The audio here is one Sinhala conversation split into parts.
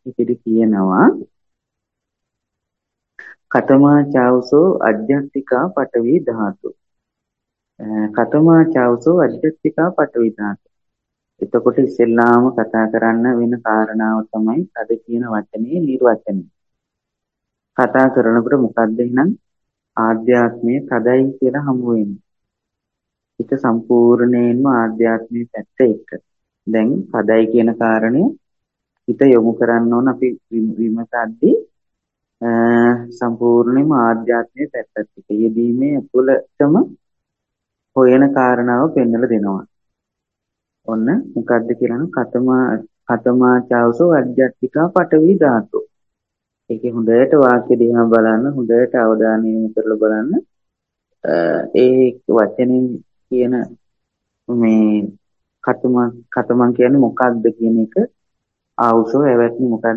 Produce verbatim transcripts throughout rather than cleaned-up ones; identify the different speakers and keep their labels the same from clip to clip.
Speaker 1: ඉතිරි කියනවා කතමා චෞසෝ අධ්‍යාත්මිකා පඨවි ධාතු. කතමා චෞසෝ අධ්‍යාත්මිකා පඨවි ධාතු. එතකොට ඉස්සෙල්ලාම කතා කරන්න වෙන කාරණාව තමයි අද කියන වචනේ නිර්වචනය. කතා කරනකොට මොකද්ද එහෙනම් ආධ්‍යාත්මයේ තදයි කියලා හමු වෙන්නේ. ඒක සම්පූර්ණයෙන්ම ආධ්‍යාත්මයේ පැත්ත එක. දැන් තදයි කියන කාරණය හිත යොමු කරන්න ඕන අපි විමසද්දී සම්පූර්ණයෙන්ම ආධ්‍යාත්මයේ පැත්තට එක යෙදීමේ අතුලතම හොයන කාරණාව පෙන්වලා දෙනවා. ඔන්න මොකද්ද කියලානම් කතමා කතමා චෞසෝ අධ්‍යාත්මිකා පඨවි ධාතු. ඒකේ හොඳට වාක්‍ය දිහා බලන්න හොඳට අවධානය යොමු කරලා බලන්න. ඒ වචනෙන් කියන මේ කතම කතමන් කියන්නේ මොකක්ද කියන එක ආවුසෝ එවත්නි මොකද්ද?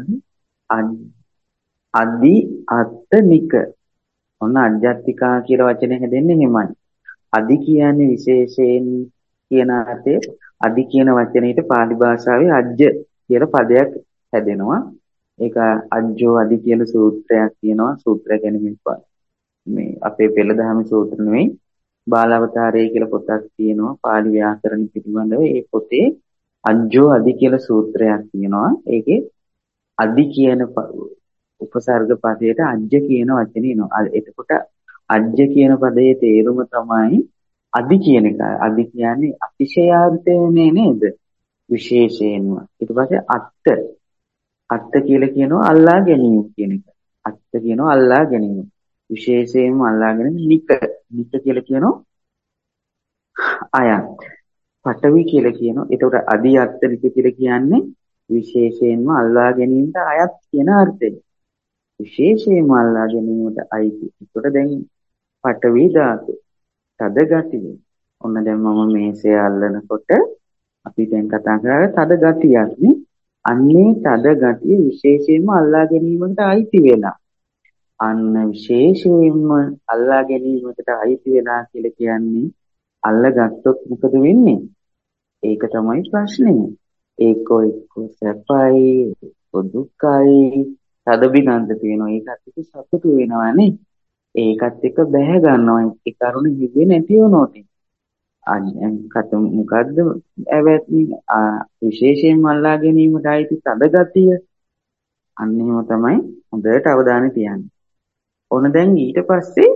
Speaker 1: අදි අත්තනික. ඔන්න අධ්‍යාත්මිකා කියලා වචනේ හැදෙන්නේ එහෙමයි. අදි කියන්නේ විශේෂයෙන් කියන අර්ථයේ අදි කියන වචනේට පාලි භාෂාවේ අජ්ජ කියලා පදයක් හැදෙනවා. ඒක අජ්ජෝ අදි කියන සූත්‍රයක් තියෙනවා. සූත්‍රය කියන්නේ මේ අපේ පෙළදහම සූත්‍ර නෙවෙයි. බාලවතාරය කියලා පොතක් තියෙනවා. පාලි ව්‍යාකරණ පිළිබඳව ඒ පොතේ අජ්ජෝ අදි කියලා සූත්‍රයක් තියෙනවා. ඒකේ අදි කියන උපසර්ග පදයට අජ්ජ කියන වචනේ එනවා. එතකොට අජ්ජ කියන පදයේ තේරුම තමයි අදි කියන එක. අදි කියන්නේ අතිශයාර්ථයනේ නේද? විශේෂයෙන්ම. ඊට පස්සේ අත්ත. අත්ත කියලා කියනවා අල්ලා ගැනීම කියන එක. අත්ත කියනවා අල්ලා ගැනීම. විශේෂයෙන්ම අල්ලා ගැනීම නික. නික කියලා කියනවා අයත්. පඨවි කියලා කියනවා. ඒකට අදි අත්ත නික කියලා කියන්නේ විශේෂයෙන්ම අල්ලා ගැනීමට අයත් කියන අර්ථය. විශේෂයෙන්ම අල්ලා ගැනීමට අයිති. ඒකට දැන් පඨවි ධාතු තද ගතිය. ඔන්න දැන් මම මේසේ අල්ලනකොට අපි දැන් කතා කරලා තද ගතියක් නේ. අන්නේ තද ගතිය විශේෂයෙන්ම අල්ලා ගැනීමකට අයිති වෙලා. අන්න විශේෂයෙන්ම අල්ලා ගැනීමකට අයිති වෙලා කියලා කියන්නේ අල්ලගත්තොත් මොකද වෙන්නේ? ඒක තමයි ප්‍රශ්නේ. ඒකෝ එක්ක සැපයි, දුකයි, තද බිනන්ද තියෙනවා. ඒකත් එක්ක සතුටු වෙනවානේ. ඒකත් එක්ක බැහැ ගන්නවා. ඒ කරුණ හිතේ නැති වුණොත් අන්න කත මොකද්ද ඇවැත්නි විශේෂයෙන්ම අල්ලා ගැනීමට අයිති තද ගතිය. අන්න එහෙම තමයි හොඳට අවධානය තියන්න. ඕන දැන් ඊට පස්සේ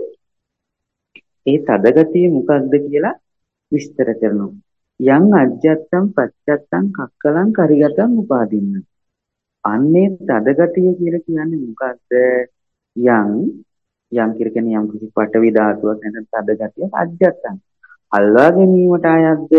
Speaker 1: ඒ තද ගතිය මොකක්ද කියලා විස්තර කරනවා. යං අජ්ජත්තං පච්චත්තං කක්කලං කරිගතං උපාදින්න. අන්නේ තද ගතිය කියලා කියන්නේ මොකද්ද? යං යම් කිරකෙන යම් කිසි පටවි ධාතුවක් නැත්නම් තද ගතිය අජ්ජත්තං අල්ලා ගැනීමට ආයද්ද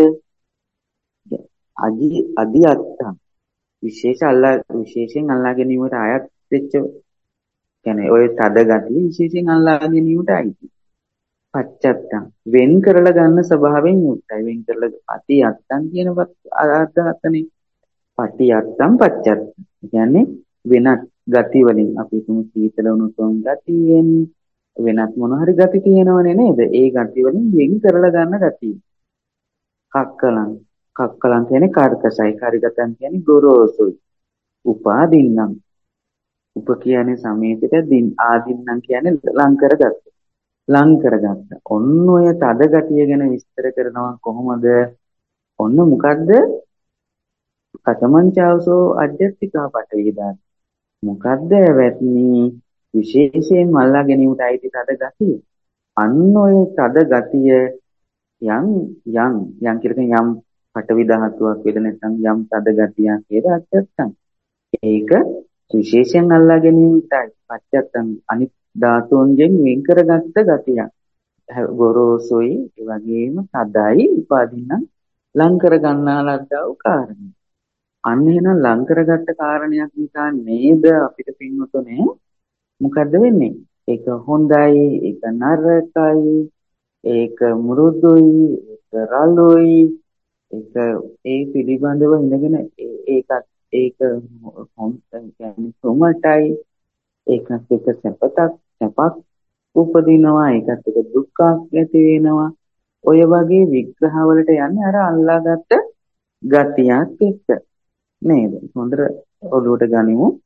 Speaker 1: අදි අදි අත්තං විශේෂ අල්ලා විශේෂයෙන් අල්ලා ගැනීමට ආයත් වෙච්ච කියන්නේ ඔය තද ගතිය විශේෂයෙන් අල්ලා ගැනීමට ආйти පච්චත්තං වෙන් කරලා ගන්න ස්වභාවයෙන් යුක්තයි. වෙන් කරලා අති අත්තං කියන අර්ථහතනේ පටි අත්තං පච්චත්තං කියන්නේ වෙනත් ගති වලින් අපි තුමු සීතල උණුසුම් ගතියෙන් වෙනත් මොන හරි ගති තියෙනවනේ නේද? ඒ ගති වලින් වෙන් කරලා ගන්න ගතිය. කක්කලං කක්කලං කියන්නේ කාර්කසයි, කාරිගතං කියන්නේ ගොරෝසුයි. උපාදින්නම් උප කියන්නේ සමීපයට, දින් ආදින්නම් කියන්නේ ලං කරගත්ත. ලං කරගත්ත. ඔන්න ඔය තද ගතිය ගැන විස්තර කරනවා කොහොමද? ඔන්න මොකද්ද? කතමං චෞසෝ අධ්‍යාත්මිකා පඨවි ධාතු. මොකද්ද වැත්නි විශේෂයෙන් අල්ලා ගැනීමට අයිති තද ගතිය. අන්න ඔය තද ගතිය යම් යම් යම් කියන යම් පඨවි ධාතුවක් වේද නැත්නම් යම් තද ගතියක් වේද අත්‍යත්තම්. ඒක විශේෂයෙන් අල්ලා ගැනීමටයි පච්චත්තම් අනිත් ධාතුන්ගෙන් වෙන් කරගත්ත ගතියක්. ගොරෝසුයි ඒ වගේම තදයි උපාදින්න ලං කර ගන්නා ලද්දා වූ කාරණය. අන්න එහෙනම් ලං කරගත්ත කාරණයක් නිසා නේද අපිට පින්වතුනේ මොකද්ද වෙන්නේ? ඒක හොඳයි, ඒක නරකයි, ඒක මෘදුයි, ඒක රළුයි, ඒක ඒ පිළිබඳව ඉඳගෙන ඒකත් ඒක හොඳ කියන්නේ සොමටයි, ඒකත් එක සැපතක් සැපක් උපදිනවා, ඒකත් එක දුක්ඛක් ඇති වෙනවා. ඔය වගේ විග්‍රහ වලට යන්නේ අර අල්ලාගත්ත ගතියක් එක්ක. නේද? හොඳට ඔළුවට ගනිමු.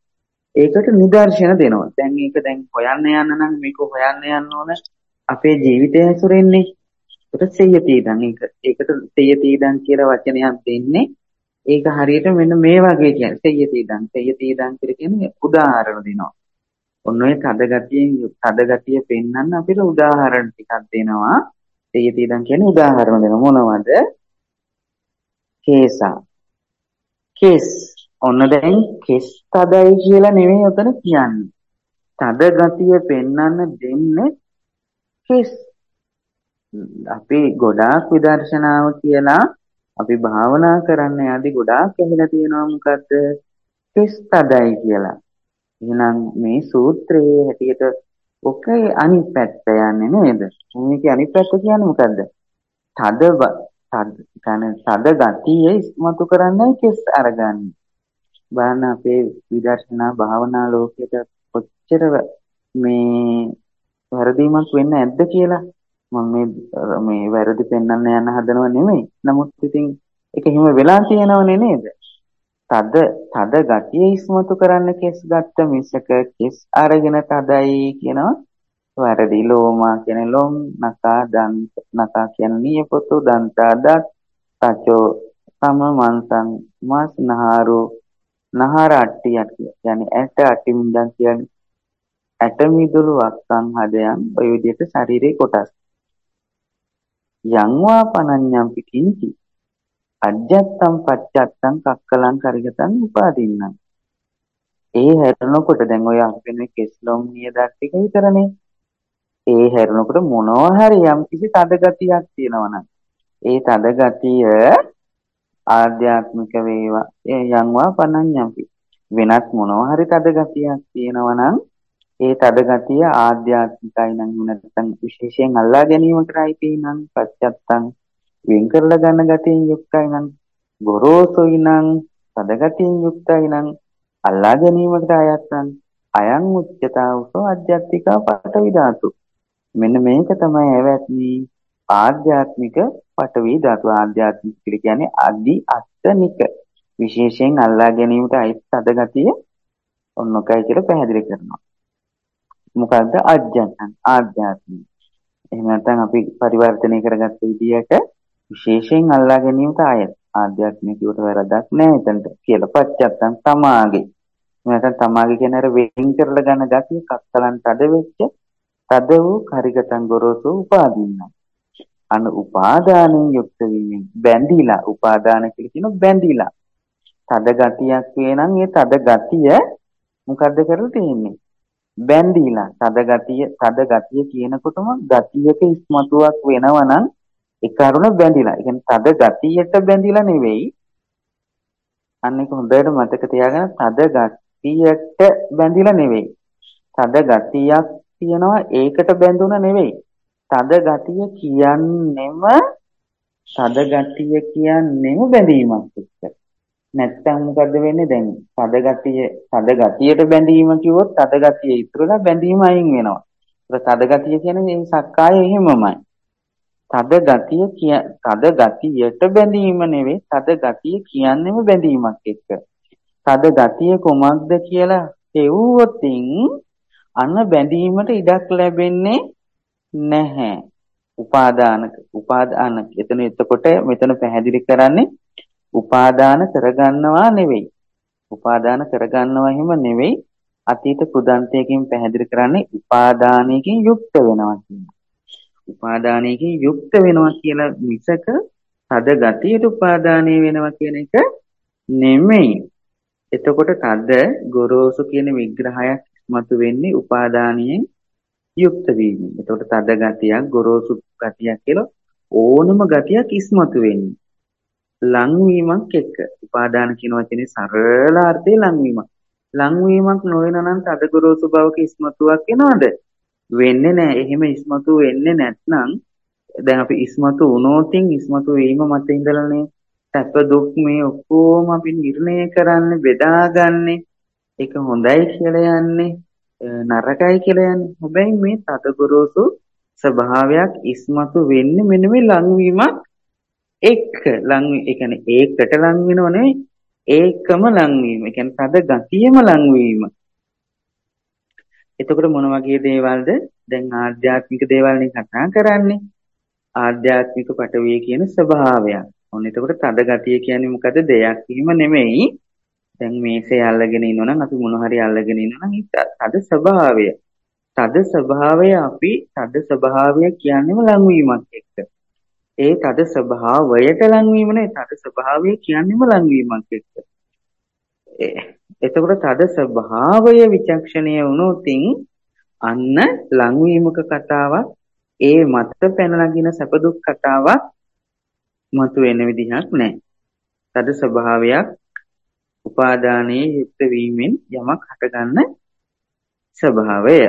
Speaker 1: ඒකට නිදර්ශන දෙනවා. දැන් ඒක දැන් හොයන්න යන්න නම් මේක හොයන්න යන්න ඕන අපේ ජීවිතය ඇසුරෙන්නේ. ඒකට සෙය්‍යතීදන් ඒක ඒකට සෙය්‍යතීදන් කියලා වචනයක් දෙන්නේ. ඒක හරියට මෙන්න මේ වගේ කියන්නේ සෙය්‍යතීදන්. සෙය්‍යතීදන් කියලා කියන්නේ උදාහරණ දෙනවා. ඔන්න ඔය තද ගතියෙන් තද ගතිය පෙන්වන්න අපිට උදාහරණ ටිකක් දෙනවා. සෙය්‍යතීදන් කියන්නේ උදාහරණ දෙන මොනවද? කේසා. කෙස්. ඔන්න දැන් කෙස් තදයි කියලා නෙමෙයි උතන කියන්නේ. තද ගතිය පෙන්වන්න දෙන්නේ කෙස්. අපි ගොඩාක් විදර්ශනාව කියලා අපි භාවනා කරන්න යද්දි ගොඩාක් ඇහිලා තියෙනවා මොකද්ද? කෙස් තදයි කියලා. එහෙනම් මේ සූත්‍රයේ හැටියට ඔකේ අනිත් පැත්ත යන්නේ නේද? මේකේ අනිත් පැත්ත කියන්නේ මොකද්ද? තද තද කියන්නේ තද ගතිය ඉස්මතු කරන්නයි කෙස් අරගන්නේ. බලන්න අපේ විදර්ශනා භාවනා ලෝකයට කොච්චර මේ වැරදීමක් වෙන්න ඇද්ද කියලා මම මේ මේ වැරදි පෙන්වන්න යන හදනව නෙමෙයි. නමුත් ඉතින් ඒක හිම වෙලා තියෙනවනේ නේද? තද තද ගතිය ඉස්මතු කරන්න කෙස් ගත්ත මිසක කෙස් අරගෙන තදයි කියනවා වැරදි. ලෝමා කියන ලොම්, නකා දන්ත, නකා කියන නියපොතු, දන්තා දත්, තචෝ සම මන්සං මාස් නහාරෝ නහර අට්ටියක් කියන්නේ ඇට අටි මින්දන් කියන්නේ ඇට මිදුළු වක්කම් හදයන් ඔය විදිහට ශරීරේ කොටස් යංවා පනඤ්ඤම් පිටින්ති අජ්ජත්තම් පච්චත්තම් කක්කලං කරගතන් උපාදින්නම්. ඒ හැරෙනකොට දැන් ඔය අපේ කෙස්ලොම් නියදත් ටික විතරනේ. ඒ හැරෙනකොට මොනවා හරි යම් කිසි තද ගතියක් තියෙනවනම් ඒ තද ගතිය ආධ්‍යාත්මික වේවා ඒ යංවා පනඤ්ඤම්පි. වෙනත් මොනවා හරි තද ගතියක් තියෙනවනම් ඒ තද ගතිය ආධ්‍යාත්මිකයි නම් නැත්නම් විශේෂයෙන් අල්ලා ගැනීමකටයි තියෙනම් පච්චත්තං වෙන් කරලා ගන්න ගතියෙන් යුක්තයි නම් ගොරෝසුයි නම් තද ගතියෙන් යුක්තයි නම් අල්ලා ගැනීමකට අයත් නම් අයං උච්චතාවසෝ අධ්‍යාත්මිකා පඨවි ධාතු. මෙන්න මේක තමයි ඇවැත්නි ආධ්‍යාත්මික පඨවි ධාතු. ආධ්‍යාත්මික කියන්නේ අදි අත්තනික විශේෂයෙන් අල්ලා ගැනීමට අයත් තද ගතිය ඔන්නකයි කියලා පැහැදිලි කරනවා. මොකද්ද අජ්ජත්තං ආධ්‍යාත්මික. එහෙම නැත්නම් අපි පරිවර්තනය කරගත්ත විදිහට විශේෂයෙන් අල්ලා ගැනීමට ආයත ආධ්‍යාත්මික කියවට වැරදක් නැහැ එතනට කියලා පච්චත්තං තමාගේ. නැත්නම් තමාගේ කියන අර වෙන් කරලා ගන්න ගතිය කක්කලන් තද වෙච්ච තද වූ කරිගතං ගොරෝසු උපාදින්න. අන උපාදානෙන් යුක්ත වීමෙන් බැඳිලා උපාදාන කියලා කියන බැඳිලා තද ගතියක් වෙනනම් ඒ තද ගතිය මොකද්ද කරලා තියෙන්නේ? බැඳිලා තද ගතිය තද ගතිය කියනකොටම ගතියක ඉස්මතුවක් වෙනවා නම් ඒ කරුණ බැඳිලා. ඒ කියන්නේ තද ගතියට බැඳිලා නෙවෙයි. අන්න ඒක හොඳට මතක තියාගන්න. තද ගතියට බැඳිලා නෙවෙයි. තද ගතියක් තියනවා ඒකට බැඳුන නෙවෙයි. තද ගතිය කියන්නේම තද ගතිය කියන්නේම බැඳීමක් එක්ක. නැත්තම් මොකද වෙන්නේ දැන් තද ගතිය තද ගතියට බැඳීම කිව්වොත් තද ගතිය ඉතුරුලා බැඳීම අයින් වෙනවා. ඒක තද ගතිය කියන්නේ මේ සක්කාය එහෙමමයි. තද ගතිය කිය තද ගතියට බැඳීම නෙවෙයි තද ගතිය කියන්නේම බැඳීමක් එක්ක. තද ගතිය කොමක්ද කියලා හෙව්වොතින් අන්න බැඳීමට ඉඩක් ලැබෙන්නේ නැහැ. උපාදානක උපාදානක එතන එතකොට මෙතන පැහැදිලි කරන්නේ උපාදාන කරගන්නවා නෙවෙයි. උපාදාන කරගන්නවා හිම නෙවෙයි. අතීත කුදන්තයකින් පැහැදිලි කරන්නේ උපාදානයකින් යුක්ත වෙනවා කියන. උපාදානයකින් යුක්ත වෙනවා කියලා මිසක තද ගතියට උපාදානය වෙනවා කියන එක නෙමෙයි. එතකොට තද ගොරෝසු කියන විග්‍රහයක් මතු වෙන්නේ උපාදානයෙන් යුක්ත වීම. එතකොට තද ගතියක් ගොරෝසු ගතියක් කියලා ඕනම ගතියක් ඉස්මතු වෙන්නේ ලංවීමක් එක්ක. උපාදාන කියන වචනේ සරල අර්ථය ලංවීමක්. ලංවීමක් නොවන නම් තද ගොරෝසු බවක ඉස්මතුවක් වෙනවද? වෙන්නේ නැහැ. එහෙම ඉස්මතු වෙන්නේ නැත්නම් දැන් අපි ඉස්මතු වුණොතින් ඉස්මතු වීම මත ඉඳලානේ සැප දුක් මේ ඔක්කොම අපි නිර්ණය කරන්නේ බෙදාගන්නේ. ඒක හොඳයි කියලා යන්නේ නරකයි කියලා යන්නේ. හැබැයි මේ තද ගොරෝසු ස්වභාවයක් ඉස්මතු වෙන්නේ මෙන්න මේ ලංවීමක් එක්ක. ලං ඒ කියන්නේ ඒකට ලං වෙනව නෙවෙයි ඒකම ලංවීම. ඒ කියන්නේ තද ගතියම ලංවීම. එතකොට මොන වගේ දේවල්ද? දැන් ආධ්‍යාත්මික දේවල්නේ කතා කරන්නේ. ආධ්‍යාත්මික පටවිය කියන ස්වභාවයක්. ඔන්න එතකොට තද ගතිය කියන්නේ මොකද? දෙයක් හිම නෙමෙයි. දැන් මේසේ අල්ලගෙන ඉන්නවනම් අපි මොන හරි අල්ලගෙන ඉන්නවනම් ඒ තද ස්වභාවය. තද ස්වභාවය අපි තද ස්වභාවය කියන්නේම ලංවීමක් එක්ක. ඒ තද ස්වභාවයට ලංවීම නෙවෙයි තද ස්වභාවය කියන්නේම ලංවීමක් එක්ක. එතකොට තද ස්වභාවය විචක්ෂණීය වුණොතින් අන්න ලංවීමක කතාවක් ඒ මත පැන නගින සැප දුක් කතාවක් මතු වෙන විදිහක් නැහැ. තද ස්වභාවයක් උපාදානයේ යුක්ත වීමෙන් යමක් හටගන්න ස්වභාවය.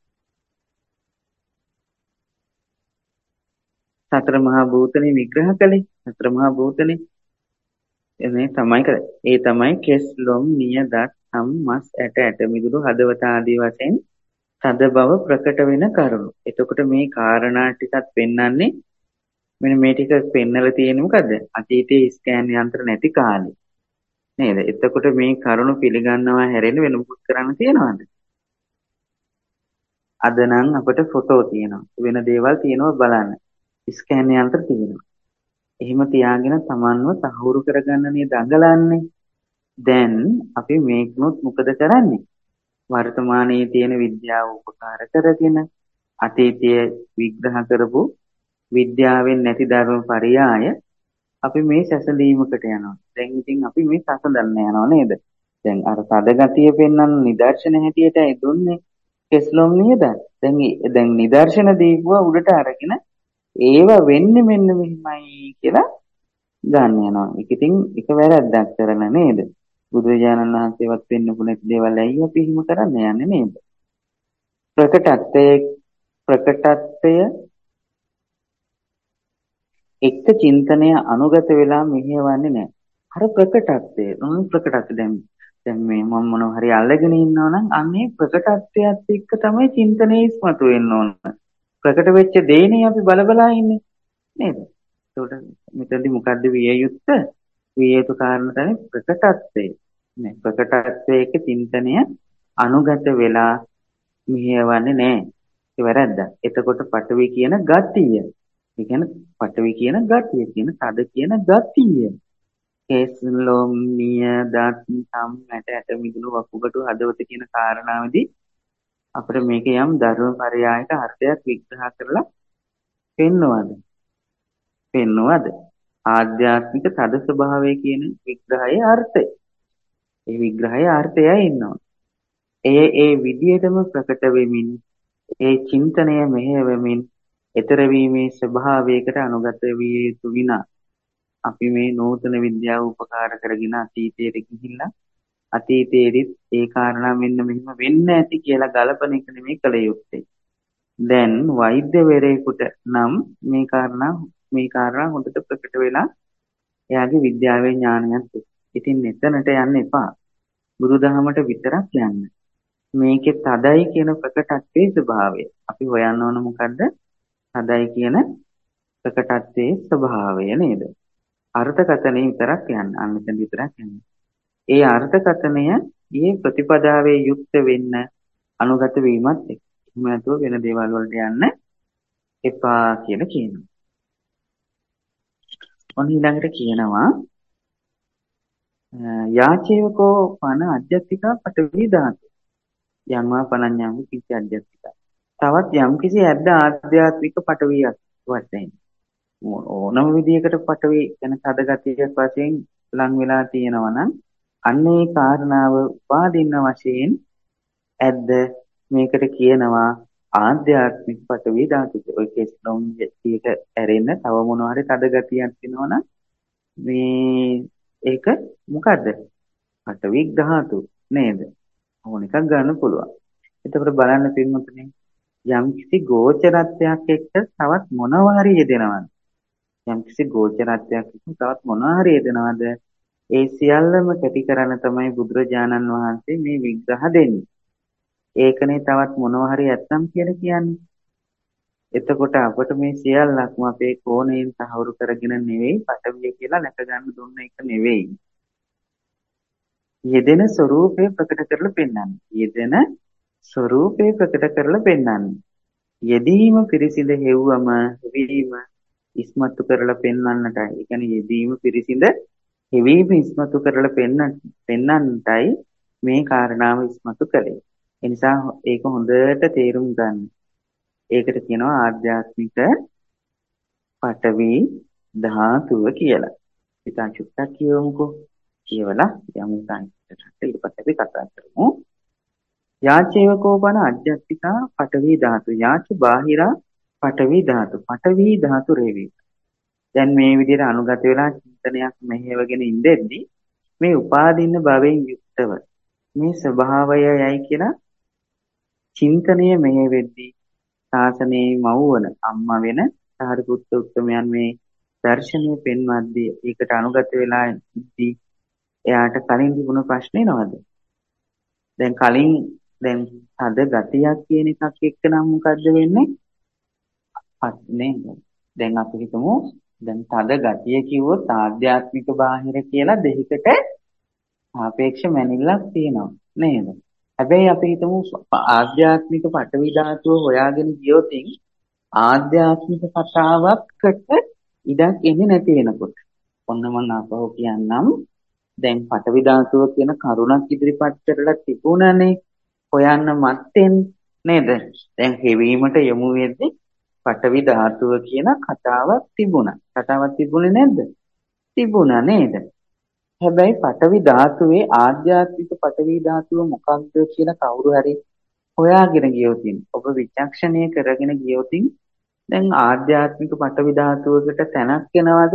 Speaker 1: සතර මහා භූතනේ විග්‍රහ කළේ සතර මහා භූතනේ එනේ තමයි කර. ඒ තමයි කෙස් ලොම් නිය දත් සම් මස් ඇට ඇට මිදුළු හදවත ආදී වශයෙන් තද බව ප්‍රකට වෙන කරුණු. එතකොට මේ කාරණා ටිකත් පෙන්වන්නේ මෙන්න මේ ටික පෙන්නලා තියෙන්නේ මොකද්ද? අතීතයේ ස්කෑන් යන්ත්‍ර නැති කාලේ. නේද? එතකොට මේ කරුණු පිළිගන්නවා හැරෙන්න වෙන මොකක් කරන්න තියනවද? අද නම් අපිට ෆොටෝ තියෙනවා. වෙන දේවල් තියෙනවා බලන්න. ස්කෑන් යන්ත්‍ර තියෙනවා. එහෙම තියාගෙන Tamanව තහවුරු කරගන්න නේද දඟලන්නේ. දැන් අපි මේකනොත් මොකද කරන්නේ? වර්තමානයේ තියෙන විද්‍යාව උපකාර කරගෙන අතීතයේ විග්‍රහ කරපු විද්‍යාවෙන් නැති ධර්ම පරයය අපි මේ සැසඳීමකට යනවා. දැන් ඉතින් අපි මේ සැසඳන්න යනවා නේද? දැන් අර තද ගතිය පෙන්වන්න නිදර්ශන හැටියටයි දුන්නේ කෙස්ලොම් නේද? දැන් දැන් නිදර්ශන දීපුවා උඩට අරගෙන ඒව වෙන්නේ මෙන්න මෙහිමයි කියලා ගන්න යනවා. ඒක ඉතින් එක වැරද්දක් කරන නේද? බුදුරජාණන් වහන්සේවත් වෙන්නපු නැති දේවල් ඇයි අපි හිම කරන්න යන්නේ නේද? ප්‍රකටත්වයේ ප්‍රකටත්වය එක්ක චින්තනය අනුගත වෙලා මෙහෙවන්නේ නැහැ. අර ප්‍රකටත්වය මොන ප්‍රකටත්වද දැන් දැන් මේ මම මොනවා හරි අල්ලගෙන ඉන්නවා නම් අන්නේ ප්‍රකටත්වයත් එක්ක තමයි චින්තනය ඉස්මතු වෙන්න ඕන. ප්‍රකට වෙච්ච දේනේ අපි බලබලා ඉන්නේ නේද? ඒකට මෙතනදි මොකද්ද විය යුත්තේ? විය යුතු කාරණා තමයි ප්‍රකටත්වය. නේ ප්‍රකටත්වයක චින්තනය අනුගත වෙලා මෙහෙවන්නේ නැහැ. ඒ වැරද්ද. එතකොට පටවි කියන ගතිය. ඒ කියන්නේ පටවි කියන ගතිය කියන තද කියන ගතිය. කේස්ලොම් නිය දත් සම් ඇට ඇට මිදුණු වකුගඩු හදවත කියන කාරණාවේදී අපිට මේක යම් ධර්ම පරයයක අර්ථයක් විග්‍රහ කරලා පෙන්වවද? පෙන්වවද? ආධ්‍යාත්මික තද ස්වභාවය කියන විග්‍රහයේ අර්ථය. ඒ විග්‍රහයේ අර්ථයයි ඉන්නවා. ඒ ඒ විදියටම ප්‍රකට වෙමින් ඒ චින්තනය මෙහෙයවමින් ඊතර වීමේ ස්වභාවයකට අනුගත විය යුතු විනා අපි මේ නූතන විද්‍යාව උපකාර කරගෙන අතීතයට ගිහිල්ලා අතීතයේදීත් ඒ කාරණා මෙන්න මෙහෙම වෙන්න ඇති කියලා ගලපන එක නෙමෙයි කළ යුත්තේ. දැන් වෛද්‍යවරයෙකුට නම් මේ කාරණා මේ කාරණා හොඳට ප්‍රකට වෙලා එයාගේ විද්‍යාවේ ඥානයත් ඉතින් මෙතනට යන්න එපා. බුදුදහමට විතරක් යන්න. මේකේ තදයි කියන ප්‍රකටත්වයේ ස්වභාවය. අපි හොයන්න ඕන මොකද්ද? තදයි කියන ප්‍රකටත්වයේ ස්වභාවය නේද? අර්ථකථනය විතරක් යන්න. අන්න මෙතන විතරක් යන්න. ඒ අර්ථකථනය ඊයේ ප්‍රතිපදාවේ යුක්ත වෙන්න අනුගත වීමත් එක්ක. එහෙම නැතුව වෙන දේවල් වලට යන්න එපා කියලා කියනවා. ඔන්න ඊළඟට කියනවා යාචේවකෝ පන අධ්‍යත්තිකා පටවි ධාතු. යම්වා පනඤ්ඤම් කිසි අධ්‍යත්තිකා. තවත් යම් කිසි ඇද්ද ආධ්‍යාත්මික පටවියක් වශයෙන් ඕනම විදියකට පටවි වෙන තදගතියක් වශයෙන් ලං වෙලා තියෙනවා නම් අන්න ඒ කාරණාව උපාදින්න වශයෙන් ඇද්ද මේකට කියනවා ආධ්‍යාත්මික පටවි ධාතු. ඔය කෙස්ලොම් එක ඇරෙන්න තව මොනවා හරි තදගතියක් වෙනවනම් මේ ඒක මොකද්ද? පටවි ධාතු නේද? ඕන එකක් ගන්න පුළුවන්. එතකොට බලන්න පින්වතුනි යම් කිසි ගෝචරත්වයක් එක්ක තවත් මොනවා හරි යෙදෙනවද? යම් කිසි ගෝචරත්වයක් එක්ක තවත් මොනවා හරි යෙදෙනවද? ඒ සියල්ලම කැටි කරන තමයි බුදුරජාණන් වහන්සේ මේ විග්‍රහ දෙන්නේ. ඒකනේ තවත් මොනවා හරි ඇත්තම් කියලා කියන්නේ. එතකොට අපට මේ සියල්ලක්ම අපේ කෝණයෙන් තහවුරු කරගෙන නෙවෙයි පටවිය කියලා නැක ගන්න දුන්න එක නෙවෙයි. යෙදෙන ස්වરૂපය ප්‍රකට කරලා පෙන්වන්නේ. යෙදෙන ස්වરૂපේ ප්‍රකට කරලා පෙන්වන්නේ. යෙදීම පිරිසිඳ හෙව්වම හෙවීම ඉස්මතු කරලා පෙන්වන්නටයි. ඒ කියන්නේ යෙදීම පිරිසිඳ හෙවීම ඉස්මතු කරලා පෙන්න පෙන්වන්නටයි මේ කාරණාව ඉස්මතු කළේ. ඒ නිසා ඒක හොඳට තේරුම් ගන්න. ඒකට කියනවා ආධ්‍යාත්මික පඨවි ධාතුව කියලා. ඉතින් චුට්ටක් කියවමුකෝ. කියවලා යමු සංකේතයට. ඊට පස්සේ අපි කතා කරමු. යාචේවකෝපන අධ්‍යාත්මිකා පඨවි ධාතු. යාච බාහිරා පඨවි ධාතු. පඨවි ධාතු රේවි. දැන් මේ විදිහට අනුගත වෙලා චින්තනයක් මෙහෙවගෙන ඉඳෙද්දි මේ උපාදින්න භවෙන් යුක්තව මේ ස්වභාවයයි කියලා චින්තනය මෙහෙවෙද්දී ශාසනයේ මව්වන අම්මා වෙන සාරිපුත්ත උත්තමයන් මේ දර්ශනය පෙන්වද්දී ඒකට අනුගත වෙලා ඉද්දී එයාට කලින් තිබුණ ප්‍රශ්නේ නේද? දැන් කලින් දැන් තද ගතියක් කියන එකක් එක්ක නම් මොකද්ද වෙන්නේ? නේද? දැන් අපි හිතමු දැන් තද ගතිය කිව්වොත් ආධ්‍යාත්මික බාහිර කියලා දෙහිකට සාපේක්ෂ මැනිල්ලක් තියෙනවා නේද? හැබැයි අපි හිතමු ආධ්‍යාත්මික පඨවි ධාතුව හොයාගෙන ගියොත් ආධ්‍යාත්මික කතාවකට ඉඩක් එන්නේ නැති වෙනකොට ඔන්න මම අපහො කියන්නම් දැන් පඨවි ධාතුව කියන කරුණක් ඉදිරිපත් කරලා තිබුණනේ හොයන්න මත්තෙන් නේද? දැන් හෙවීමට යමු වෙද්දී පඨවි ධාතුව කියන කතාවක් තිබුණා. කතාවක් තිබුණේ නැද්ද? තිබුණා නේද? හැබැයි පඨවි ධාතුවේ ආධ්‍යාත්මික පඨවි ධාතුව මොකක්ද කියලා කවුරු හරි හොයාගෙන ගියොත් ඔබ විචක්ෂණය කරගෙන ගියොත් දැන් ආධ්‍යාත්මික පඨවි ධාතුවකට තැනක් එනවද?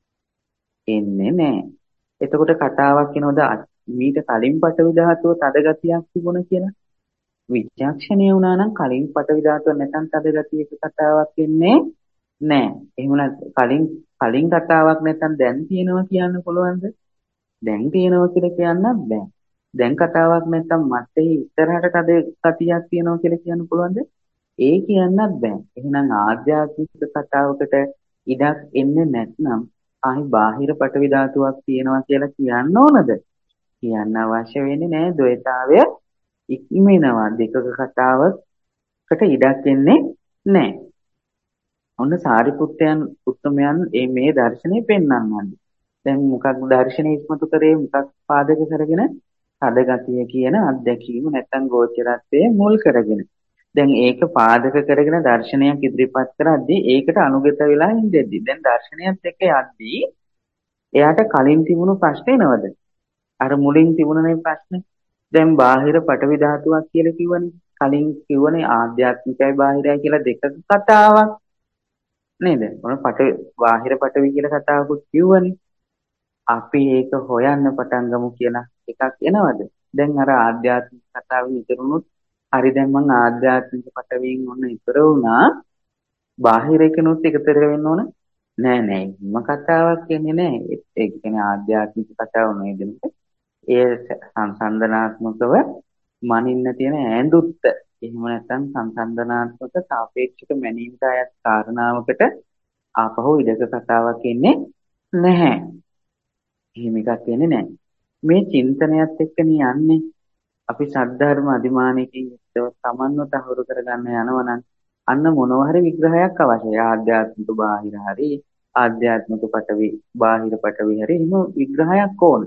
Speaker 1: එන්නේ නැහැ. එතකොට කතාවක් එනවද මීට කලින් පඨවි ධාතුව තද ගතියක් තිබුණා කියලා? විචක්ෂණය වුණා නම් කලින් පඨවි ධාතුව නැත්නම් තද ගතියක කතාවක් එන්නේ නැහැ. එහෙම නැත්නම් කලින් කලින් කතාවක් නැත්නම් දැන් තියෙනවා කියන්න පුළුවන්ද? දැන් තියෙනවා කියලා කියන්නත් බෑ. දැන් කතාවක් නැත්නම් මත්තේ ඉස්සරහට තද ගතියක් තියෙනවා කියලා කියන්න පුළුවන්ද? ඒ කියන්නත් බෑ. එහෙනම් ආධ්‍යාත්මික කතාවකට ඉඩක් එන්නේ නැත්නම් ආයි බාහිර පටවි ධාතුවක් තියෙනවා කියලා කියන්න ඕනද? කියන්න අවශ්‍ය වෙන්නේ නැහැ. ද්වේතාවය ඉක්මනවා. දෙකක කතාවකට ඉඩක් එන්නේ නැහැ. ඔන්න සාරිපුත්තයන් උත්තමයන් මේ දර්ශනේ පෙන්වන්නන්නේ. දැන් මොකක් දර්ශනේ ඉස්මතු කරේ මොකක් පාදක කරගෙන? තද ගතිය කියන අත්දැකීම නැත්නම් ගෝචරත්වයේ මුල් කරගෙන. දැන් ඒක පාදක කරගෙන දර්ශනයක් ඉදිරිපත් කරද්දී ඒකට අනුගත වෙලා ඉඳෙද්දි දැන් දර්ශනයත් එක්ක යද්දී එයාට කලින් තිබුණු ප්‍රශ්නේ නේද? අර මුලින් තිබුණනේ ප්‍රශ්නේ. දැන් බාහිර පටවි ධාතුවක් කියලා කිව්වනේ. කලින් කිව්වනේ ආධ්‍යාත්මිකයි බාහිරයි කියලා දෙකක කතාවක් නේද? මොන පටවි බාහිර පටවි කියලා කතාවකුත් කිව්වනේ. අපි ඒක හොයන්න පටන් ගමු කියලා එකක් එනවද? දැන් අර ආධ්‍යාත්මික කතාවෙන් ඉතුරුනොත් හරි දැන් මං ආධ්‍යාත්මික පටවියෙන් ඔන්න ඉතර වුණා. බාහිර එකනොත් එකතර වෙන්න ඕන නෑ නෑ. හිම කතාවක් කියන්නේ නෑ. ඒ කියන්නේ ආධ්‍යාත්මික කතාව නේද? ඒ සංසන්දනාත්මකව මනින්න තියෙන ඈඳුත්ත. එහෙම නැත්නම් සංසන්දනාත්මක සාපේක්ෂක මැනීමට අයත් කාරණාවකට ආපහු ඉඩක කතාවක් එන්නේ නැහැ. එහෙම එකක් වෙන්නේ නැහැ. මේ චින්තනයත් එක්කනේ යන්නේ. අපි සද්ධර්ම අධිමානයකින් යුක්තව සමන්ව තහවුරු කරගන්න යනවා නම් අන්න මොනවා හරි විග්‍රහයක් අවශ්‍යයි. ආධ්‍යාත්මික බාහිර හරි ආධ්‍යාත්මික පටවි බාහිර පටවි හරි එහෙම විග්‍රහයක් ඕන.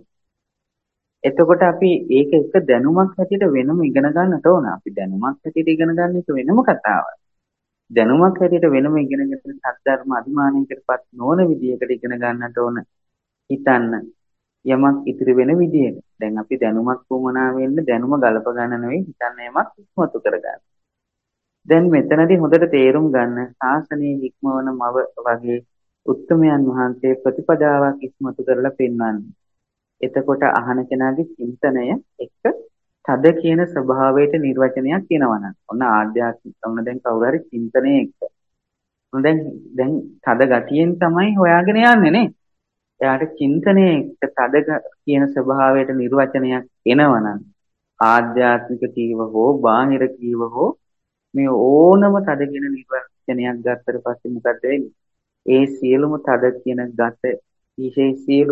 Speaker 1: එතකොට අපි ඒක එක දැනුමක් හැටියට වෙනම ඉගෙන ගන්නට ඕන. අපි දැනුමක් හැටියට ඉගෙන ගන්න එක වෙනම කතාවක්. දැනුමක් හැටියට වෙනම ඉගෙනගෙන සද්ධර්ම අධිමානයකටපත් නොවන විදියකට ඉගෙන ගන්නට ඕන. හිතන්න යමක් ඉතිරි වෙන විදියට. දැන් අපි දැනුමක් වුමනා වෙන්න දැනුම ගලප ගන්න නෙවෙයි හිතන්න යමක් ඉස්මතු කරගන්න. දැන් මෙතනදී හොඳට තේරුම් ගන්න ශාසනයේ ඉක්මවන මව වගේ උත්තමයන් වහන්සේ ප්‍රතිපදාවක් ඉස්මතු කරලා පෙන්වන්නේ. එතකොට අහන කෙනාගේ චින්තනය එක්ක තද කියන ස්වභාවයට නිර්වචනයක් එනවනම් ඔන්න ආධ්‍යාත්මික ඔන්න දැන් කවුරු හරි චින්තනයේ එක්ක ඔන්න දැන් දැන් තද ගතියෙන් තමයි හොයාගෙන යන්නේ නේ. එයාට චින්තනයේ තද කියන ස්වභාවයට නිර්වචනයක් එනවනම් ආධ්‍යාත්මික කීව හෝ බාහිර කීව හෝ මේ ඕනම තද කියන නිර්වචනයක් ගත්තට පස්සේ මොකද වෙන්නේ? ඒ සියලුම තද කියන ගත විශේෂ සියලු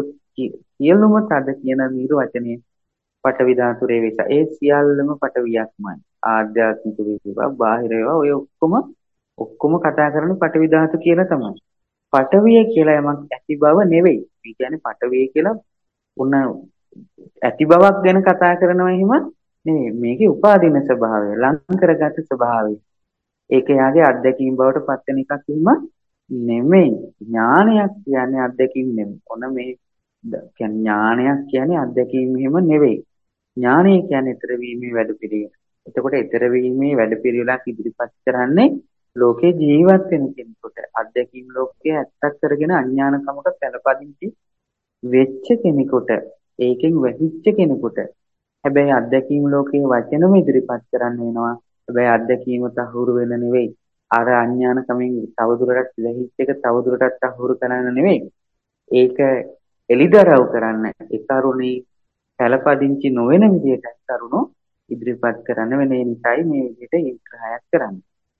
Speaker 1: සියලුම තද කියන නිර්වචනයේ පටවි ධාතුරේ වෙස ඒ සියල්ලම පටවියක්මයි. ආධ්‍යාත්මික වේවා බාහිර වේවා ඔය ඔක්කොම ඔක්කොම කතා කරන්නේ පටවි ධාතු කියලා තමයි. පටවිය කියලා යමක් ඇති බව නෙවෙයි. ඒ කියන්නේ පටවිය කියලා උන ඇති බවක් ගැන කතා කරනවා එහෙම නෙවෙයි. මේකේ උපාදින ස්වභාවය, ලං කරගත් ස්වභාවය. ඒක යාගේ අත්දැකීම් බවට පත් වෙන එකක් එහෙම නෙමෙයි. ඥානයක් කියන්නේ අත්දැකීම් නෙමෙයි. ඔන්න මේ කියන්නේ ඥානයක් කියන්නේ අත්දැකීම් එහෙම නෙවෙයි. ඥානය කියන්නේ ඊතර වීමේ වැඩපිළිවෙල. එතකොට ඊතර වීමේ වැඩපිළිවෙලක් ඉදිරිපත් කරන්නේ ලෝකේ ජීවත් වෙන කෙනෙකුට. අත්දැකීම් ලෝකයේ ඇත්තක් කරගෙන අඥානකමක පළපදිංචි වෙච්ච කෙනෙකුට, ඒකෙන් වැහිච්ච කෙනෙකුට. හැබැයි අත්දැකීම් ලෝකයේ වචනම ඉදිරිපත් කරන්න වෙනවා. හැබැයි අත්දැකීම තහවුරු වෙන නෙවෙයි. අර අඥානකමෙන් තවදුරටත් වැහිච්ච එක තවදුරටත් තහවුරු කරන්න නෙවෙයි. ඒක එලිදරව් කරන්න ඒ කරුණේ පළපදිංචි නොවන විදිහට කරුණු ඉදිරිපත් කරන්න වෙන නිසායි මේ විදිහට විග්‍රහයක් කරන්නේ.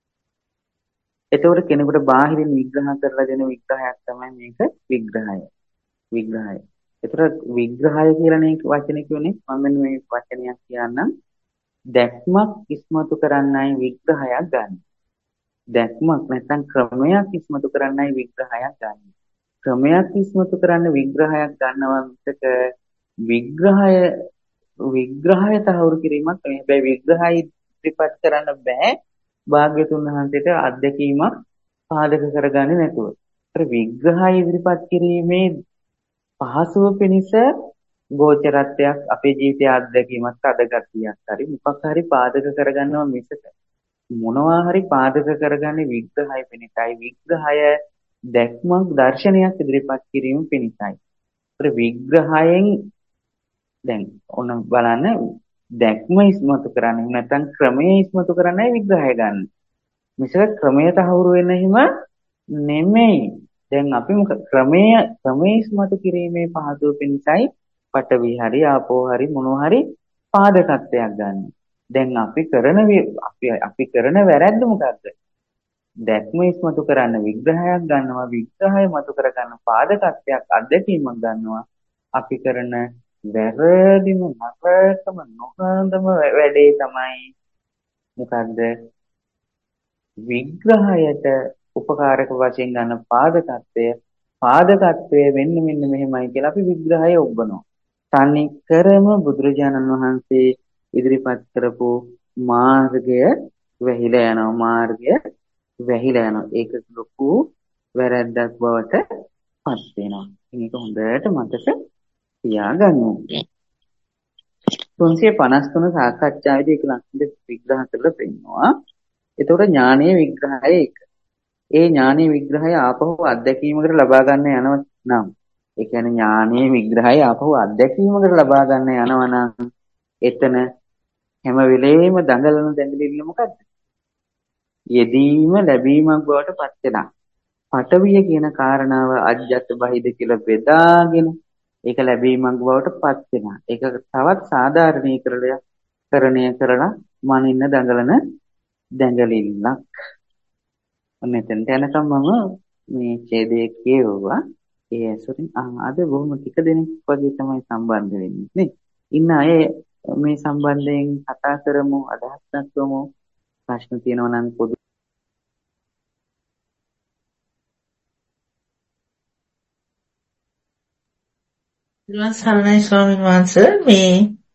Speaker 1: එතකොට කෙනෙකුට බාහිරින් විග්‍රහ කරලා දෙන විග්‍රහයක් තමයි මේක විග්‍රහය. විග්‍රහය. එතකොට විග්‍රහය කියලා නේ වචනේ කියන්නේ මම මෙන්න මේ වචනයක් කියන්නම්. දැක්මක් ඉස්මතු කරන්නයි විග්‍රහයක් ගන්න. දැක්මක් නැත්නම් ක්‍රමයක් ඉස්මතු කරන්නයි විග්‍රහයක් ගන්න. ක්‍රමයක් ඉස්මතු කරන්න විග්‍රහයක් ගන්නවා මිසක විග්‍රහය විග්‍රහය තහවුරු කිරීමක් නෙවෙයි. හැබැයි විග්‍රහය ඉදිරිපත් කරන්න බෑ භාග්‍යතුන් වහන්සේට අත්දැකීමක් පාදක කරගන්නේ නැතුව. ඒතර විග්‍රහය ඉදිරිපත් කිරීමේ පහසුව පිණිස ගෝචරත්වයක් අපේ ජීවිතයේ අත්දැකීමක් අදගතියක් හරි මොකක් හරි පාදක කරගන්නවා මිසක මොනවා හරි පාදක කරගන්නේ විග්‍රහය පිණිසයි. විග්‍රහය දැක්මක් දර්ශනයක් ඉදිරිපත් කිරීම පිණිසයි. ඒතර විග්‍රහයෙන් දැන් ඔන්න බලන්න දැක්ම ඉස්මතු කරන්නේ නැත්නම් ක්‍රමයේ ඉස්මතු කරන්නයි විග්‍රහය ගන්න. මිසක ක්‍රමය තහවුරු වෙන්න හිම නෙමෙයි. දැන් අපි ක්‍රමයේ ක්‍රමයේ ඉස්මතු කිරීමේ පහසුව පිණිසයි පඨවි හරි ආපෝ හරි මොනවා හරි පාදකත්වයක් ගන්න. දැන් අපි කරන අපි අපි කරන වැරැද්ද මොකද්ද? දැක්ම ඉස්මතු කරන්න විග්‍රහයක් ගන්නවා, විග්‍රහය මතු කරගන්න පාදකත්වයක් අධ්‍යක්ීමක් ගන්නවා. අපි කරන වැරදිම නරකම නොහඳම වැඩේ තමයි මොකද්ද? විග්‍රහයට උපකාරක වශයෙන් ගන්න පාදකත්වය. පාදකත්වය වෙන්න මෙන්න මෙහෙමයි කියලා අපි විග්‍රහය ඔබනවා. තනි කරම බුදුරජාණන් වහන්සේ ඉදිරිපත් කරපු මාර්ගය වැහිලා යනවා. මාර්ගය වැහිලා යනවා. ඒක ලොකු වැරැද්දක් බවට පත් වෙනවා. මේක හොඳට මතක තියාගන්න ඕනේ. තුන්සිය පනස් තුන සාකච්ඡාවේදී ඒක ලක්ෂණ විග්‍රහ කරලා පෙන්නනවා. එතකොට ඥානීය විග්‍රහය එක. ඒ ඥානීය විග්‍රහය ආපහු අත්දැකීමකට ලබා ගන්න යනවා නම් ඒ කියන්නේ ඥානීය විග්‍රහය ආපහු අත්දැකීමකට ලබා ගන්න යනවා නම් එතන හැම වෙලේම දඟලන දැඟලිල්ල මොකද්ද? යෙදීම ලැබීමක් බවට පත් වෙනවා. පටවිය කියන කාරණාව අජ්ජත් බහිද කියලා බෙදාගෙන ඒක ලැබීමක් බවට පත් වෙනවා. ඒක තවත් සාධාරණීකරණය කරණය කරලා මනින්න දඟලන දැඟලිල්ලක්. මෙතෙන්ට යනකම් මම මේ ඡේදයේ කියවුවා. ඒ ඇසුරින් අද බොහොම ටික දෙනෙක් වගේ තමයි සම්බන්ධ වෙන්නේ නේ. ඉන්න අය මේ සම්බන්ධයෙන් කතා කරමු, අදහස් දක්වමු. ප්‍රශ්න තියෙනවා නම් පොදු
Speaker 2: ඊළඟ සරණයි ස්වාමීන් වහන්සේ මේ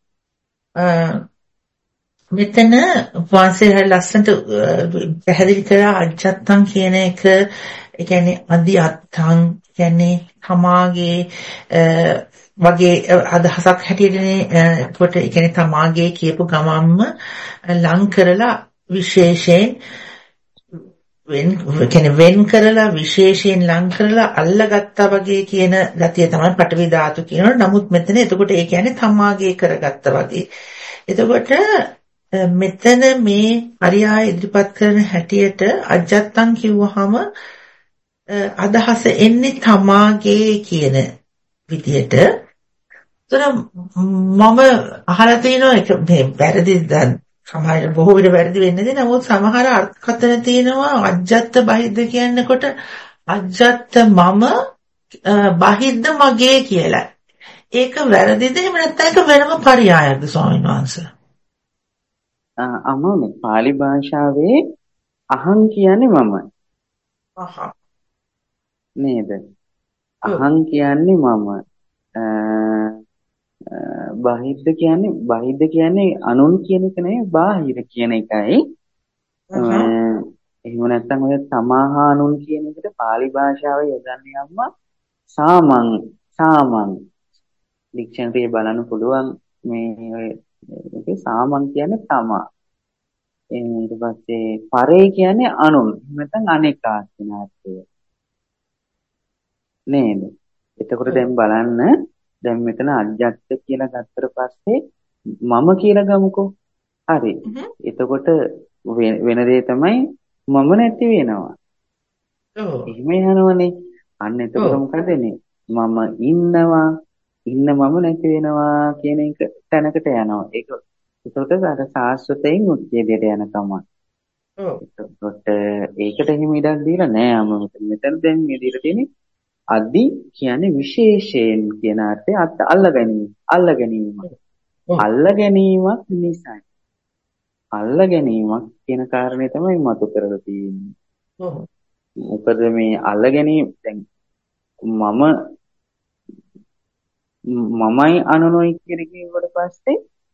Speaker 2: මෙතන වාසේ හරි ලස්සනට පැහැදිලි කරලා අජත්තං කියන එක ඒ කියන්නේ අදි අත්තං කියන්නේ තමාගේ වගේ අදහසක් හැටියටනේ කොට ඒ කියන්නේ තමාගේ කියපු ගමම්ම ලං කරලා විශේෂයෙන් වෙන් කියන්නේ වෙන් කරලා විශේෂයෙන් ලං කරලා අල්ලගත්තා වගේ කියන ගතිය තමයි පටවි ධාතු කියනවා. නමුත් මෙතන එතකොට ඒ කියන්නේ තමාගේ කරගත්තා වගේ. එතකොට මෙතන මේ අරියාය ඉදිරිපත් කරන හැටියට අජත්තං කිව්වහම අදහස එන්නේ තමාගේ කියන විදිහට. ඒතර මම අහලා තියෙනවා ඒක මේ වැරදි දැන් සමහර බොහෝ විට වැරදි වෙන්නේ නැහැ. නමුත් සමහර අර්ථකථන තියෙනවා අජත්ත බහිද්ද කියනකොට අජත්ත මම බහිද්ද මගේ කියලා. ඒක වැරදිද එහෙම නැත්නම් ඒක වෙනම පරයයක්ද ස්වාමීන් වහන්සේ?
Speaker 1: අමෝනේ පාලි භාෂාවේ අහං කියන්නේ මම
Speaker 2: අහ.
Speaker 1: නේද?
Speaker 2: ඔව්.
Speaker 1: අහං කියන්නේ මම. අ, අ, බහිද්ද කියන්නේ බහිද්ද කියන්නේ අනුන් කියන එක නෙවෙයි බාහිර කියන එකයි. අ,
Speaker 2: අහ.
Speaker 1: එහෙම නැත්නම් ඔය සමාහා අනුන් කියන එකට පාලි භාෂාවේ යොදන්නේ අම්මා සාමං සාමං ඩික්ෂනරි බලන්න පුළුවන් මේ ඔය ඒකේ සාමං කියන්නේ තමා. ඊට පස්සේ පරේ කියන්නේ අනුන් නැත්නම් අනේකා කියන අර්ථය නේද? එතකොට
Speaker 2: ඔව්.
Speaker 1: දැන් බලන්න දැන් මෙතන අජ්ජත් කියලා ගත්තට පස්සේ මම කියලා ගමුකෝ. හරි.
Speaker 2: හ්ම්.
Speaker 1: එතකොට වෙ- වෙන දේ තමයි මම නැති වෙනවා.
Speaker 2: ඔව්.
Speaker 1: එහෙම යනවනේ. අන්න එතකොට
Speaker 2: ඔව්.
Speaker 1: මොකද වෙන්නේ? මම ඉන්නවා ඉන්න මම නැති වෙනවා කියන එක තැනකට යනවා. ඒක එතකොට අර සාස්වතයෙන් උච්ඡේදයට යනකම.
Speaker 2: ඔව්.
Speaker 1: එතකොට ඒකට එහෙම ඉඩක් දීලා නෑ අම මෙතන. මෙතන දැන් මේ දීලා තියෙන්නේ අදි කියන්නේ විශේෂයෙන් කියන අර්ථය අත් අල්ල ගැනීම. අල්ල ගැනීම.
Speaker 2: ඔව්.
Speaker 1: අල්ල ගැනීමක් නිසායි. අල්ල ගැනීමක් කියන කාරණේ තමයි මතු කරලා තියෙන්නේ.
Speaker 2: ඔව්.
Speaker 1: මොකද මේ අල්ල ගැනීම දැන් මම මමයි අනුනොයි කියන කිව්වට පස්සේ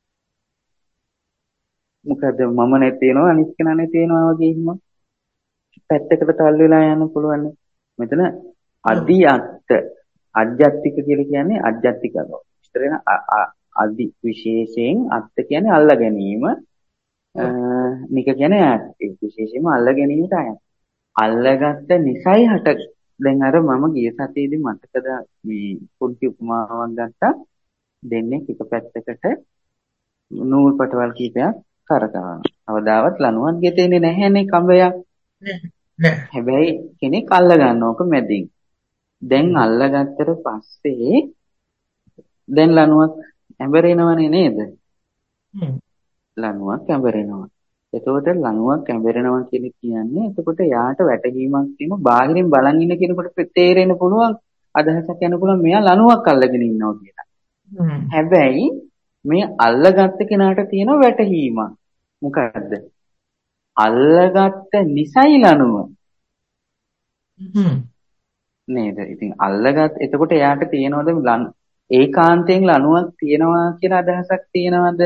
Speaker 1: මොකද මම නැති වෙනවා අනිත් කෙනා නැති වෙනවා වගේ හිම පැත්තකට තල් වෙලා යන්න පුළුවන්. මෙතන අදි අත්ත අජ්ජත්තික කියලා කියන්නේ අජ්ජත්තිකව. විස්තර වෙන අ- අ- අදි විශේෂයෙන් අත්ත කියන්නේ අල්ල ගැනීම. අ, නික කියන්නේ ඈත්. විශේෂයෙන්ම අල්ල ගැනීමට අයත්. අල්ලගත්ත නිසයි හට දැන් අර මම ගිය සතියේදී මතකද මේ පුංචි උපමාවක් ගත්තා. දෙන්නේ එක පැත්තකට නූල් පටවල් කීපයක් කරකවනවා. අවදාවත් ලණුවක් ගෙතෙන්නේ නැහැනේ කඹයක්.
Speaker 2: නෑ. නෑ.
Speaker 1: හැබැයි කෙනෙක් අල්ල ගන්නවක මැදින්. දැන් අල්ලගත්තට පස්සේ දැන් ලණුවක් ඇඹරෙනවනේ නේද?
Speaker 2: හ්ම්.
Speaker 1: ලණුවක් ඇඹරෙනවා. එතකොට ලණුවක් ඇඹරෙනවා කියලා කියන්නේ එතකොට යාට වැටහීමක් තියෙන බාහිරින් බලන් ඉන්න කෙනෙකුට තේරෙන්න පුළුවන් අදහසක් යන පුළුවන් මෙයා ලණුවක් අල්ලගෙන ඉන්නවා කියලා.
Speaker 2: හ්ම්.
Speaker 1: හැබැයි මේ අල්ලගත්ත කෙනාට තියෙන වැටහීමක් මොකද්ද? අල්ලගත්ත නිසයි ලණුව
Speaker 2: හ්ම්.
Speaker 1: නේද? ඉතින් අල්ලගත් එතකොට එයාට තියෙනවද ලණු ඒකාන්තයෙන් ලණුවක් තියනවා කියලා අදහසක් තියනවද?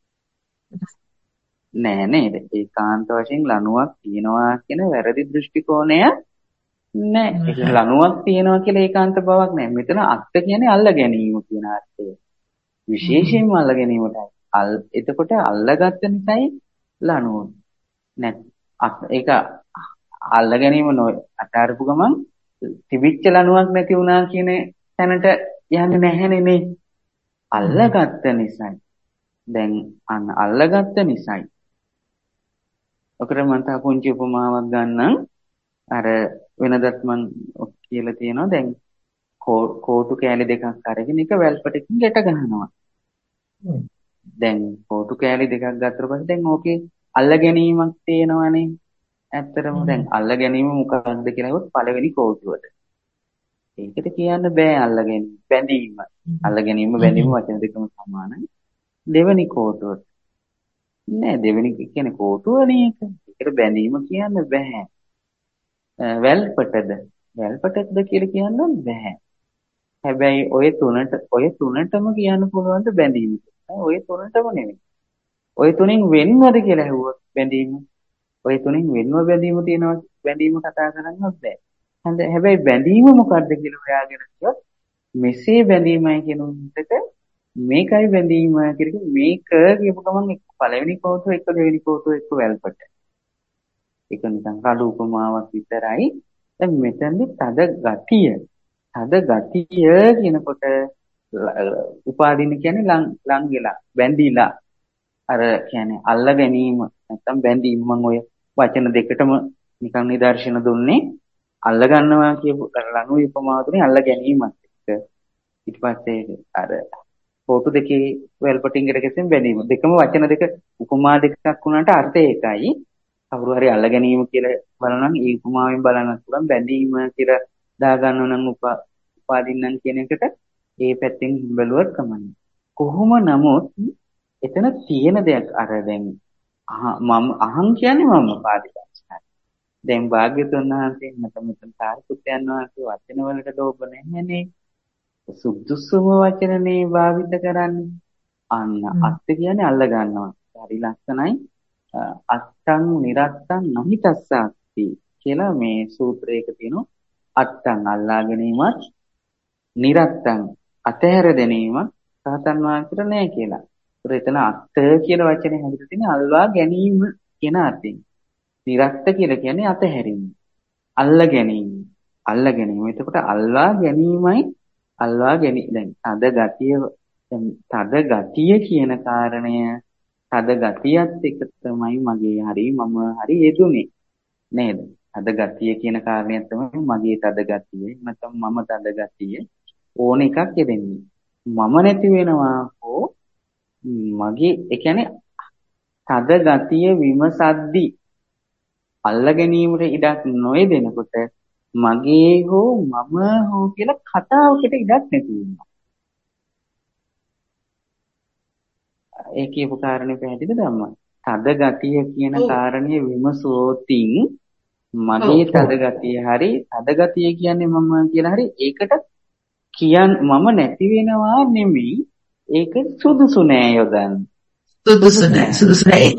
Speaker 1: නෑ නේද? ඒකාන්ත වශයෙන් ලණුවක් තියනවා කියන වැරදි දෘෂ්ටි කෝණය නෑ. ඒක ලණුවක් තියනවා කියලා ඒකාන්ත බවක් නෑ. මෙතන අත්ත කියන්නේ අල්ල ගැනීම කියන අර්ථය. විශේෂයෙන්ම අල්ල ගැනීමටයි. අල් එතකොට අල්ලගත්ත නිසායි ලණුව. නැත් ඒක අල්ල ගැනීම නො අතාරපු ගමන් තිබිච්ච ලණුවක් නැති වුණා කියන තැනට යන්නේ නැහැනේ නේ. අල්ලගත්ත නිසායි. දැන් අන්න අල්ලගත්ත නිසායි. ඔකට මම තා පුංචි උපමාවක් ගන්නම්. අර වෙනදත් මම කියලා තියෙනවා දැන් කෝටු කෑලි දෙකක් අරගෙන එක වැල්පටකින් ගැට ගන්නවා. දැන් කෝටු කෑලි දෙකක් ගත්තට පස්සේ දැන් ඕකේ අල්ල ගැනීමක් තියෙනවනේ. ඇත්තටම දැන් අල්ල ගැනීම මොකක්ද කියලා හිතුවොත් පළවෙනි කෝටුවද. ඒකට කියන්න බෑ අල්ල ගැනීම. බැඳීම. අල්ල ගැනීම බැඳීම වචන දෙකම සමානයි. දෙවෙනි කෝටුව. නෑ දෙවෙනි කියන්නේ කෝටුවනේ ඒක. ඒකට බැඳීම කියන්න බෑ. වැල්පටද වැල්පටද කියලා කියන්න බෑ. හැබැයි ඔය තුනට ඔය තුනටම කියන්න පුළුවන් ද බැඳීම. ඔය තුනටම නෙමෙයි. ඔය තුනෙන් වෙන්වද කියලා ඇහුවොත් බැඳීම. ඔය තුනෙන් වෙන්ව බැඳීම තියෙනවා බැඳීම කතා කරන්නත් බෑ. හැබැයි බැඳීම මොකද්ද කියලා හොයාගෙන ගියොත් මෙසේ බැඳීමයි කියන උන්ට මේකයි බැඳීම කියලා මේක කියපු ගමන් එක්ක පළවෙනි කෝටුව එක්ක දෙවෙනි කෝටුව එක්ක වැල්පට. ඒක නිකන් කඩු උපමාවක් විතරයි. දැන් මෙතනදි තද ගතිය. තද ගතිය කියනකොට උපාදින කියන්නේ ලං ලං වෙලා බැඳිලා අර කියන්නේ අල්ල ගැනීම නැත්තම් බැඳීම මම ඔය වචන දෙකටම නිකන් නිදර්ශන දුන්නේ අල්ල ගන්නවා කියපු ලණු උපමාව තුනේ අල්ල ගැනීමත් එක්ක ඊට පස්සේ අර කෝටු දෙකේ වැල්පටින් එකට ගැසෙන බැඳීම දෙකම වචන දෙක උපමා දෙකක් වුණාට අර්ථය එකයි. කවුරු හරි අල්ල ගැනීම කියලා බලනවා නම් ඒ උපමාවෙන් බලන්නත් පුළුවන් බැඳීම කියලා දාගන්නව නම් උපාදින්නම් කියන එකට ඒ පැත්තෙන් බැලුවත් කමන්නේ. කොහොම නමුත් එතන තියෙන දෙයක් අර දැන් මම අහං කියන්නේ මම පාටිපස්සයි. දැන් භාග්‍යතුන් වහන්සේ මත මෙතන සාරිපුත්යන් වහන්සේ වචන වලට ලෝභ නැහැනේ. සුදුසුම වචනනේ භාවිත කරන්නේ. අන්න අත් කියන්නේ අල්ල ගන්නවා. හරි ලස්සනයි. අත්තං නිරත්තං නහිතස්සාති කියලා මේ සූත්‍රයක තියෙනවා. අත්තං අල්ලා ගැනීමත් නිරත්තං අතහැර දැමීමත් සහතන් වහන්සේට නෑ කියලා. ඒතර එතන අත්ත කියන වචනේ හැදිලා තියෙන්නේ අල්ලා ගැනීම කියන අර්ථයෙන්. නිරත්ත කියලා කියන්නේ අතහැරීම. අල්ල ගැනීම. අල්ල ගැනීම. එතකොට අල්ලා ගැනීමයි අල්ලා ගැනීම. දැන් තද ගතිය දැන් තද ගතිය කියන කාරණය තද ගතියත් එක තමයි මගේ හරි මම හරි යෙදුනේ නේද? තද ගතිය කියන කාරණය තමයි මගේ තද ගතිය නැත්නම් මම තද ගතිය ඕන එකක් යෙදෙන්නේ. මම නැති වෙනවා හෝ මගේ ඒ කියන්නේ තද ගතිය විමසද්දි අල්ල ගැනීමට ඉඩක් නොයෙදෙනකොට මගේ හෝ මම හෝ කියලා කතාවකට ඉඩක් නැති වෙනවා. ඒ කියපු කාරණේ පැහැදිලිද අම්මා? තද ගතිය කියන කාරණේ විමසෝතින් මගේ තද ගතිය හරි තද ගතිය කියන්නේ මම කියලා හරි ඒකට කියන් මම නැති වෙනවා නෙමෙයි ඒක සුදුසු නෑ යොදන්න.
Speaker 2: සුදුසු නෑ සුදුසු නෑ.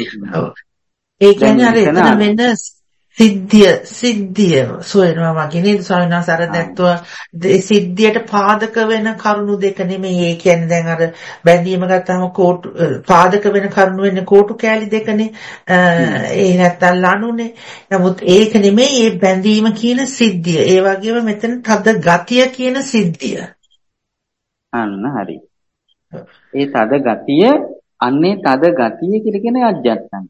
Speaker 2: ඒ කියන්නේ අර එතන වෙන සිද්ධිය සිද්ධිය සොයනවා වගේ නේද ස්වාමීන් වහන්සේ අර දැක්තුවා සිද්ධියට පාදක වෙන කරුණු දෙක නෙමෙයි. ඒ කියන්නේ දැන් අර බැඳීම ගත්තාම කෝටු පාදක වෙන කරුණු වෙන්නේ කෝටු කෑලි දෙකනේ. ඒ නැත්තම් ලණුනේ. නමුත් ඒක නෙමෙයි මේ බැඳීම කියන සිද්ධිය. ඒ වගේම මෙතන තද ගතිය කියන සිද්ධිය.
Speaker 1: අන්න හරි. ඒ තද ගතිය අන්නේ තද ගතිය කියලා කියන්නේ අජ්ජත්තං.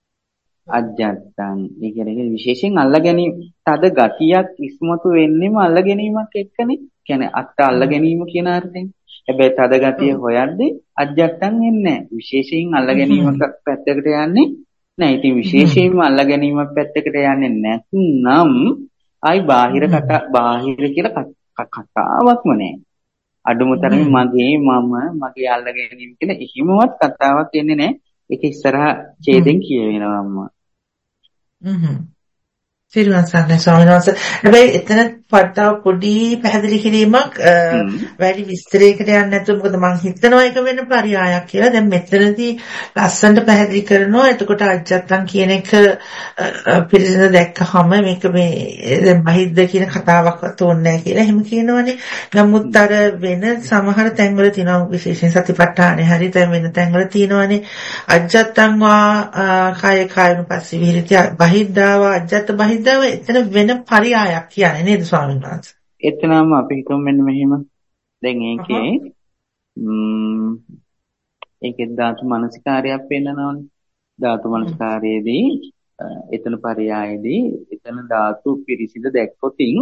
Speaker 1: අජ්ජත්තං ඒ කියන්නේ විශේෂයෙන් අල්ල ගැනීම තද ගතියක් ඉස්මතු වෙන්නේම අල්ල ගැනීමක් එක්කනේ. කියන්නේ අත්ත අල්ල ගැනීම කියන අර්ථයෙන්. හැබැයි තද ගතිය හොයද්දී අජ්ජත්තං එන්නේ නැහැ. විශේෂයෙන් අල්ල ගැනීමක් පැත්තකට යන්නේ නැහැ. ඉතින් විශේෂයෙන්ම අල්ල ගැනීමක් පැත්තකට යන්නේ නැත්නම් ආයි බාහිර කතා බාහිර කියලා කතාවක්ම නැහැ. අඩුම තරමේ මගේ මම මගේ අල්ල ගැනීම කියලා එහෙමවත් කතාවක් එන්නේ නැහැ. ඒක ඉස්සරහා ඡේදෙන් කියවෙනවා අම්මා.
Speaker 2: හ්ම්. සිරුවන්සන්නේ ස්වාමීන් වහන්සේ. හැබැයි එතන පට්ටව පොඩි පැහැදිලි කිරීමක් වැඩි විස්තරයකට යන්නේ නැතුව මොකද මම හිතනවා ඒක වෙන පරයයක් කියලා. දැන් මෙතනදී ලස්සනට පැහැදිලි කරනවා. එතකොට අජ්ජත්තන් කියන එක පිළිසිඳ දැක්කහම මේක මේ දැන් බහිද්ද කියන කතාවක් තෝන්නේ නැහැ කියලා එහෙම කියනවනේ. නමුත් අර වෙන සමහර තැන්වල තියෙනවා විශේෂයෙන් සතිපට්ඨානේ හරි දැන් වෙන තැන්වල තියෙනවනේ අජ්ජත්තන් වා කාය කායන පස්සේ විහෙරිත බහිද්දාව අජ්ජත් බහිද්දාව එතන වෙන පරයයක් කියන්නේ නේද ස්වාමීන් වහන්සේ?
Speaker 1: එතනම අපි හිතමු මෙන්න මෙහෙම. දැන් ඒකේ ම්ම් ඒකේ ධාතු මනසිකාරයක් පෙන්නනවනේ. ධාතු මනසිකාරයේදී එතන පරයයේදී එතන ධාතු පිරිසිදු දැක්කොතින්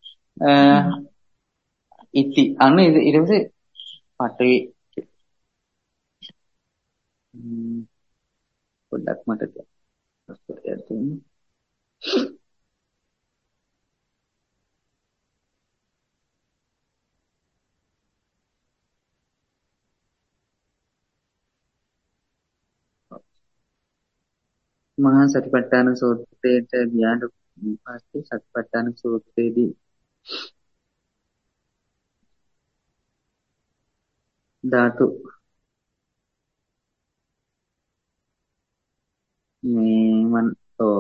Speaker 1: ඉති අන්න ඊට පස්සේ පටවි පොඩ්ඩක් මට දැන් මහා සතිපට්ඨාන සූත්‍රයට ගියාට පස්සේ සතිපට්ඨාන සූත්‍රයේදී ධාතු මේ මන් ඔව්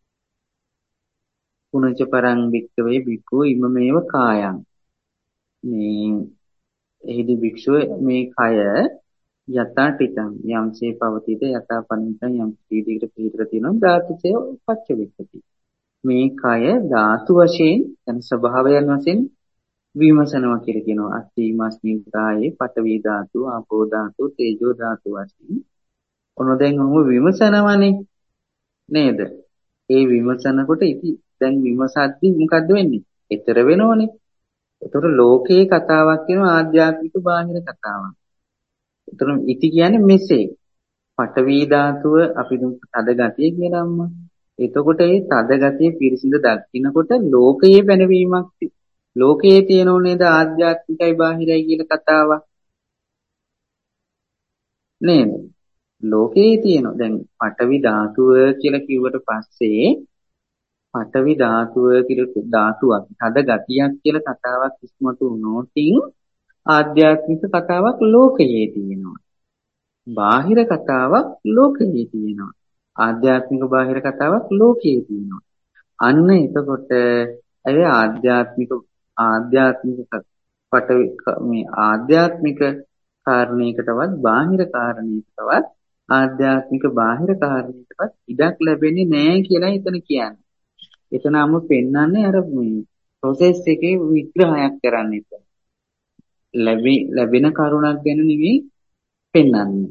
Speaker 1: පුනච පරං වික්කවේ බික්කෝ ඉමමේව කායං මේ එහිදී භික්ෂුව මේ කය යථා ටිකං යම්සේ පවතිත යථා පනිතං යම් පීඩිකට පීඩර තියෙනවා ධාතුසේ උපච්ච වික්කති මේ කය ධාතු වශයෙන් යන ස්වභාවයන් වශයෙන් විමසනවා කියලා කියනවා අස්තිමස්මි කායේ පඨවි ධාතු ආපෝ ධාතු තේජෝ ධාතු වශයෙන් ඔන්න දැන් ඔහොම විමසනවනේ නේද ඒ විමසනකොට ඉති දැන් විමසද්දි මොකද්ද වෙන්නේ? ඊතර වෙනවනේ. ඒතර ලෝකේ කතාවක් කියනවා ආධ්‍යාත්මික බාහිර කතාවක්. ඒතර ඉති කියන්නේ මෙසේ. පඨවි ධාතුව අපි තද ගතිය කියනම්ම. එතකොට ඒ තද ගතිය පිරිසිදු දකින්නකොට ලෝකයේ පැනවීමක් ලෝකයේ තියෙනෝ නේද ආධ්‍යාත්මිකයි බාහිරයි කියන කතාවක්. නේද? ලෝකේ තියෙනවා. දැන් පඨවි ධාතුව කියලා කිව්වට පස්සේ පඨවි ධාතුව කියලා ධාතුවක් හද ගතියක් කියලා කතාවක් ඉස්මතු වුණොතින් ආධ්‍යාත්මික කතාවක් ලෝකයේ තියෙනවා. බාහිර කතාවක් ලෝකයේ තියෙනවා. ආධ්‍යාත්මික බාහිර කතාවක් ලෝකයේ තියෙනවා. අන්න එතකොට ඒ ආධ්‍යාත්මික ආධ්‍යාත්මික පඨවි මේ ආධ්‍යාත්මික කාරණයකටවත් බාහිර කාරණයකටවත් ආධ්‍යාත්මික බාහිර කාරණයකටවත් ඉඩක් ලැබෙන්නේ නැහැ කියලා එතන කියන්නේ. එතන අම පෙන්වන්නේ අර මේ process එකේ විග්‍රහයක් කරන්න එතන. ලැබි ලැබෙන කරුණක් ගැන නෙවෙයි පෙන්වන්නේ.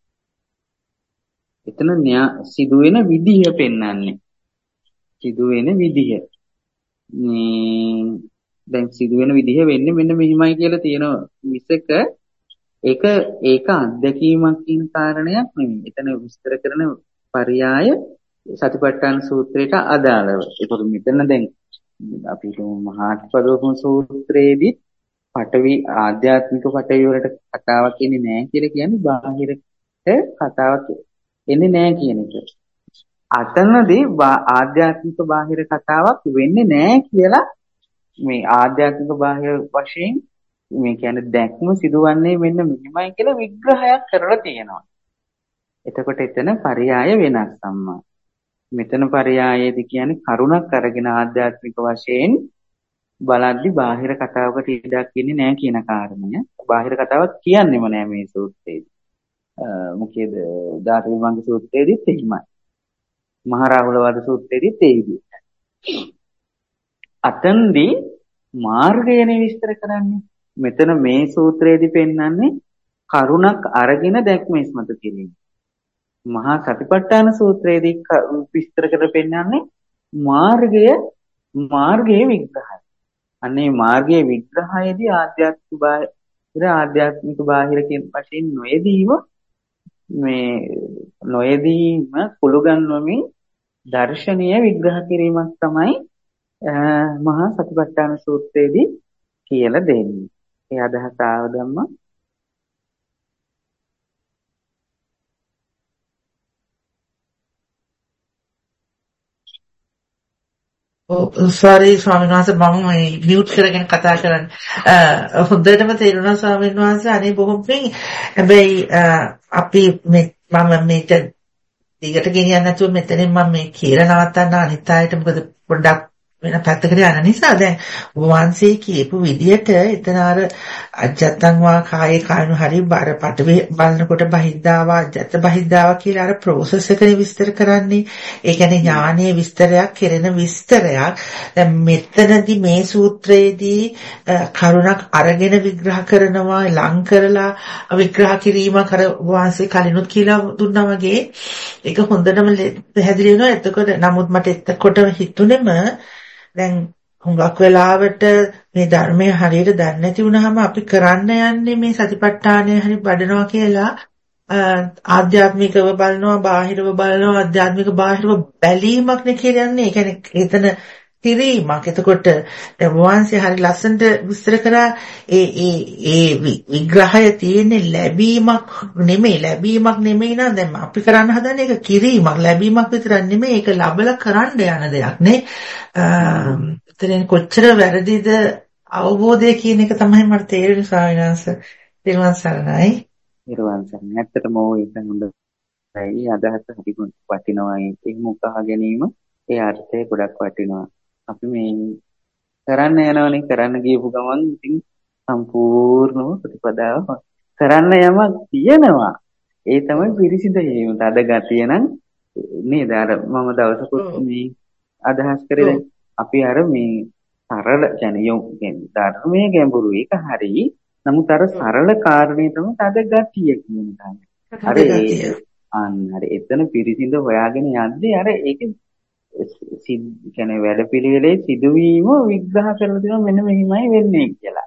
Speaker 1: එතන සිදුවෙන විදිහ පෙන්වන්නේ. සිදුවෙන විදිහ. මේ දැන් සිදුවෙන විදිහ වෙන්නේ මෙන්න මෙහිමයි කියලා තියෙනවා. මිසක ඒක ඒක අත්දැකීමක් කියන කාරණයක් නෙමෙයි. එතන විස්තර කරන පරයය සතිපට්ඨාන සූත්‍රයට අදාළව. ඒකත් මෙතන දැන් අපි මහාත්පදෝපම සූත්‍රයේදී පඨවි ආධ්‍යාත්මික පඨවි වලට කතාවක් එන්නේ නැහැ කියලා කියන්නේ බාහිරට කතාවක් එන්නේ නැහැ කියන එක. අතනදී ආධ්‍යාත්මික බාහිර කතාවක් වෙන්නේ නැහැ කියලා මේ ආධ්‍යාත්මික බාහිර වශයෙන් මේ කියන්නේ දැක්ම සිදුවන්නේ මෙන්න මෙහිමයි කියලා විග්‍රහයක් කරලා තියෙනවා. එතකොට එතන පරයය වෙනස් සම්මා. මෙතන පරයයේදී කියන්නේ කරුණක් අරගෙන ආධ්‍යාත්මික වශයෙන් බලද්දි බාහිර කතාවකට ඉඩක් ඉන්නේ නැහැ කියන කාරණය. බාහිර කතාවක් කියන්නේම නැහැ මේ සූත්‍රයේදී. මොකේද ධාතු විභංග සූත්‍රයේදීත් එහෙමයි. මහා රාහුල වද සූත්‍රයේදීත් එහෙමයි. අතන්දී මාර්ගයනේ විස්තර කරන්නේ. මෙතන මේ සූත්‍රයේදී පෙන්වන්නේ කරුණක් අරගෙන දැක්ම ඉස්මතු කිරීම. මහා සතිපට්ඨාන සූත්‍රයේදී විස්තර කර පෙන්වන්නේ මාර්ගය මාර්ගයේ විග්‍රහය. අනේ මාර්ගයේ විග්‍රහයේදී ආධ්‍යාත්මික බාහිර ආධ්‍යාත්මික බාහිර කියන වශයෙන් නොයදීම මේ නොයදීම කුළු ගන්වමින් දර්ශනීය විග්‍රහ කිරීමක් තමයි මහා සතිපට්ඨාන සූත්‍රයේදී කියලා දෙන්නේ. ඒ අදහස ආවදම්ම
Speaker 2: සෝරි ස්වාමීන් වහන්සේ මම මේ මියුට් කරගෙන කතා කරන්නේ හොඳටම තේරුණා ස්වාමීන් වහන්සේ අනේ බොහොම පිං හැබැයි අපි මේ මම මේක දිගට ගෙනියන්න නැතුව මෙතනින් මම මේ කියලා නවත්තන්න අනිත් අයට මොකද පොඩ්ඩක් වෙන පැත්තකට යන නිසා දැන් වංශේ කියපු විදියට එතන අර අජත්තං වා කායේ කායන හරි බාර පටවි බලනකොට බහිද්දාවා අජත්ත බහිද්දාවා කියලා අර process එකනේ විස්තර කරන්නේ. ඒ කියන්නේ ඥානීය විස්තරයක් කෙරෙන විස්තරයක්. දැන් මෙතනදී මේ සූත්‍රයේදී කරුණක් අරගෙන විග්‍රහ කරනවා ලං කරලා විග්‍රහ කිරීමක් අර වංශේ කලිනුත් කියලා දුන්නා වගේ ඒක හොඳටම පැහැදිලි වෙනවා. එතකොට නමුත් මට එතකොට හිතුනේම දැන් හුඟක් වෙලාවට මේ ධර්මයේ හරියට දන්නේ නැති වුනහම අපි කරන්න යන්නේ මේ සතිපට්ඨානය හරි වඩනවා කියලා ආධ්‍යාත්මිකව බලනවා බාහිරව බලනවා ආධ්‍යාත්මික බාහිරව බැලීමක් නේ කියන්නේ. ඒ කියන්නේ එතන තිරීමක්. එතකොට දැන් වංශය හරි ලස්සනට විස්තර කරා ඒ ඒ ඒ විග්‍රහය තියෙන්නේ ලැබීමක් නෙමෙයි ලැබීමක් නෙමෙයි නේද? දැන් අපි කරන්න හදන්නේ ඒක කිරීමක් ලැබීමක් විතරක් නෙමෙයි ඒක ලබලා කරන්න යන දෙයක් නේ. එතන කොච්චර වැරදිද අවබෝධය කියන එක තමයි මට තේරෙන්නේ ස්වාමීන් වහන්සේ. ත්‍රිවන් සරණයි.
Speaker 1: ත්‍රිවන් සරණයි. ඇත්තටම ඕක හොඳයි. අදහස හරි වටිනවා. ඒක මුකහා ගැනීම ඒ අර්ථය ගොඩක් වටිනවා. අපි මේ කරන්න යනවනේ කරන්න ගියපු ගමන් ඉතින් සම්පූර්ණව ප්‍රතිපදාව කරන්න යමක් තියෙනවා. ඒ තමයි පිරිසිදු වීම. තද ගතිය නම් නේද? අර මම දවසකුත් මේ අදහස් කරේ අපි අර මේ සරල කියන්නේ ධර්මයේ ගැඹුරු එක හරි. නමුත් අර සරල කාරණේ තමයි තද ගතිය කියන එක. අර ඒ අන්න හරි එතන පිරිසිදු හොයාගෙන යද්දී අර ඒක කියන්නේ වැඩපිළිවෙලේ සිදුවීම විග්‍රහ කරලා දෙනවා මෙන්න මෙහිමයි වෙන්නේ කියලා.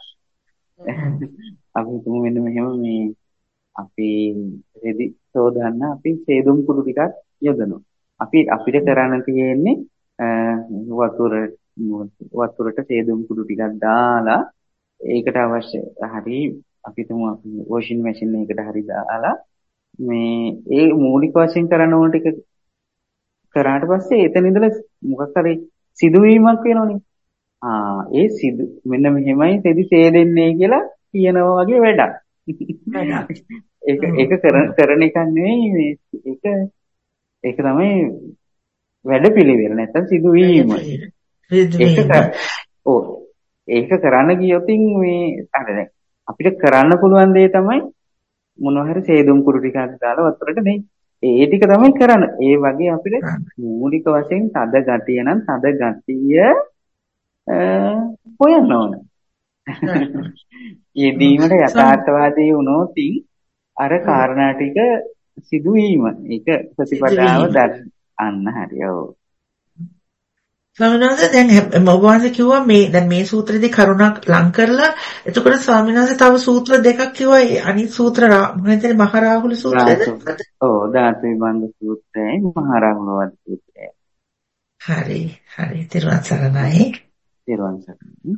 Speaker 1: අපි හිතමු මෙන්න මෙහෙම මේ අපි රෙදි සෝදන්න අපි සේදුම් කුඩු ටිකක් යොදනවා. අපි අපිට කරන්න තියෙන්නේ වතුර වතුරට සේදුම් කුඩු ටිකක් දාලා ඒකට අවශ්‍ය හරි අපි හිතමු අපි වොෂින් මැෂින් එකකට හරි දාලා මේ ඒ මූලික වශයෙන් කරන්න ඕන ටික කරාට පස්සේ එතන ඉඳලා මොකක් හරි සිදුවීමක් වෙනවනේ. ආ ඒ සිදු මෙන්න මෙහෙමයි තෙදි තේදෙන්නේ කියලා කියනවා වගේ වැඩක්. ඒක ඒක කරන කරන එකක් නෙවෙයි මේ ඒක ඒක තමයි වැඩපිළිවෙල නැත්නම් සිදුවීම. ඒක ඔව් ඒක කරන්න ගියොතින් මේ අර දැන් අපිට කරන්න පුළුවන් දේ තමයි මොනවා හරි සේදුම් කුරු ටිකක් දාලා වතුරට නේ. ඒ ටික තමයි කරන්න. ඒ වගේ අපිට මූලික වශයෙන් තද ගතිය නම් තද ගතිය හොයන්න ඕන. යෙදීමට යථාර්ථවාදී වුණොත් අර කාරණා ටික සිදුවීම. ඒක ප්‍රතිපදාව දන්න හරි. ඔව්.
Speaker 2: ස්වාමීන් වහන්සේ දැන් ඔබ වහන්සේ කිව්වා මේ දැන් මේ සූත්‍රයේදී කරුණක් ලං කරලා එතකොට ස්වාමීන් වහන්සේ තව සූත්‍ර දෙකක් කිව්වා අනිත් සූත්‍ර මොකද මහා රාහුල සූත්‍රයද?
Speaker 1: ඔව් ධාතු විභංග සූත්‍රයයි මහා රාහුල වද සූත්‍රයයි.
Speaker 2: හරි හරි තිරුවන් සරණයි.
Speaker 1: තිරුවන් සරණයි.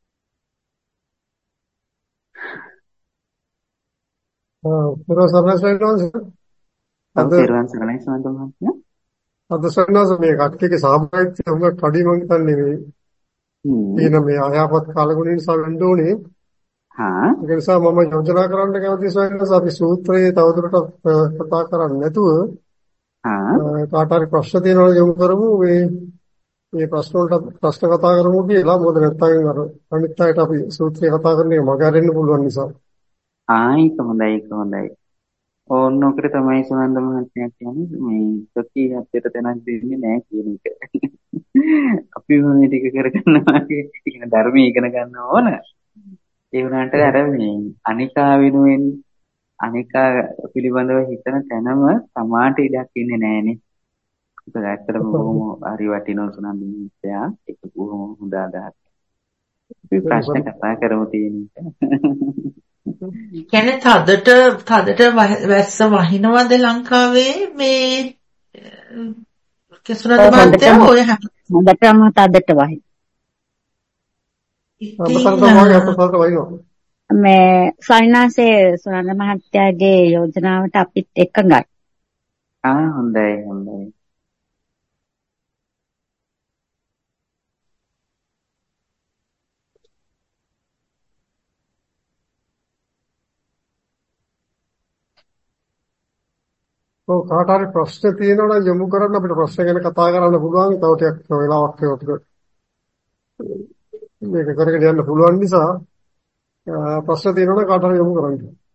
Speaker 3: ආ තිරුවන් සරණයි.
Speaker 1: අද තිරුවන් සරණයි සමන්තමහත්මයා.
Speaker 3: අද සන්නස මේ කට්ටියගේ සාමාජික හුඟක් කඩි මං හිතන්නේ මේ ඊන මේ අයහපත් කාලගුණ නිසා වෙන්න ඕනේ.
Speaker 1: හා
Speaker 3: ඒ නිසා මම යෝජනා කරන්න කැමතියි සන්නස අපි සූත්‍රයේ තවදුරටත් කතා කරන්නේ නැතුව
Speaker 1: හා
Speaker 3: කාට හරි ප්‍රශ්න තියෙනවා යොමු කරමු මේ මේ ප්‍රශ්න වලට ප්‍රශ්න කතා කරමු කියලා මොකද නැත්නම් අර අනිත් අයට අපි සූත්‍රය කතා කරන එක මගහරින්න පුළුවන් නිසා.
Speaker 1: ආ ඒක හොඳයි ඒක හොඳයි. ඕන ඔකට තමයි සුනන්ද මහත්මයා කියන්නේ මේ සත්‍ය හත්යට තැනක් දෙන්නේ නැහැ කියන එක. අපි මේ ටික කරගන්නවා කියන ධර්මයේ ඉගෙන ගන්න ඕන. ඒ වුණාට අර මේ අනිකා වෙනුවෙන් අනිකා පිළිබඳව හිතන තැනම සමාට ඉඩක් ඉන්නේ නැහනේ. ඒක ඇත්තටම බොහොම හරි වටිනවා සුනන්ද මහත්මයා. ඒක බොහොම හොඳ අදහසක්. අපි ප්‍රශ්න කතා කරමු තියෙන්නේ.
Speaker 2: කියන්නේ තදට තදට වැස්ස වහිනවද ලංකාවේ මේ කෙසුනද මහත්තයා ඔය
Speaker 4: හොඳටම තදට වහින. මේ සයින්නාසේ සුනන්ද මහත්තයාගේ යෝජනාවට අපිත් එකඟයි.
Speaker 1: ආ හොඳයි හොඳයි.
Speaker 3: ඔව් කාට හරි ප්‍රශ්න තියෙනවා නම් යොමු කරන්න අපිට ප්‍රශ්න ගැන කතා කරන්න පුළුවන්. තව ටිකක් වෙලාවක් ඒකට මේක කරගෙන යන්න පුළුවන් නිසා ප්‍රශ්න තියෙනවා නම් කාට හරි යොමු කරන්න.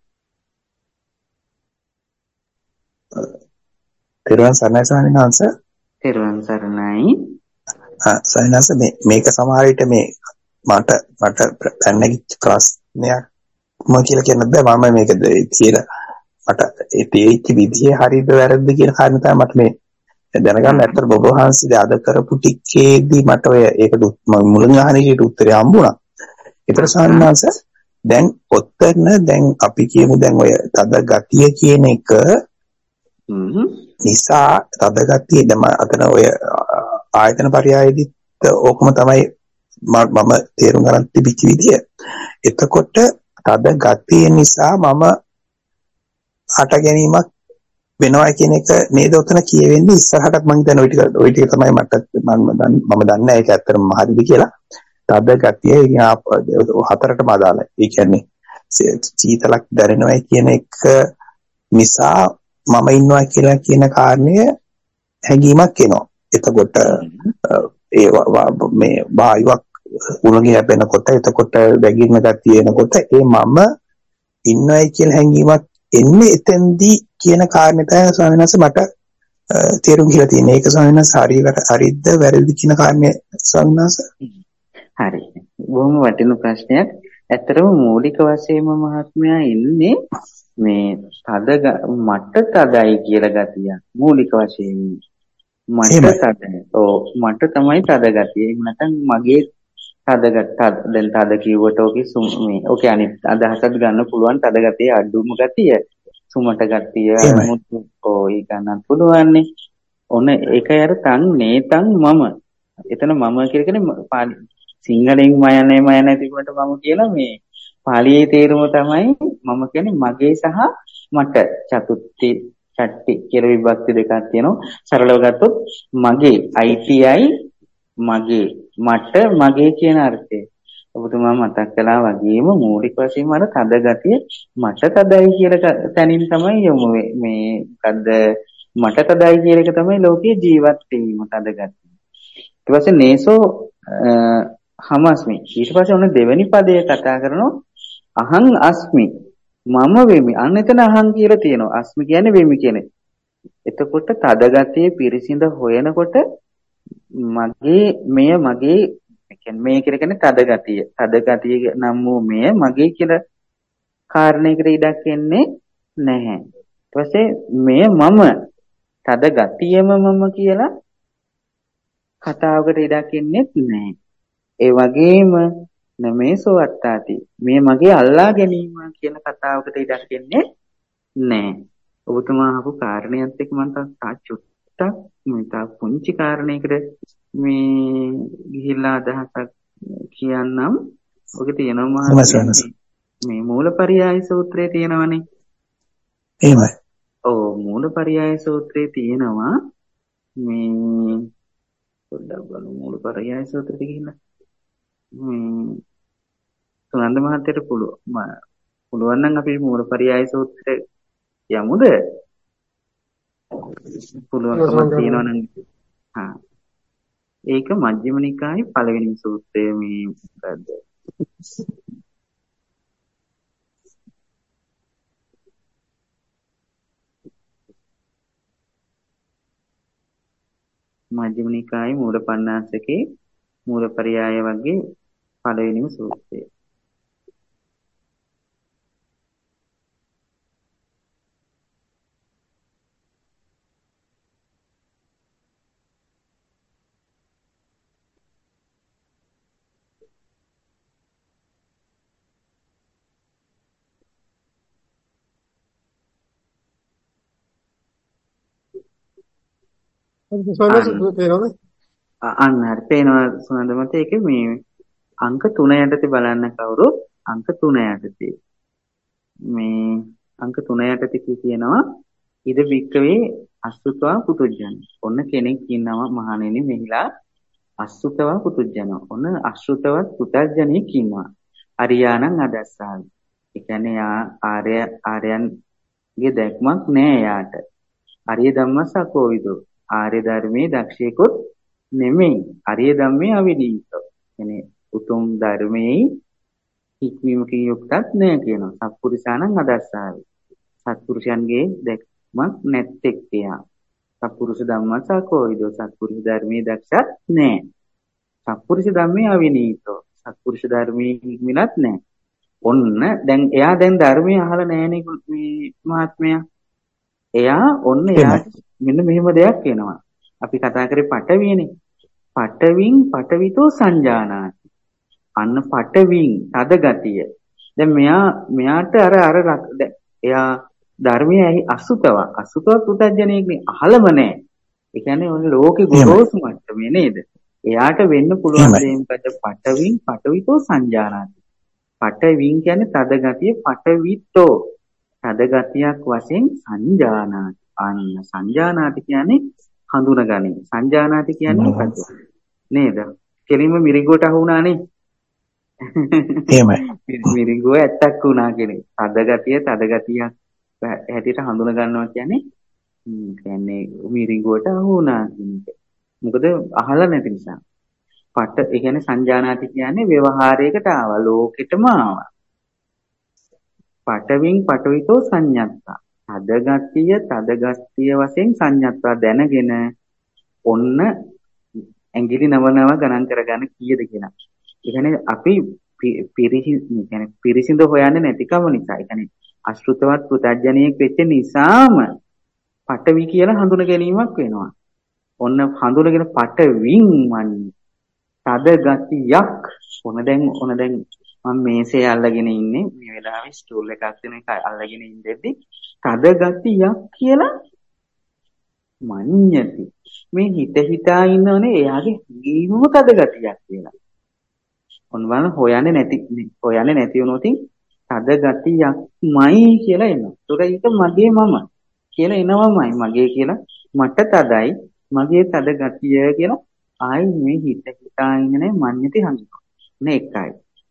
Speaker 5: තිරුවන් සරණයි ස්වාමීන් වහන්සේ.
Speaker 1: තිරුවන් සරණයි.
Speaker 5: ආ ස්වාමීන් වහන්සේ මේ මේක සමහර විට මේ මට මට පැන්නගිච්ච ප්‍රශ්නයක් මොකද කියලා කියන්න බෑ. මම මේක කියලා මට ඒ තේච්ච විදිහේ හරියද වැරද්ද කියන කාරණා තමයි මට මේ දැනගන්න. ඇත්තට ඔබ වහන්සේ අද කරපු ටිකේදී මට ඔය ඒකට මුලින් අහන එකේට උත්තරේ හම්බුණා. ඒතර සාමාන්‍යස දැන් ඔතන දැන් අපි කියමු දැන් ඔය තද ගතිය කියන එක නිසා තද ගතිය දැන් අතන ඔය ආයතන පරයයේදීත් ඕකම තමයි මම තේරුම් ගන්න තිබිච්ච විදිය. එතකොට තද ගතිය නිසා මම හට ගැනීමක් වෙනවා කියන එක නේද උතන කියවෙන්නේ. ඉස්සරහටත් මම හිතන්නේ ওই ටික ওই ටික තමයි මට මම මම දන්නේ ඒක ඇත්තටම හරිද කියලා. තද ගතිය හතරටම අදාළයි. ඒ කියන්නේ සීතලක් දැනෙනවා කියන එක නිසා මම ඉන්නවා කියලා කියන කාරණය හැඟීමක් එනවා. එතකොට ඒ මේ වායුවක් උණුගේ හැපෙනකොට එතකොට වැగిරෙන ගතිය එනකොට ඒ මම ඉන්නයි කියලා හැඟීමක් එන්නේ එතෙන්දී කියන කාරණේ තමයි ස්වාමීන් වහන්සේ මට තේරුම් ගිහලා තියෙන්නේ. ඒක ස්වාමීන් වහන්සේ හරියට හරියද වැරදිද කියන කාරණේ ස්වාමීන් වහන්සේ.
Speaker 1: හරි. බොහොම වටිනා ප්‍රශ්නයක්. ඇත්තටම මූලික වශයෙන්ම මහත්මයා ඉන්නේ මේ තද මට තදයි කියලා ගතිය. මූලික වශයෙන් මට තදයි. ඔව් මට තමයි තද ගතිය. එහෙම නැත්නම් මගේ තද දැන් තද කිව්වට ඔකේ මේ ඔකේ අනිත් අදහසක් ගන්න පුළුවන්. තද ගතිය අඩුම ගතිය සුමට ගතිය මුතු ඔය ගන්නත් පුළුවන්නේ. ඔන්න ඒකයි අර තන් නේතන් මම. එතන මම කියලා කියන්නේ සිංහලෙන් මයනේ මයනේ තිබුණට මම කියලා මේ පාලියේ තේරුම තමයි මම කියන්නේ මගේ සහ මට චතුත්ථි චට්ටි කියලා විභක්ති දෙකක් තියෙනවා. සරලව ගත්තොත් මගේ අයිතියයි මගේ මට මගේ කියන අර්ථය. ඔබතුමා මතක් කළා වගේම මූලික වශයෙන්ම අර තද ගතිය මට තදයි කියලා තැනින් තමයි යොමු මේ මොකද්ද මට තදයි කියන එක තමයි ලෝකයේ ජීවත් වීම තද ගතිය. ඊට පස්සේ නේසෝ හමස්මි. ඊට පස්සේ ඔන්න දෙවෙනි පදයේ කතා කරනවා අහං අස්මි. මම වෙමි. අන්න එතන අහං කියලා තියෙනවා. අස්මි කියන්නේ වෙමි කියන්නේ. එතකොට තද ගතියේ පිරිසිඳ හොයනකොට මගේ මෙය මගේ කියන්නේ මේ කියලා කියන්නේ තද ගතිය. තද ගතිය නම් වූ මෙය මගේ කියලා කාරණයකට ඉඩක් එන්නේ නැහැ. ඊට පස්සේ මෙය මම තද ගතියම මම කියලා කතාවකට ඉඩක් එන්නේ නැහැ. ඒ වගේම නමේසෝ අත්තාති මේ මගේ අල්ලා ගැනීම කියන කතාවකට ඉඩක් එන්නේ නැහැ. ඔබතුමා අහපු කාරණේත් එක්ක මම තා චුට්ටක් මේ තා පුංචි කාරණයකට මේ ගිහිල්ලා අදහසක් කියන්නම්. ඔක තියෙනවා මේ මූලපරියාය සූත්‍රයේ තියෙනවනේ.
Speaker 5: එහෙමයි.
Speaker 1: ඔව් මූලපරියාය සූත්‍රයේ තියෙනවා මේ පොඩ්ඩක් බලමු මූලපරියාය සූත්‍රෙට ගිහිල්ලා මේ සුනන්ද මහත්තයට පුළුවන් පුළුවන් නම් අපි මූලපරියාය සූත්‍රයට යමුද? පුළුවන්කමක් තියෙනවා නම් හා ඒක මජ්ක්‍ධිම නිකායේ පළවෙනි සූත්‍රය මේ මොකද්ද? මජ්ක්‍ධිම නිකායේ මූලපණ්ණාසකේ මූලපරියාය වගේ පළවෙනිම සූත්‍රය. අන්න හරි පේනවා සුනන්ද මත ඒක මේ අංක තුන යටතේ බලන්න කවුරුත් අංක තුන යටතේ මේ අංක තුන යටතේ කියනවා ඉද වික්කවේ අසුතවා පුතුජන. ඔන්න කෙනෙක් ඉන්නවා මහණෙනි මෙහිලා අසුතවා පුතුජන. ඔන්න අසුතවත් පුතජනෙක් ඉන්නවා. අරියාණන් අදස්සාවි. ඒ කියන්නේ යා ආර්ය ආර්යයන්ගේ දැක්මක් නෑ යාට. අරිය ධම්මසකෝවිදෝ. ආර්ය ධර්මයේ දක්ෂයෙකුත් නෙමෙයි. ආර්ය ධම්මේ අවිනීතෝ. එනේ උතුම් ධර්මයේ හික්මීමකින් යුක්තත් නෑ කියනවා. සත්පුරුෂාණන් අදස්සාවි. සත්පුරුෂයන්ගේ දැක්මක් නැත්තේ කියා. සත්පුරුෂ ධම්මසකෝවිදෝ. සත්පුරුෂ ධර්මයේ දක්ෂත් නෑ. සත්පුරුෂ ධම්මේ අවිනීතෝ. සත්පුරුෂ ධර්මයේ හික්මිනත් නෑ. ඔන්න දැන් එයා දැන් ධර්මයේ අහලා නෑනේ මේ මහත්මයා. එයා ඔන්න එයාට මෙන්න මෙහෙම දෙයක් වෙනවා. අපි කතා කරේ පටවියනේ. පටවින් පටවිතෝ සංජානාති. අන්න පටවින් තද ගතිය. දැන් මෙයා මෙයාට අර අර දැන් එයා ධර්මයේ අසුතව අසුතව පුතඥයෙක්නේ අහලම නැහැ. ඒ කියන්නේ ඔන්න ලෝකේ ගොරෝසු මට්ටමේ නේද? එයාට වෙන්න පුළුවන් දේ මොකද? පටවින් පටවිතෝ සංජානාති. පටවින් කියන්නේ තද ගතිය පටවිතෝ තද ගතියක් වශයෙන් සංජානාති. අන්න සංජානාති කියන්නේ හඳුනගනි. සංජානාති කියන්නේ මොකද? නේද? කෙලින්ම මිරිඟුවට අහු වුණානේ.
Speaker 5: එහෙමයි.
Speaker 1: මිරිඟුව ඇත්තක් වුණා කියන්නේ. තද ගතිය තද ගතියක් හැටියට හඳුන ගන්නවා කියන්නේ කියන්නේ මිරිඟුවට අහු වුණා කියන එක. මොකද අහලා නැති නිසා. පට ඒ කියන්නේ සංජානාති කියන්නේ ව්‍යවහාරයකට ආවා. ලෝකෙටම ආවා. පටවින් පටවිතෝ සංඤත්තා. තද ගතිය තද ගතිය වශයෙන් සංඤත්තා දැනගෙන ඔන්න ඇඟිලි නව නව ගණන් කරගන්න කීයද කියලා. ඒ කියන්නේ අපි පිරිසිදු කියන්නේ පිරිසිදු හොයන්නේ නැතිකම නිසා. ඒ කියන්නේ අශෘතවත් පුතඥයෙක් වෙච්ච නිසාම පටවි කියලා හඳුන ගැනීමක් වෙනවා. ඔන්න හඳුනගෙන පටවින් වන්නේ තද ගතියක්. ඔන්න දැන් ඔන්න දැන් මම මේසේ අල්ලගෙන ඉන්නේ මේ වෙලාවේ ස්ටූල් එකක් දෙන එක අල්ලගෙන ඉඳෙද්දි තද ගතියක් කියලා මඤ්ඤති. මේ හිත හිතා ඉන්නවනේ එයාගේ ගීමම තද ගතියක් කියලා. ඔන්න බලන්න හොයන්නේ නැති හොයන්නේ නැති වුණොත් තද ගතියක්මයි කියලා එනවා. ඒතර ඒක මගේ මම කියලා එනවමයි. මගේ කියලා මට තදයි මගේ තද ගතිය කියලා ආයි මේ හිත හිතා ඉන්නේ මඤ්ඤති හංගනවා. නේ එකයි.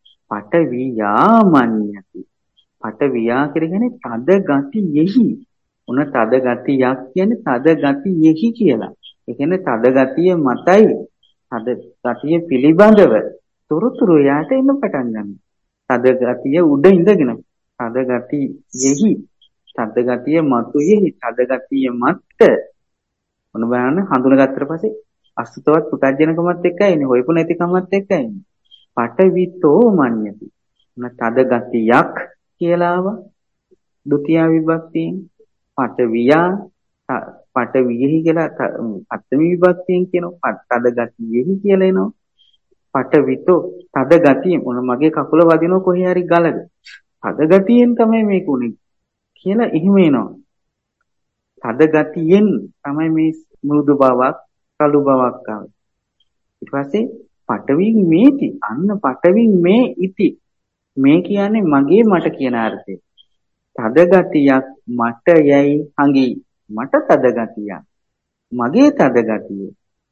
Speaker 1: පටවියා මඤ්ඤති. පටවියා කියන්නේ තද ගතියෙහි. උන තද ගතියක් කියන්නේ තද ගතියෙහි කියලා. ඒ කියන්නේ තද ගතිය මතයි තද ගතිය පිළිබඳව තොරතුරු යාට එන්න පටන් ගන්නවා. තද ගතිය උඩ ඉඳගෙන තද ගතියෙහි තද ගතිය මතුයෙහි තද ගතිය මත මොන බලන්න හඳුනගත්තට පස්සේ අසුතවත් පුතඥකමත් එක්කයි ඉන්නේ හොයපු නැතිකමත් එක්කයි ඉන්නේ. පටවිතෝ මඤ්ඤති. උන තද ගතියක් කියලාව ဒုတိ ය විභක්තියෙන් පටවියා පටවියෙහි කියලා පඨවි විභක්තියෙන් කියනවා. තද ගතියෙහි කියලා එනවා. පටවිතෝ තද ගතිය මොන මගේ කකුල වදිනව කොහේ හරි ගලක. තද ගතියෙන් තමයි මේක උනේ කියලා එහෙම එනවා. තද ගතියෙන් තමයි මේ මෘදු බවක් කළු බවක් ආවේ. ඊට පස්සේ පටවින් මේති අන්න පටවින් මේ ඉති මේ කියන්නේ මගේ මට කියන අර්ථය. තද ගතියක් මට යයි හඟි මට තද ගතියක් මගේ තද ගතිය.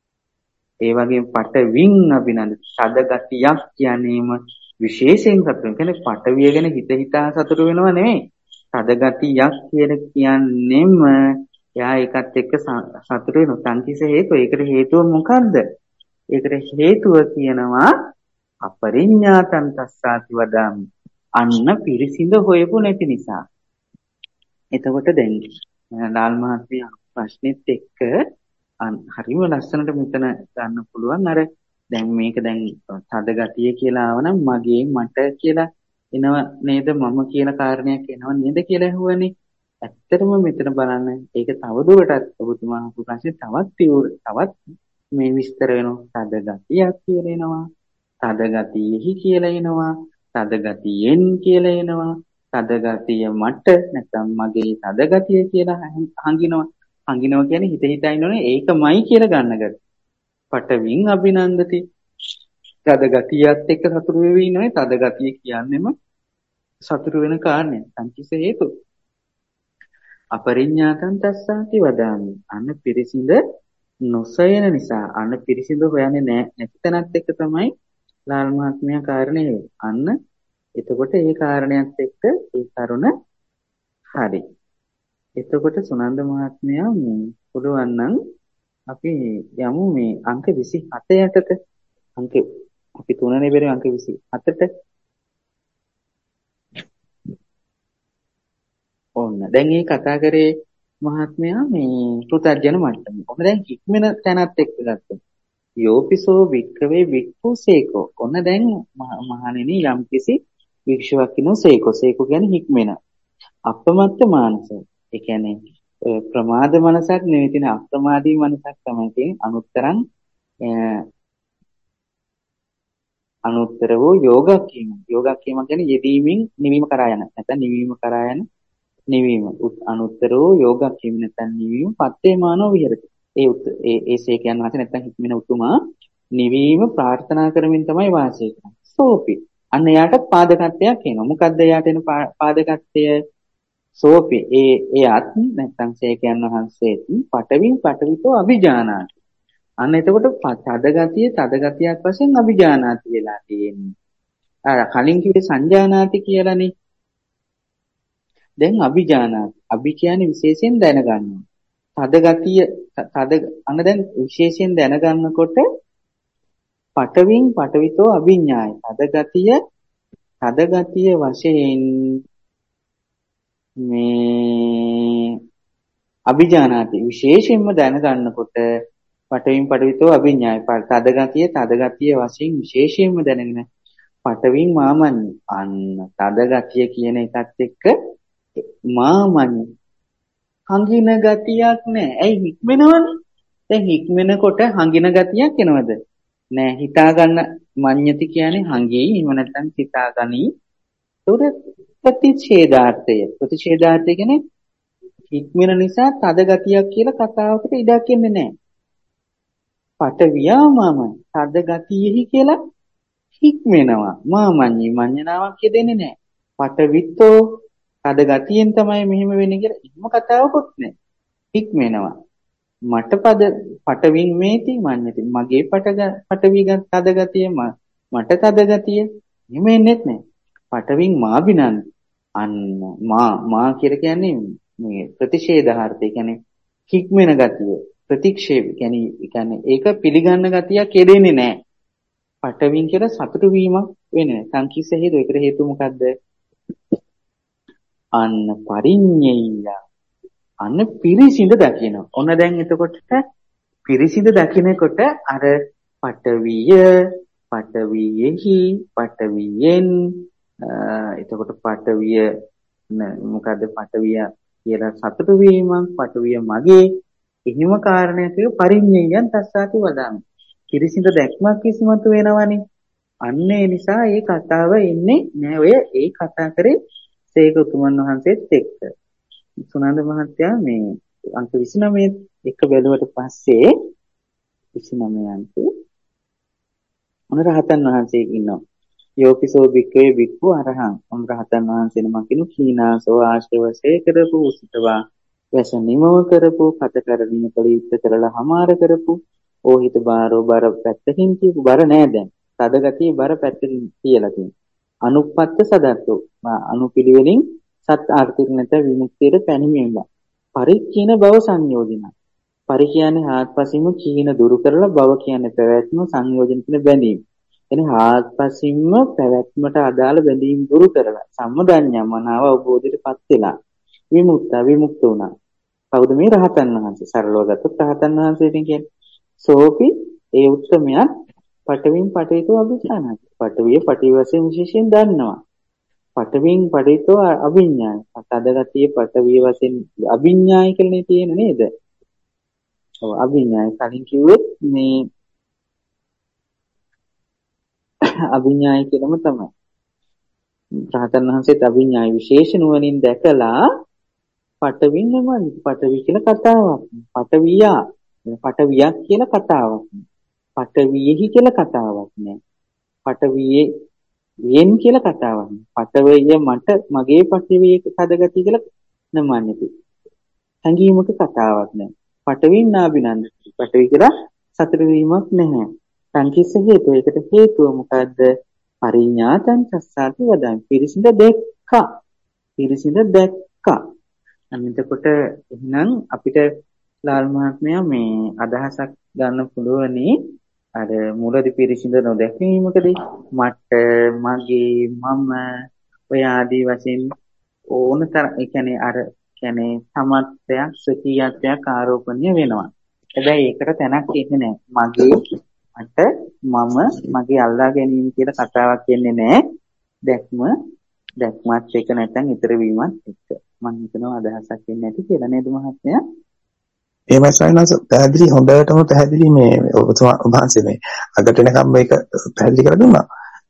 Speaker 1: ඒ වගේම පටවින් අභිනන්ද තද ගතියක් කියන්නේම විශේෂයෙන් සතුටු වෙන කියන්නේ පටවිය ගැන හිත හිතා සතුටු වෙනව නෙමෙයි. තද ගතියක් කියන කියන්නේම එයා ඒකත් එක්ක සතුටු වෙන සංකිස හේතුව. ඒකට හේතුව මොකද්ද? ඒකට හේතුව කියනවා අපරිඤ්ඤාතං තස්සාති වදාමි. අන්න පිරිසිඳ හොයපු නැති නිසා. එතකොට දැන් ලාල් මහත්මිය ප්‍රශ්නෙත් එක්ක හරිම ලස්සනට මෙතන ගන්න පුළුවන්. අර දැන් මේක දැන් තද ගතිය කියලා ආවනම් මගේ මට කියලා එනව නේද? මම කියන කාරණයක් එනව නේද කියලා ඇහුවනේ. ඇත්තටම මෙතන බලන්න ඒක තවදුරටත් ඔබතුමා අහපු ප්‍රශ්නේ තවත් තවත් මේ විස්තර වෙනවා. තද ගතියක් කියලා එනවා. තද ගතියෙහි කියලා එනවා. තද ගතියෙන් කියලා එනවා. තද ගතිය මට නැත්නම් මගේ තද ගතිය කියලා හංගිනවා. හංගිනවා කියන්නේ හිත හිතා ඉන්නෝනේ ඒකමයි කියලා ගන්න ගතිය. පටවින් අභිනන්දති. තද ගතියත් එක්ක සතුටු වෙවි ඉන්නෝනේ. තද ගතිය කියන්නේම සතුටු වෙන කාරණයක්. සංකිස හේතු. අපරිඤ්ඤාතං තස්සාති වදාමි. අන්න පිරිසිඳ නොසයන නිසා අන්න පිරිසිඳ හොයන්නේ නැති තැනත් එක්ක තමයි ලාල් මහත්මයා කාරණේ. අන්න එතකොට ඒ කාරණයක් එක්ක ඒ කරුණ හරි. එතකොට සුනන්ද මහත්මයා මේ පුළුවන් නම් අපි යමු මේ අංක විසිහත යටට. අංක අපි තුනනේ බැරි අංක විසිහතට. ඕන්න. දැන් මේ කතා කරේ මහත්මයා මේ පෘථග්ජන මට්ටම. ඔන්න දැන් හික්මන තැනත් එක්ක ගත්තා. යෝපිසෝ වික්කවේ වික්ඛුසේකෝ. ඔන්න දැන් මහණෙනි යම්කිසි වික්ෂුවක් ඉන්නෝ සේකෝ. සේකෝ කියන්නේ හික්මන. අපමත්ත මානස. ඒ කියන්නේ ප්‍රමාද මනසක් නෙවෙයි තියෙන අප්‍රමාදී මනසක් තමයි තියෙන්නේ. අනුත්තරං අනුත්තර වූ යෝගක්ඛේම. යෝගක්ඛේම කියන්නේ යෙදීමෙන් නිවීම කරා යන. නැත්නම් නිවීම කරා යන නිවීම. අනුත්තර වූ යෝගක්ඛේම නැත්නම් නිවීම පත්තේමානෝ විහෙරති. ඒ ඒ ඒ සේකයන් වාසේ නැත්නම් හික්මින උතුමා නිවීම ප්‍රාර්ථනා කරමින් තමයි වාසය කරන්නේ. සෝපි. අන්න එයාට පාදකත්වයක් එනවා. මොකද්ද එයාට එන පාදකත්වය? සෝපි. ඒ එයාත් නැත්නම් සේකයන් වහන්සේත් පටවින් පටවිතෝ අභිජානාති. අන්න එතකොට තද ගතිය තද ගතියක් වශයෙන් අභිජානාති වෙලා තියෙන්නේ. අර කලින් කිව්වේ සංජානාති කියලානේ. දැන් අභිජානාති. අභි කියන්නේ විශේෂයෙන් දැනගන්නවා. තද ගතිය තද අන්න දැන් විශේෂයෙන් දැනගන්නකොට පටවින් පටවිතෝ අභිඥාය. තද ගතිය තද ගතිය වශයෙන් මේ අභිජානාති විශේෂයෙන්ම දැනගන්නකොට පටවින් පටවිතෝ අභිඥාය. තද ගතිය තද ගතිය වශයෙන් විශේෂයෙන්ම දැනගෙන පටවින් මාමඤ්ඤ. අන්න තද ගතිය කියන එකත් එක්ක මාමඤ්ඤ හංගින ගතියක් නැහැ. ඇයි හික්මෙනවනේ? දැන් හික්මෙනකොට හංගින ගතියක් එනවද? නෑ. හිතා ගන්න මඤ්ඤති කියන්නේ හංගෙයි. එහෙම නැත්නම් හිතා ගනි. ඒකට ප්‍රතිඡේදාර්ථය. ප්‍රතිඡේදාර්ථය කියන්නේ හික්මෙන නිසා තද ගතියක් කියලා කතාවකට ඉඩක් එන්නේ නැහැ. පටවියා මම තද ගතියෙහි කියලා හික්මෙනවා. මාමඤ්ඤි මඤ්ඤණාවක් දෙන්නේ නැහැ. පටවිතෝ තද ගතියෙන් තමයි මෙහෙම වෙන්නේ කියලා එහෙම කතාවකුත් නැහැ. හික්මෙනවා. මට පද පටවින් මේති මඤ්ඤති. මගේ පට පටවි තද ගතිය මට තද ගතිය එහෙම එන්නේත් නැහැ. පටවින් මාබිනන් අන්න මා මා කියලා කියන්නේ මේ ප්‍රතිෂේධාර්ථය කියන්නේ හික්මෙන ගතිය. ප්‍රතික්ෂේප කියන්නේ කියන්නේ ඒක පිළිගන්න ගතිය කෙරෙන්නේ නැහැ. පටවින් කියලා සතුටු වීමක් වෙන්නේ නැහැ. සංකීර්ෂ හේතු ඒකට හේතුව මොකද්ද? අන්න පරිඤ්ඤය. අන්න පිරිසිඳ දකින්න. ඔන්න දැන් එතකොට පිරිසිඳ දකින්නකොට අර පටවිය, පටවියෙහි, පටවියෙන් එතකොට පටවිය මොකද්ද පටවිය කියලා සතුටු වීමක්, පටවිය මගේ එහෙම කාරණයක් එක පරිඤ්ඤයයන් තස්සාති වදාමි. පිරිසිඳ දැක්මක් ඉස්මතු වෙනවනේ. අන්න ඒ නිසා මේ කතාව එන්නේ නෑ ඔය ඒ කතා කරේ සේක උතුමන් වහන්සේත් එක්ක. සුනන්ද මහත්තයා මේ අංක විසි නවය එක බැලුවට පස්සේ විසි නවය අංකේ මොන රහතන් වහන්සේ ඉන්නවා. යෝපිසෝ භික්ඛවේ භික්ඛු අරහං. ඔම් රහතන් වහන්සේ නමක් කිනු කීනාසෝ ආශ්‍රවසේ කරපු උසිතවා වැස නිමව කරපු කතකරණීය කලියුත් කරලා හමාර කරපු ඕහිත බාරෝ බර පැත්තකින් කියපු බර නෑ දැන්. තද ගතිය බර පැත්තකින් කියලා තියෙනවා. අනුප්පත්ත සදත්තෝ අනුපිළිවෙලින් සත් ආර්ථික නැත විමුක්තියට පැමිණෙනවා. පරි කියන භව සංයෝජන. පරි කියන්නේ ආත්පසින්ම කීන දුරු කරලා භව කියන්නේ පැවැත්ම සංයෝජන කියන බැඳීම. එනේ ආත්පසින්ම පැවැත්මට අදාළ බැඳීම් දුරු කරලා සම්මදඤ්ඤා මනාව අවබෝධයටපත් වෙලා විමුක්ත විමුක්ත වුණා. කවුද මේ රහතන් වහන්සේ? සරලව ගත්තොත් රහතන් වහන්සේට කියන්නේ සෝපි ඒ උත්තමයන් පටවින් පටිතෝ අභිඥානයි. පටවිය පටි වශයෙන් විශේෂයෙන් දන්නවා. පටවින් පටිතෝ අභිඥායි. තදගතිය පටවිය වශයෙන් අභිඥායි කියලානේ තියෙන නේද? ඔව් අභිඥායි කලින් කිව්වෙත් මේ අභිඥායි කියලාම තමයි. රහතන් වහන්සේත් අභිඥායි විශේෂ නුවණින් දැකලා පටවින් නෙමෙයි පටවි කියලා කතාවක්. පටවියා පටවියක් කියලා කතාවක්. පටවියෙහි කියලා කතාවක් නෑ. පටවියේ යෙන් කියලා කතාවක් නෑ. පටවිය මට මගේ පටවියේ තදගතිය කියලා නමන්නේ. සංගීමක කතාවක් නෑ. පටවින් නාබිනන්ද. පටවි කියලා සතර වීමක් නැහැ. සංකිස්ස හේතු. ඒකට හේතුව මොකද්ද? පරිඥාතං සස්සාති වදන්. පිරිසිඳ දැක්කා. පිරිසිඳ දැක්කා. අන්න එතකොට එහෙනම් අපිට ලාල් මහත්මයා මේ අදහසක් ගන්න පුළුවනි අර මුලදී පිරිසිඳ නොදැකීමකදී මට මගේ මම ඔය ආදී වශයෙන් ඕනතර ඒ කියන්නේ අර කියන්නේ සමත්යක් සතියත්යක් ආරෝපණය වෙනවා. හැබැයි ඒකට තැනක් ඉන්නේ නැහැ. මගේ මට මම මගේ අල්ලා ගැනීම කියලා කතාවක් කියන්නේ නැහැ. දැක්ම දැක්මත් එක නැත්නම් ඊතර වීමත් එක්ක. මම හිතනවා අදහසක් එන්නේ නැති කියලා නේද මහත්මයා?
Speaker 5: එහෙමයි සයනස පැහැදිලි හොඳටම පැහැදිලි මේ ඔබතුමා වහන්සේ මේ අගට එනකම් මේක පැහැදිලි කරලා දුන්නා.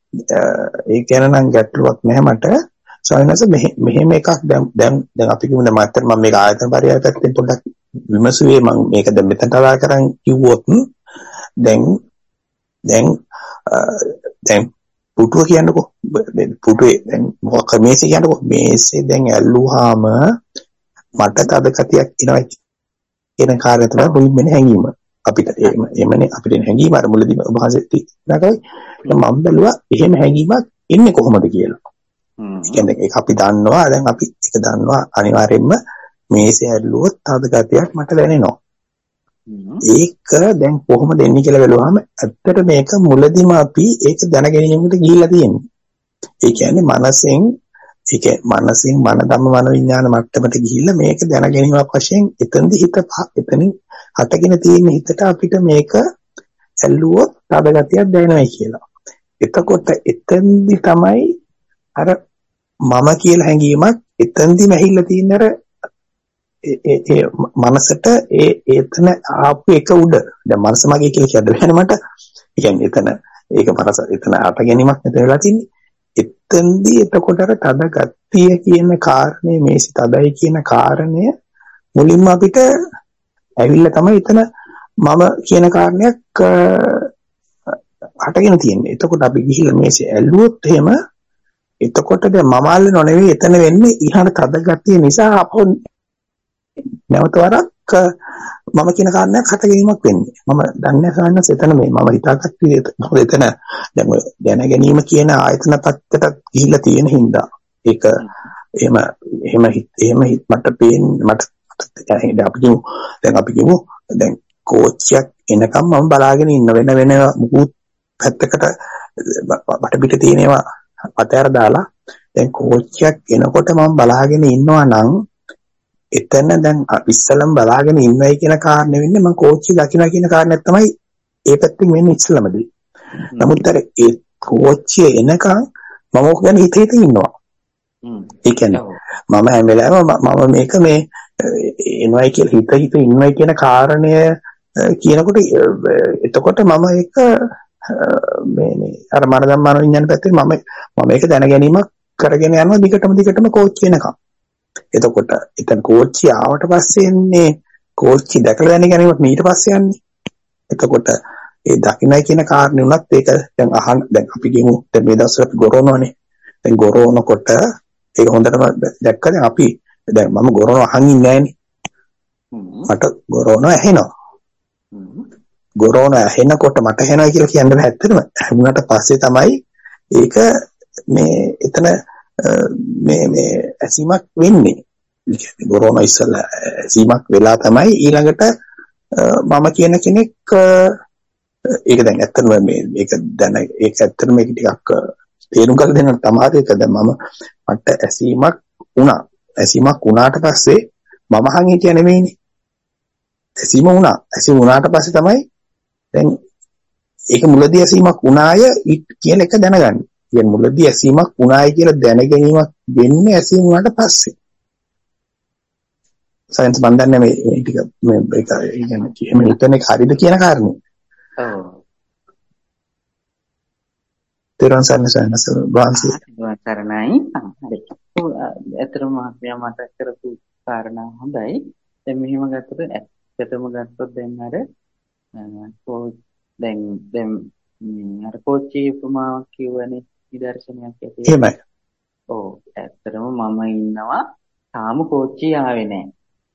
Speaker 5: ඒ කියන නම් ගැටලුවක් නැහැ මට. සයනස මෙහෙම එකක් දැන් දැන් දැන් අපි කියමු දැන් මම මම මේක ආයතන පරියාය පැත්තෙන් පොඩ්ඩක් විමසුවේ මම මේක දැන් මෙතනට ආවා කරන් කිව්වොත් දැන් දැන් දැන් පුටුව කියන්නකෝ පුටුවේ දැන් මොකක් මේසේ කියන්නකෝ මේසේ දැන් ඇල්ලුවාම මට තද කතියක් එනවා කියන කාර්යය තමයි මුලින්ම හැංගීම අපිට එමනේ අපිට හැංගීම අර මුලදී ඔබ හසෙtti නේද මම බැලුවා එහෙම හැංගීමක් එන්නේ කොහොමද කියලා. ඒ කියන්නේ ඒක අපි දන්නවා දැන් අපි ඒක දන්නවා අනිවාර්යයෙන්ම මේසේ ඇල්ලුවොත් තද කතියක් මට දැනෙනවා. ඒක දැන් කොහොමද එන්නේ කියලා බැලුවාම ඇත්තට මේක මුලදීම අපි ඒක දැනගැනීමකට ගිහිල්ලා තියෙනවා. ඒ කියන්නේ මනසෙන් ඒක මනසින් මන ධම්ම මන විඥාන මට්ටමට ගිහිල්ලා මේක දැනගැනීමක් වශයෙන් එතනදි හිත එතනින් හටගෙන තියෙන හිතට අපිට මේක ඇල්ලුවොත් තද ගතියක් දැනෙනවා කියලා. එතකොට එතනදි තමයි අර මම කියලා හැඟීමක් එතනදිම ඇහිලා තියෙන අර ඒ ඒ මනසට ඒ එතන ආපු එක උඩ දැන් මනස මගේ කියලා කියන්න බෑනේ මට. ඒ කියන්නේ එතන ඒක මනස එතන අට ගැනීමක් නැත වෙලා තින්නේ. එතෙන්දී එතකොට අර තද ගතිය කියන කාරණේ මේසි තදයි කියන කාරණය මුලින්ම අපිට ඇවිල්ලා තමයි එතන මම කියන කාරණයක් අටගෙන තියෙන්නේ. එතකොට අපි ගිහිල්ලා මේසි ඇල්ලුවොත් එහෙම එතකොට දැන් මම අල්ලනව නෙවෙයි එතන වෙන්නේ ඉහළ තද ගතිය නිසා අපෝ නැවත වරක් මම කියන කාරණයක් හට ගැනීමක් වෙන්නේ. මම දන්නේ නැහැ එතන මේ මම හිතාගත්ත විදිහට මොකද එතන දැන් ඔය දැන ගැනීම කියන ආයතන පැත්තට ගිහිල්ලා තියෙන හින්දා ඒක එහෙම එහෙම එහෙම මට පේන්නේ මට දැන් අපි කියමු දැන් අපි කියමු දැන් කෝච්චියක් එනකම් මම බලාගෙන ඉන්න වෙන වෙන මුකුත් පැත්තකට මට පිට තියෙනවා අතෑර දාලා දැන් කෝච්චියක් එනකොට මම බලාගෙන ඉන්නවා නම් එතන දැන් ඉස්සලම බලාගෙන ඉන්නයි කියන කාරණේ වෙන්නේ මම කෝච්චිය දකින්න කියන කාරණයක් තමයි ඒ පැත්තෙන් වෙන්නේ ඉස්සලමදී. නමුත් අර ඒ කෝච්චිය එනකම් මම ඕක ගැන හිත හිත ඉන්නවා. ඒ කියන්නේ මම හැම වෙලාවෙම මම මේක මේ එනවයි කියලා හිත හිත ඉන්නයි කියන කාරණය කියනකොට එතකොට මම ඒක මේ මේ අර මන ධම්මාන විඥාන පැත්තේ මම මම මේක දැන ගැනීමක් කරගෙන යනවා දිගටම දිගටම කෝච්චිය එනකම්. එතකොට එතන කෝච්චිය ආවට පස්සේ එන්නේ කෝච්චි දැකලා දැන ගැනීමක් ඊට පස්සේ යන්නේ. එතකොට ඒ දකින්නයි කියන කාරණේ උනත් ඒක දැන් අහන්න දැන් අපි කියමු දැන් මේ දවස්වල අපි ගොරවනවානේ. දැන් ගොරවනකොට ඒක හොඳටම දැක්කද අපි දැන් මම ගොරවන අහන් ඉන්නේ නැහනේ. මට ගොරවන ඇහෙනවා. ගොරවන ඇහෙනකොට මට ඇහෙනවා කියලා කියන්න බෑ ඇත්තටම. ඇහුණාට පස්සේ තමයි ඒක මේ එතන මේ මේ ඇසීමක් වෙන්නේ. කියන්නේ ගොරවන ඉස්සලා ඇසීමක් වෙලා තමයි ඊළඟට මම කියන කෙනෙක් ඒක දැන් ඇත්තටම මේ මේක දැන ඒක ඇත්තටම මේක ටිකක් තේරුම් ගන්න දෙන්න තමයි ඒක දැන් මම මට ඇසීමක් වුණා. ඇසීමක් වුණාට පස්සේ මම අහන් හිටියා නෙමෙයිනේ. ඇසීම වුණා. ඇසීම වුණාට පස්සේ තමයි දැන් ඒක මුලදී ඇසීමක් වුණාය කියන එක දැනගන්න. කියන්නේ මුලදී ඇසීමක් වුණායි කියලා දැන ගැනීමක් වෙන්නේ ඇසීම වුණාට පස්සේ. සයන්ස් බන්දන්නේ මේ ටික මේ ඒක කියන්නේ හිතන එක හරිද කියන කාරණේ.
Speaker 1: ඔව්.
Speaker 5: තේරුම් ගන්න සයන්ස් බාන්සි.
Speaker 1: සරණයි. හරි. ඇත්තටම මම මතක් කරපු කාරණා හොඳයි. දැන් මෙහෙම ගත්තොත් ඇත්තටම ගත්තොත් දැන් අර දැන් දැන් අර කෝච්චි උපමාවක් කියවනේ නිදර්ශනයක් ඇටියෙ.
Speaker 5: එහෙමයි.
Speaker 1: ඔව් ඇත්තටම මම ඉන්නවා තාම කෝච්චිය ආවේ නැහැ.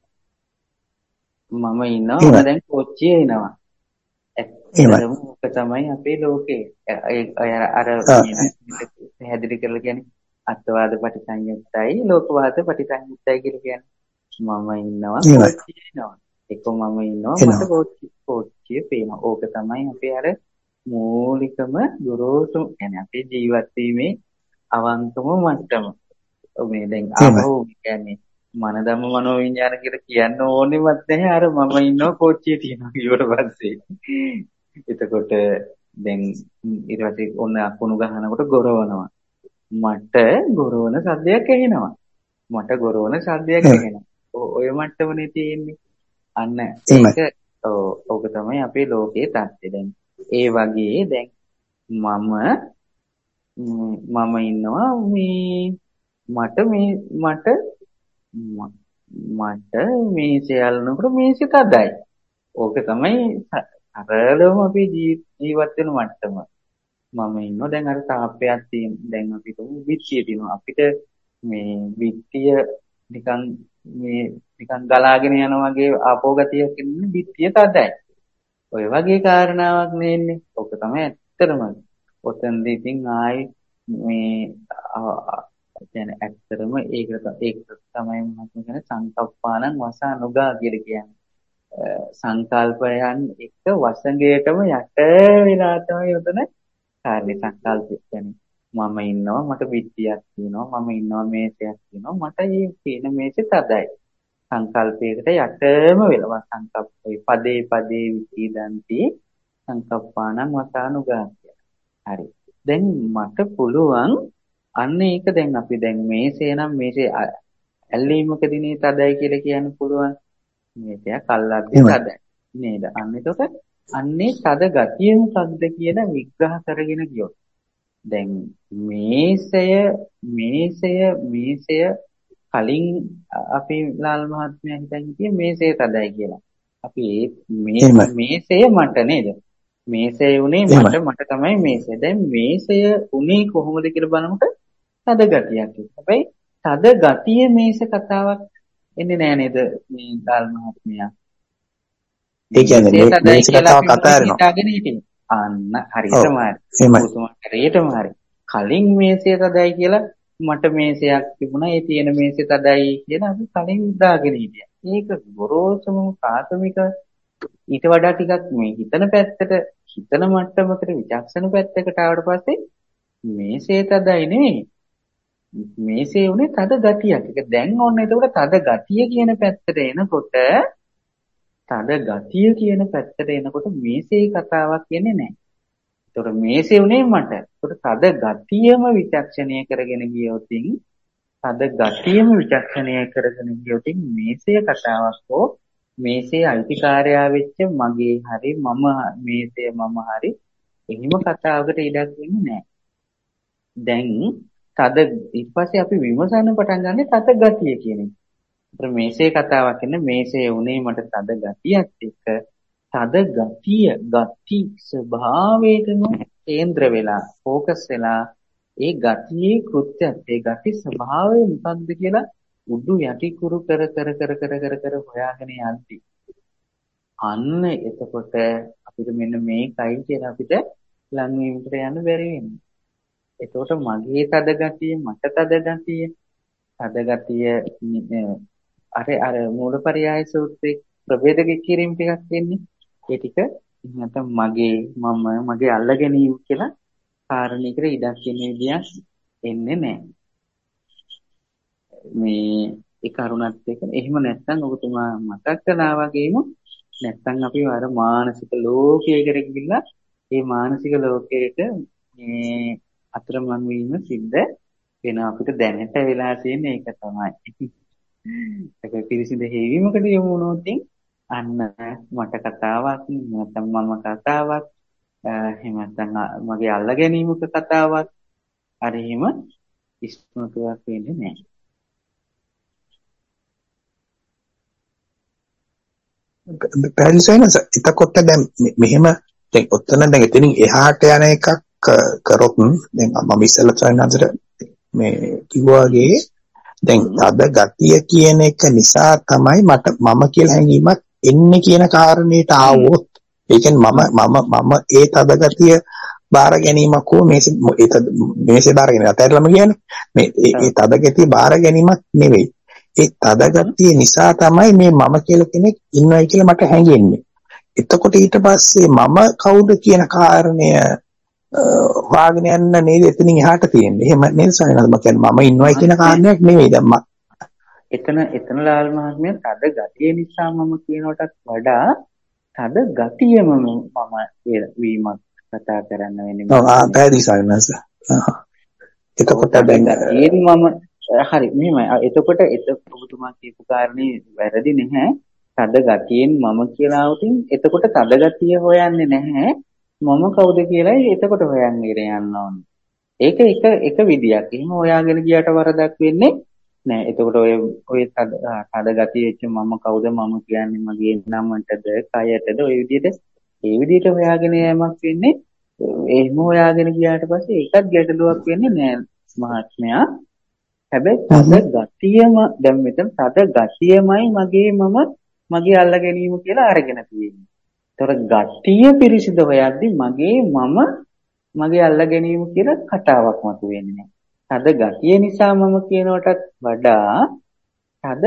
Speaker 1: මම ඉන්නවා දැන් කෝච්චිය එනවා. ඇත්තටම ඔක තමයි අපේ ලෝකේ. අය අර පැහැදිලි කරලා කියන්නේ අත්වාද පටිසංයුක්තයි ලෝකවාද පටිසංයුක්තයි කියලා කියන්නේ. මම ඉන්නවා කෝච්චිය එනවා. ඒක මම ඉන්නවා මට කෝච්චිය කෝච්චිය පේනවා. ඕක තමයි අපේ අර මූලිකම ගොරෝසු يعني අපේ ජීවත් වීමේ අවංකම මට්ටම. මේ දැන් ආවෝ කියන්නේ මන ධම්ම මනෝ විඥාන කියලා කියන්න ඕනෙවත් නැහැ. අර මම ඉන්නවා කෝච්චිය තියෙනවා ඊට පස්සේ. එතකොට දැන් ඊට පස්සේ ඔන්න අකුණු ගහනකොට ගොරවනවා. මට ගොරවන සද්දයක් ඇහෙනවා. මට ගොරවන සද්දයක් ඇහෙනවා. ඔය මට්ටමනේ තියෙන්නේ. අන්න ඒක ඔක තමයි අපේ ලෝකයේ තත්ත්වය. දැන් ඒ වගේ දැන් මම මම ඉන්නවා මේ මට මේ මට මට මේ සියල්ලනකොට මේ සිත අදයි. ඕක තමයි අරලම අපි ජීවත් වෙන මට්ටම. මම ඉන්නවා දැන් අර තාප්පයක් තියෙන දැන් අපිට විත්තිය තියෙනවා. අපිට මේ විත්තිය නිකන් මේ නිකන් ගලාගෙන යනවා වගේ ආපෝ ගතියක් ඉන්නේ විත්තිය තදයි. ඔය වගේ කාරණාවක් නෙන්නේ. ඕක තමයි ඇත්තටම. ඔතනදී ඉතින් ආයි මේ කියන්නේ ඇත්තටම ඒක ඒක තමයි මම කියන සංකප්පානං වසනුගා කියලා කියන්නේ. සංකල්පයන් එක වසඟයටම යට වෙලා තමයි උතන කාර්ය සංකල්ප කියන්නේ. මම ඉන්නවා මට විත්තියක් තියෙනවා මම ඉන්නවා මේසයක් තියෙනවා මට මේ තියෙන මේසෙ තදයි. සංකල්පයකට යටම වෙලවා සංකප්පේ පදේ පදේ විචිදන්ති සංකප්පානං වසනුගාතිය. හරි. දැන් මට පුළුවන් අන්න ඒක දැන් අපි දැන් මේසේ නම් මේසේ ඇල්ලීමකදී නේ තදයි කියලා කියන්න පුළුවන්. මේසයක් අල්ලද්දී තදයි. නේද? අන්න එතකොට අන්නේ තද ගතිය මොකක්ද කියන විග්‍රහ කරගෙන ගියොත් දැන් මේසය මේසය මේසය කලින් අපි ලාල් මහත්මයා හිතන් හිටියේ මේසය තදයි කියලා. අපි මේ මේසය මට නේද? මේසය උනේ මට මට තමයි මේසය. දැන් මේසය උනේ කොහොමද කියලා බලනකොට තද ගතියක්. හැබැයි තද ගතිය මේස කතාවක් එන්නේ නෑ නේද මේ ගල් මහත්මයා.
Speaker 5: ඒ කියන්නේ මේ මේස කතාවක් අතාරිනවා.
Speaker 1: හිතාගෙන හිටියේ. අන්න හරියටම හරි. ඔබතුමා හරියටම හරි. කලින් මේසය තදයි කියලා මට මේසයක් තිබුණා. ඒ තියෙන මේසය තදයි කියලා අපි කලින් දාගෙන හිටියා. ඒක ගොරෝසුම ප්‍රාථමික ඊට වඩා ටිකක් මේ හිතන පැත්තට හිතන මට්ටමකට විචක්ෂණ පැත්තකට ආවට පස්සේ මේසේ තදයි නෙවෙයි. මේසේ උනේ තද ගතියක්. ඒක දැන් ඕනේ එතකොට තද ගතිය කියන පැත්තට එනකොට තද ගතිය කියන පැත්තට එනකොට මේසේ කතාවක් කියන්නේ නැහැ. ඒතකොට මේසේ උනේ මට. ඒතකොට තද ගතියම විචක්ෂණය කරගෙන ගියොතින් තද ගතියම විචක්ෂණය කරගෙන ගියොතින් මේසේ කතාවක් හෝ මේසේ අයිතිකාරයා වෙච්ච මගේ හරි මම මේසේ මම හරි එහෙම කතාවකට ඉඩක් වෙන්නේ නැහැ. දැන් තද ඊට පස්සේ අපි විමසන්න පටන් ගන්න තද ගතිය කියන එක. ඒතර මේසේ කතාවක් කියන්නේ මේසේ උනේ මට තද ගතියක් එක්ක තද ගතිය ගති ස්වභාවයටම කේන්ද්‍ර වෙලා ફોකස් වෙලා ඒ ගතියේ කෘත්‍යත් ඒ ගති ස්වභාවය මොකක්ද කියලා උඩු යටි කුරු කර කර කර කර කර කර හොයාගෙන යද්දි අන්න එතකොට අපිට මෙන්න මේකයි කියලා අපිට ලං වීමට යන්න බැරි වෙනවා. එතකොට මගේ තද ගතිය මට තද ගතිය තද ගතිය අර අර මූලපරියාය සූත්‍රයේ ප්‍රභේද කිරීම ටිකක් වෙන්නේ ඒ ටික නැත්නම් මගේ මම මගේ අල්ල ගැනීම කියලා කාරණයකට ඉඩක් කියන විදියක් එන්නේ නැහැ. මේ ඒ කරුණත් එක්ක එහෙම නැත්නම් ඔබතුමා මතක් කළා වගේම නැත්නම් අපි අර මානසික ලෝකයකට ගිහිල්ලා ඒ මානසික ලෝකයක මේ අතරමං වීම සිද්ධ වෙන අපිට දැනට වෙලා තියෙන එක තමයි. ඒක පිරිසිදු හේවීමකට යමු වුණොත් අන්න මට කතාවක් නැත්නම් මම කතාවක් එහෙම නැත්නම් මගේ අල්ල ගැනීමක කතාවක් අර එහෙම ඉස්මතුවක් වෙන්නේ නැහැ.
Speaker 5: පැහැදිලිසයිනස එතකොට දැන් මෙහෙම දැන් ඔතන දැන් එතනින් එහාට යන එකක් කරොත් දැන් මම ඉස්සෙල්ලා සයන්හන්සට මේ කිව්වාගේ දැන් අද ගතිය කියන එක නිසා තමයි මට මම කියලා හැඟීමක් එන්නේ කියන කාරණේට ආවොත් ඒ කියන්නේ මම මම මම ඒ තද ගතිය බාර ගැනීමක් හෝ මේසේ ඒ මේසේ බාර ගැනීම අතහැරලම කියන්නේ මේ ඒ තද ගතිය බාර ගැනීමක් නෙවෙයි. ඒ තද ගතිය නිසා තමයි මේ මම කියලා කෙනෙක් ඉන්නවයි කියලා මට හැඟෙන්නේ. එතකොට ඊට පස්සේ මම කවුද කියන කාරණය වාගෙන යන්න නේද එතනින් එහාට තියෙන්නේ. එහෙම නේද සයනල් මම කියන්නේ මම ඉන්නවයි කියන කාරණයක් නෙවෙයි දැන් මම.
Speaker 1: එතන එතන ලාල් මහත්මයා තද ගතිය නිසා මම කියනකොටත් වඩා තද ගතියම මම වීමක් කතා කරන්න වෙන්නේ.
Speaker 5: ඔව් ආ පැහැදිලි සයනල්ස. එතකොට දැන්
Speaker 1: මම හරි මෙහෙමයි. එතකොට ඔබතුමා කියපු කාරණේ වැරදි නැහැ. තද ගතියෙන් මම කියලා આવුතින් එතකොට තද ගතිය හොයන්නේ නැහැ. මම කවුද කියලායි එතකොට හොයන්නේ යන්න ඕනේ. ඒක එක එක විදියක්. එහෙම හොයාගෙන ගියාට වරදක් වෙන්නේ නැහැ. එතකොට ඔය ඔය තද තද ගතිය වෙච්ච මම කවුද මම කියන්නේ මගේ නමටද කයටද ඔය විදිහට ඒ විදිහට හොයාගෙන යෑමක් වෙන්නේ. එහෙම හොයාගෙන ගියාට පස්සේ ඒකත් ගැටලුවක් වෙන්නේ නැහැ මහත්මයා. හැබැයි තද ගතියම දැන් මෙතන තද ගතියමයි මගේ මම මගේ අල්ල ගැනීම කියලා අරගෙන තියෙන්නේ. ඒතර ගතිය පිරිසිදු හොයද්දි මගේ මම මගේ අල්ල ගැනීම කියලා කතාවක් මතුවෙන්නේ නැහැ. තද ගතිය නිසා මම කියනකොටත් වඩා තද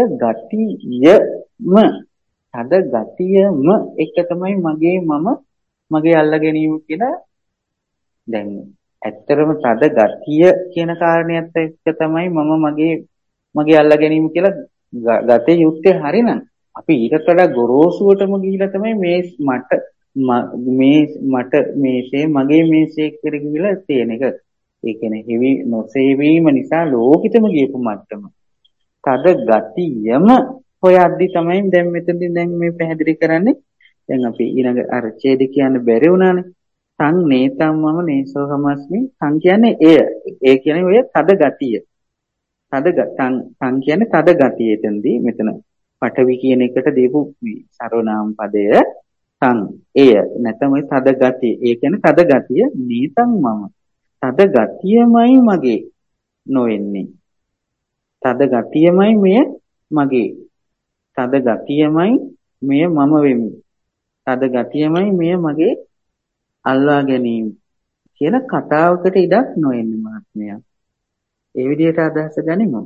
Speaker 1: ගතියම තද ගතියම එක තමයි මගේ මම මගේ අල්ල ගැනීම කියලා දැන් ඇත්තරම තද ගතිය කියන කාරණේත් එක්ක තමයි මම මගේ මගේ අල්ල ගැනීම කියලා ගතේ යුත්තේ හරිනම් අපි ඊට වඩා ගොරෝසුවටම ගිහිලා තමයි මේ මට මේ මට මේසේ මගේ මේසේ කියලා ගිහිලා තියෙන එක. ඒ කියන්නේ හිවි නොසේවීම නිසා ලෝකිතම ගියපු මට්ටම. තද ගතියම හොයද්දි තමයි දැන් මෙතනදී දැන් මේ පැහැදිලි කරන්නේ. දැන් අපි ඊළඟ අර ඡේද කියන්න බැරි වුණානේ. සං නේතම් මම නේසෝ සමස්මි සං කියන්නේ එය ඒ කියන්නේ ඔය තද ගතිය තද සං සං කියන්නේ තද ගතිය එතෙන්දී මෙතන පඨවි කියන එකට දීපු සර්වනාම පදය සං එය නැත්නම් ඔය තද ගතිය ඒ කියන්නේ තද ගතිය නේතම් මම තද ගතියමයි මගේ නොවෙන්නේ. තද ගතියමයි මෙය මගේ. තද ගතියමයි මෙය මම වෙමි. තද ගතියමයි මෙය මගේ අල්ලා ගැනීම කියන කතාවකට ඉඩක් නොවෙන්නේ මහත්මයා. ඒ විදිහට අදහස ගනිමු.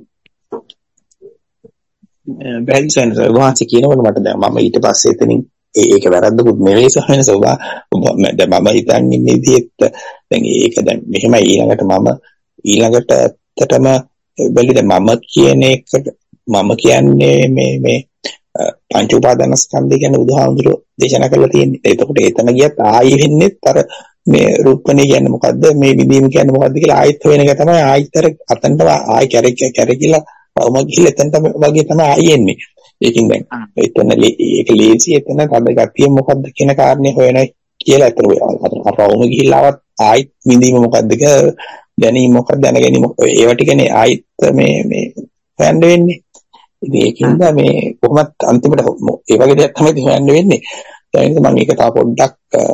Speaker 5: බැරි සෙන්ස වාචි කියනකොට මට දැන් මම ඊට පස්සේ එතනින් ඒක වැරද්දකුත් නෙවෙයි සහනස ඔබ දැන් මම හිතන් ඉන්නේ විදිහට දැන් ඒක දැන් මෙහෙමයි ඊළඟට මම ඊළඟට ඇත්තටම බැලි දැන් මම කියන එකට මම කියන්නේ මේ මේ පංච උපාදානස්කන්ධය ගැන බුදුහාමුදුරුවෝ දේශනා කරලා තියෙන්නේ. එතකොට එතන ගියත් ආයෙ වෙන්නේ අර මේ රූපණේ කියන්නේ මොකද්ද මේ විදීම කියන්නේ මොකද්ද කියලා ආයෙත් වෙන එක තමයි ආයෙතර අතන්ට ආයෙ කැරක කැරකිලා වම ගිහලා එතනට වගේ තමයි ආයෙ එන්නේ. ඒකින් දැන් එතන ඒක ලේසි එතන තද ගතිය මොකද්ද කියන කාරණේ හොයනයි කියලා අතන අර වම ගිහිලාවත් ආයෙත් විදීම මොකද්ද කියලා දැනීම මොකක්ද දැන ගැනීම ඒවා ටිකනේ ආයෙත් මේ මේ හොයන්න වෙන්නේ. ඉතින් ඒකින්ද මේ කොහොමත් අන්තිමට ඒ වගේ දෙයක් තමයි හොයන්න වෙන්නේ. ඒ නිසා මම ඒක තව පොඩ්ඩක්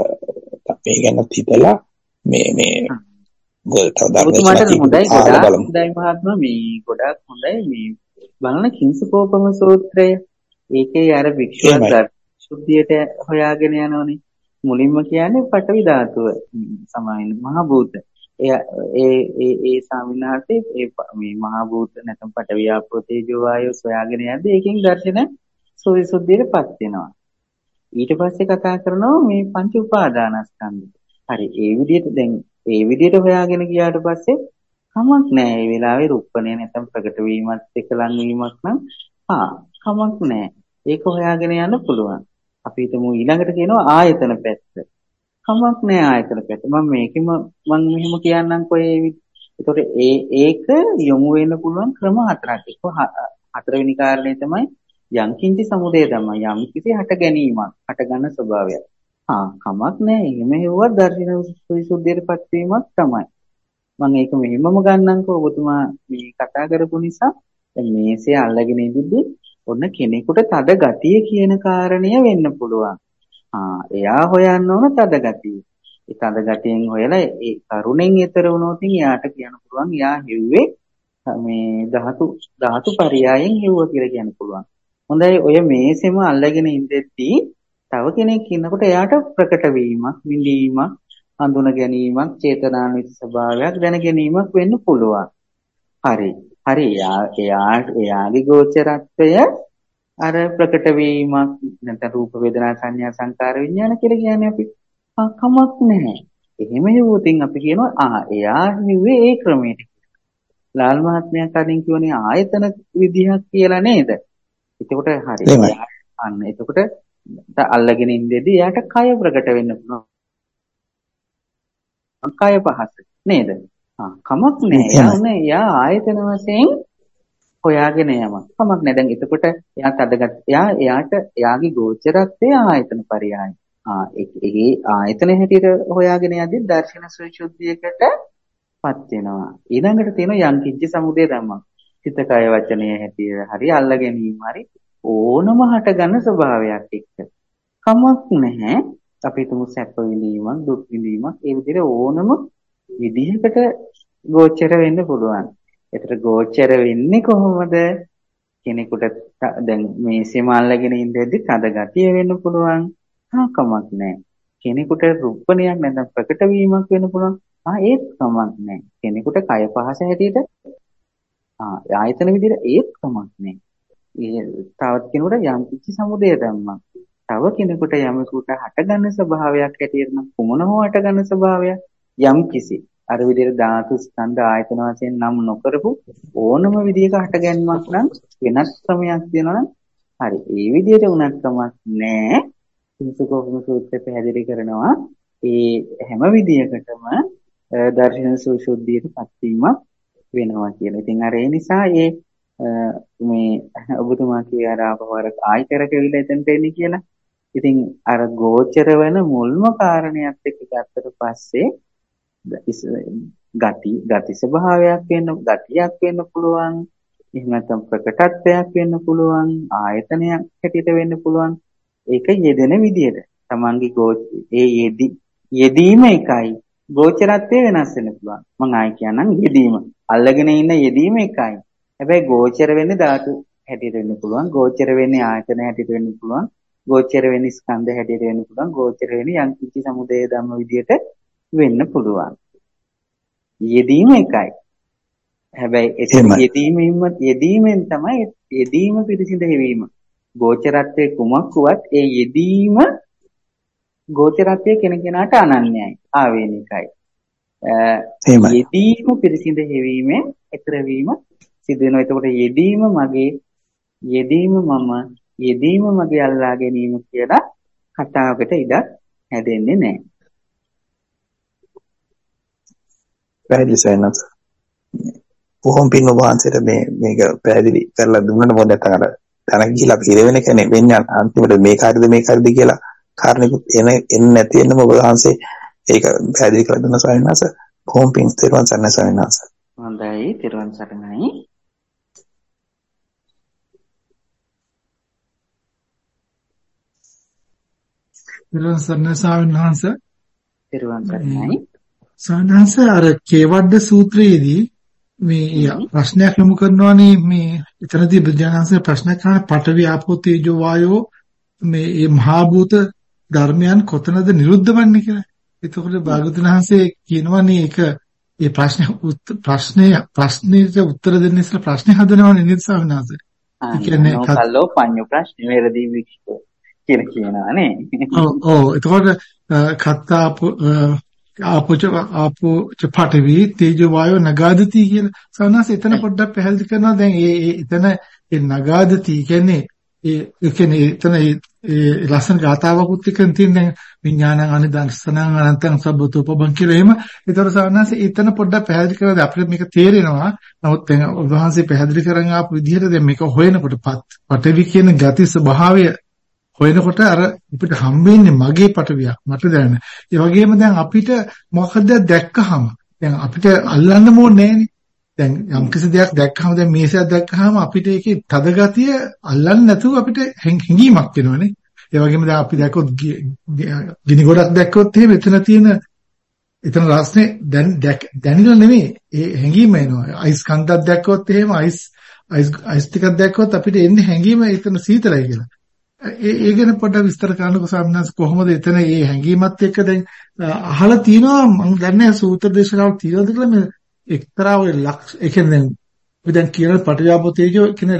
Speaker 5: මේ ගැන හිතලා මේ මේ ගොඩක් හොඳයි ගොඩාක් හොඳයි මහත්මයා මේ ගොඩාක් හොඳයි මේ බලන කිංසකෝපම සූත්‍රය. ඒකේ අර භික්ෂුවක් ශුද්ධියට හොයාගෙන යනෝනේ. මුලින්ම කියන්නේ පඨවි ධාතුව සමායින මහ භූත. ඒ ඒ ඒ සාමිනාතේ ඒ මේ මහ භූත නැත්නම් පඨවි ආපෝ තේජෝ වායෝ සොයාගෙන යද්දී ඒකෙන් දර්ශන සෝවිසුද්ධියටපත් වෙනවා. ඊට පස්සේ කතා කරනවා මේ පංච උපාදානස්කන්ධය. හරි ඒ විදිහට දැන් ඒ විදිහට හොයාගෙන ගියාට පස්සේ කමක් නැහැ. ඒ වෙලාවේ රුප්පණේ නැත්නම් ප්‍රකට වීමත් එක්ක ලං වීමක් නම් ආ කමක් නැහැ. ඒක හොයාගෙන යන්න පුළුවන්. අපි හිතමු ඊළඟට කියනවා ආයතන පැත්ත. කමක් නැහැ ආයතන පැත්ත. මම මේකෙම මම මෙහෙම කියන්නම් කොහේ ඒතකොට ඒ ඒක යොමු වෙන්න පුළුවන් ක්‍රම හතරක්. ඒක හතරවෙනි කාරණේ තමයි යම් කිංචි සමුදය තමයි යම් කිසි හට ගැනීමක් හට ගන්න ස්වභාවයක්. ආ කමක් නැහැ. එහෙම හෙව්වත් දර්ශන විසුද්ධියටපත් වීමක් තමයි. මම ඒක මෙහෙමම ගන්නම්කෝ ඔබතුමා මේ කතා කරපු නිසා දැන් මේසේ අල්ලගෙන ඉඳිද්දි ඔන්න කෙනෙකුට තද ගතිය කියන කාරණය වෙන්න පුළුවන්. ආ එයා හොයන්න ඕන තද ගතිය. ඒ තද ගතියෙන් හොයලා ඒ කරුණෙන් ඈතර වුණොත් එයාට කියන්න පුළුවන් එයා හෙව්වේ මේ ධාතු ධාතු පරයයන් හෙව්වා කියලා කියන්න පුළුවන්. හොඳයි ඔය මේසෙම අල්ලගෙන ඉඳෙද්දී තව කෙනෙක් ඉන්නකොට එයාට ප්‍රකට වීමක්, විඳීමක්, හඳුන ගැනීමක්, චේතනාන්විත ස්වභාවයක් දැන ගැනීමක් වෙන්න පුළුවන්. හරි. හරි. එයා එයාගේ ගෝචරත්වය අර ප්‍රකට වීමක් නැත්නම් රූප වේදනා සංඥා සංකාර විඥාන කියලා කියන්නේ අපි කමක් නැහැ. එහෙම හෙව්වොතින් අපි කියනවා ආ එයා හෙව්වේ ඒ ක්‍රමයට. ලාල් මහත්මයා කලින් කියවනේ ආයතන විදිහක් කියලා නේද? එතකොට හරි. අන්න එතකොට අල්ලගෙන ඉඳෙද්දී එයාට කය ප්‍රකට වෙන්න පුළුවන්. කය පහස නේද? ආ කමක් නැහැ. එයා උනේ එයා ආයතන වශයෙන් හොයාගෙන යම. කමක් නැහැ. දැන් එතකොට එයා තදගත් එයා එයාට එයාගේ ගෝචරත්වය ආයතන පරයයි. ආ ඒ ආයතන හැටියට හොයාගෙන යද්දී දර්ශන සවිසුද්ධියකටපත් වෙනවා. ඊළඟට තියෙනවා යම් කිච්ච සමුදය ධම්මක්. සිත කය වචනය හැටියට හරි අල්ල ගැනීම හරි ඕනම හට ගන්න ස්වභාවයක් එක්ක. කමක් නැහැ. අපි තුමු සැප විඳීමක් දුක් විඳීමක් ඒ විදිහට ඕනම විදිහකට ගෝචර වෙන්න පුළුවන්. ඒතර ගෝචර වෙන්නේ කොහොමද? කෙනෙකුට දැන් මේ සීමාල්ලගෙන ඉඳද්දි තද ගතිය වෙන්න පුළුවන්. ආ කමක් නැහැ. කෙනෙකුට රුප්පණයක් නැත්නම් ප්‍රකට වීමක් වෙන්න පුළුවන්. ආ ඒත් කමක් නැහැ. කෙනෙකුට කය පහස හැටියට ආ ආයතන විදිහට ඒත් කමක් නැහැ. ඒ තවත් කෙනෙකුට යම් කිසි සමුදය ධම්මක්. තව කෙනෙකුට යමෙකුට හටගන්න ස්වභාවයක් හැටියට නම් කුමන හෝ හටගන්න ස්වභාවයක් යම් කිසි අර විදිහට ධාතු ස්කන්ධ ආයතන වශයෙන් නම් නොකරපු ඕනම විදිහක හටගැන්මක් නම් වෙනස් ක්‍රමයක් දෙනවා නම් හරි ඒ විදිහට උනත් කමක් නැහැ. සුසුකෝපම සූත්‍රය පැහැදිලි කරනවා ඒ හැම විදිහකටම දර්ශන සුසුද්ධියටපත් වීමක් වෙනවා කියලා. ඉතින් අර ඒ නිසා ඒ මේ ඔබතුමා කිය අර අපවර ආයතර කෙවිලා එතනට එන්නේ කියලා. ඉතින් අර ගෝචර වෙන මුල්ම කාරණයක් එක්ක ගත්තට පස්සේ ගති ගති ස්වභාවයක් වෙන්න ගතියක් වෙන්න පුළුවන්. එහෙම නැත්නම් ප්‍රකටත්වයක් වෙන්න පුළුවන්. ආයතනයක් හැටියට වෙන්න පුළුවන්. ඒක යෙදෙන විදියට. Tamange ඒ යෙදි යෙදීම එකයි
Speaker 1: ගෝචරත්වය වෙනස් වෙන්න පුළුවන්. මම ආයි කියන්නම් යෙදීම. අල්ලගෙන ඉන්න යෙදීම එකයි. හැබැයි ගෝචර වෙන්නේ ධාතු හැටියට වෙන්න පුළුවන්. ගෝචර වෙන්නේ ආයතන හැටියට වෙන්න පුළුවන්. ගෝචර වෙන්නේ ස්කන්ධ හැටියට වෙන්න පුළුවන්. ගෝචර වෙන්නේ යම් කිසි සමුදය ධම්ම විදියට වෙන්න පුළුවන්. යෙදීම එකයි. හැබැයි එතන යෙදීමෙන්ම යෙදීමෙන් තමයි යෙදීම පිරිසිඳ හැවීම. ගෝචරත්වයේ කුමක් වුවත් ඒ යෙදීම ගෝචරත්වයේ කෙනකෙනාට අනන්‍යයි. ආවේනිකයි. යෙදීම පිරිසිඳ හැවීමෙන් ඈතර වීම සිදු වෙනවා. එතකොට යෙදීම මගේ යෙදීම මම යෙදීම මගේ අල්ලා ගැනීම කියලා කතාවකට ඉඩක් හැදෙන්නේ නැහැ.
Speaker 5: පැහැදිලි සයනස්. කොහොම පින්න වහන්සේට මේ මේක පැහැදිලි කරලා දුන්නට මොකද නැත්නම් අර තනක ගිහිලා පිළ වෙන කෙනෙක් වෙන්නේ අන්තිමට මේක හරිද මේක හරිද කියලා කාරණේකුත් එන එන්නේ නැති වෙනම ඔබ වහන්සේ ඒක පැහැදිලි කරලා දුන්න සයනස්. කොහොම පින් තෙරුවන් සරණයි සයනස්.
Speaker 1: හොඳයි තෙරුවන් සරණයි.
Speaker 6: තෙරුවන් සරණයි ස්වාමීන් වහන්සේ.
Speaker 1: තෙරුවන් සරණයි.
Speaker 6: සානහස අර කේවඩ සූත්‍රයේදී මේ ප්‍රශ්නයක් යොමු කරනවානේ මේ එතනදී බුද්ධාංශයේ ප්‍රශ්න කරන පඨවි ආපෝ තේජෝ වායෝ මේ මේ මහා භූත ධර්මයන් කොතනද නිරුද්ධ වෙන්නේ කියලා. එතකොට භාගතුන් වහන්සේ කියනවානේ ඒක මේ ප්‍රශ්න ප්‍රශ්නේ ප්‍රශ්නෙට උත්තර දෙන්න ඉස්සෙල්ලා ප්‍රශ්නේ හදනවානේ නේද ස්වාමීන් වහන්සේ.
Speaker 1: ඒ කියන්නේ කල්ලෝ පඤ්ඤු ප්‍රශ්න වේරදී වික්ෂෝ කියන කියනවානේ.
Speaker 6: ඔව් ඔව් එතකොට කත්තාපෝ ආපෝච ආපෝච පඨවි තේජෝ වායෝ නගාදති කියලා සවනස් එතන පොඩ්ඩක් පැහැදිලි කරනවා. දැන් ඒ එතන ඒ නගාදති කියන්නේ ඒ කියන්නේ එතන ඒ ලස්සන ගාතාවකුත් එක්කන් තියෙන දැන් විඥානං අනිදර්ශනං අනන්තං සබ්බතෝපබං කියලා එහෙම. ඒතර සවනස් එතන පොඩ්ඩක් පැහැදිලි කරලා අපිට මේක තේරෙනවා. නමුත් දැන් ඔබවහන්සේ පැහැදිලි කරන් ආපු විදිහට දැන් මේක හොයනකොට පඨවි කියන ගති ස්වභාවය හොයනකොට අර අපිට හම්බෙන්නේ මගේ පටවියක් මට දැනෙන. ඒ වගේම දැන් අපිට මොකද දැක්කහම දැන් අපිට අල්ලන්න ඕනේ නෑනේ. දැන් යම් කිසි දෙයක් දැක්කහම දැන් මේසයක් දැක්කහම අපිට ඒකේ තද ගතිය අල්ලන්නේ නැතුව අපිට හැඟීමක් එනවනේ. ඒ වගේම දැන් අපි දැක්කොත් ගිනි ගොඩක් දැක්කොත් එහෙම එතන තියෙන එතන රසනේ දැන් දැනිලා නෙමෙයි ඒ හැඟීම එනවා. අයිස් කන්දක් දැක්කොත් එහෙම අයිස් අයිස් අයිස් ටිකක් දැක්කොත් අපිට එන්නේ හැඟීම එතන සීතලයි කියලා. ඒ ඒ ගැන පොඩ්ඩක් විස්තර කරන්නකෝ සම්මාස කොහොමද එතන මේ හැඟීමත් එක්ක දැන් අහලා තියෙනවා මම දන්නේ සූත්‍ර දේශනාවක් තියෙනවද කියලා මේ එක්තරා ඔය ලක්ෂ ඒ කියන්නේ දැන් දැන් කියන පටිඝාපෝ තේජෝ කියන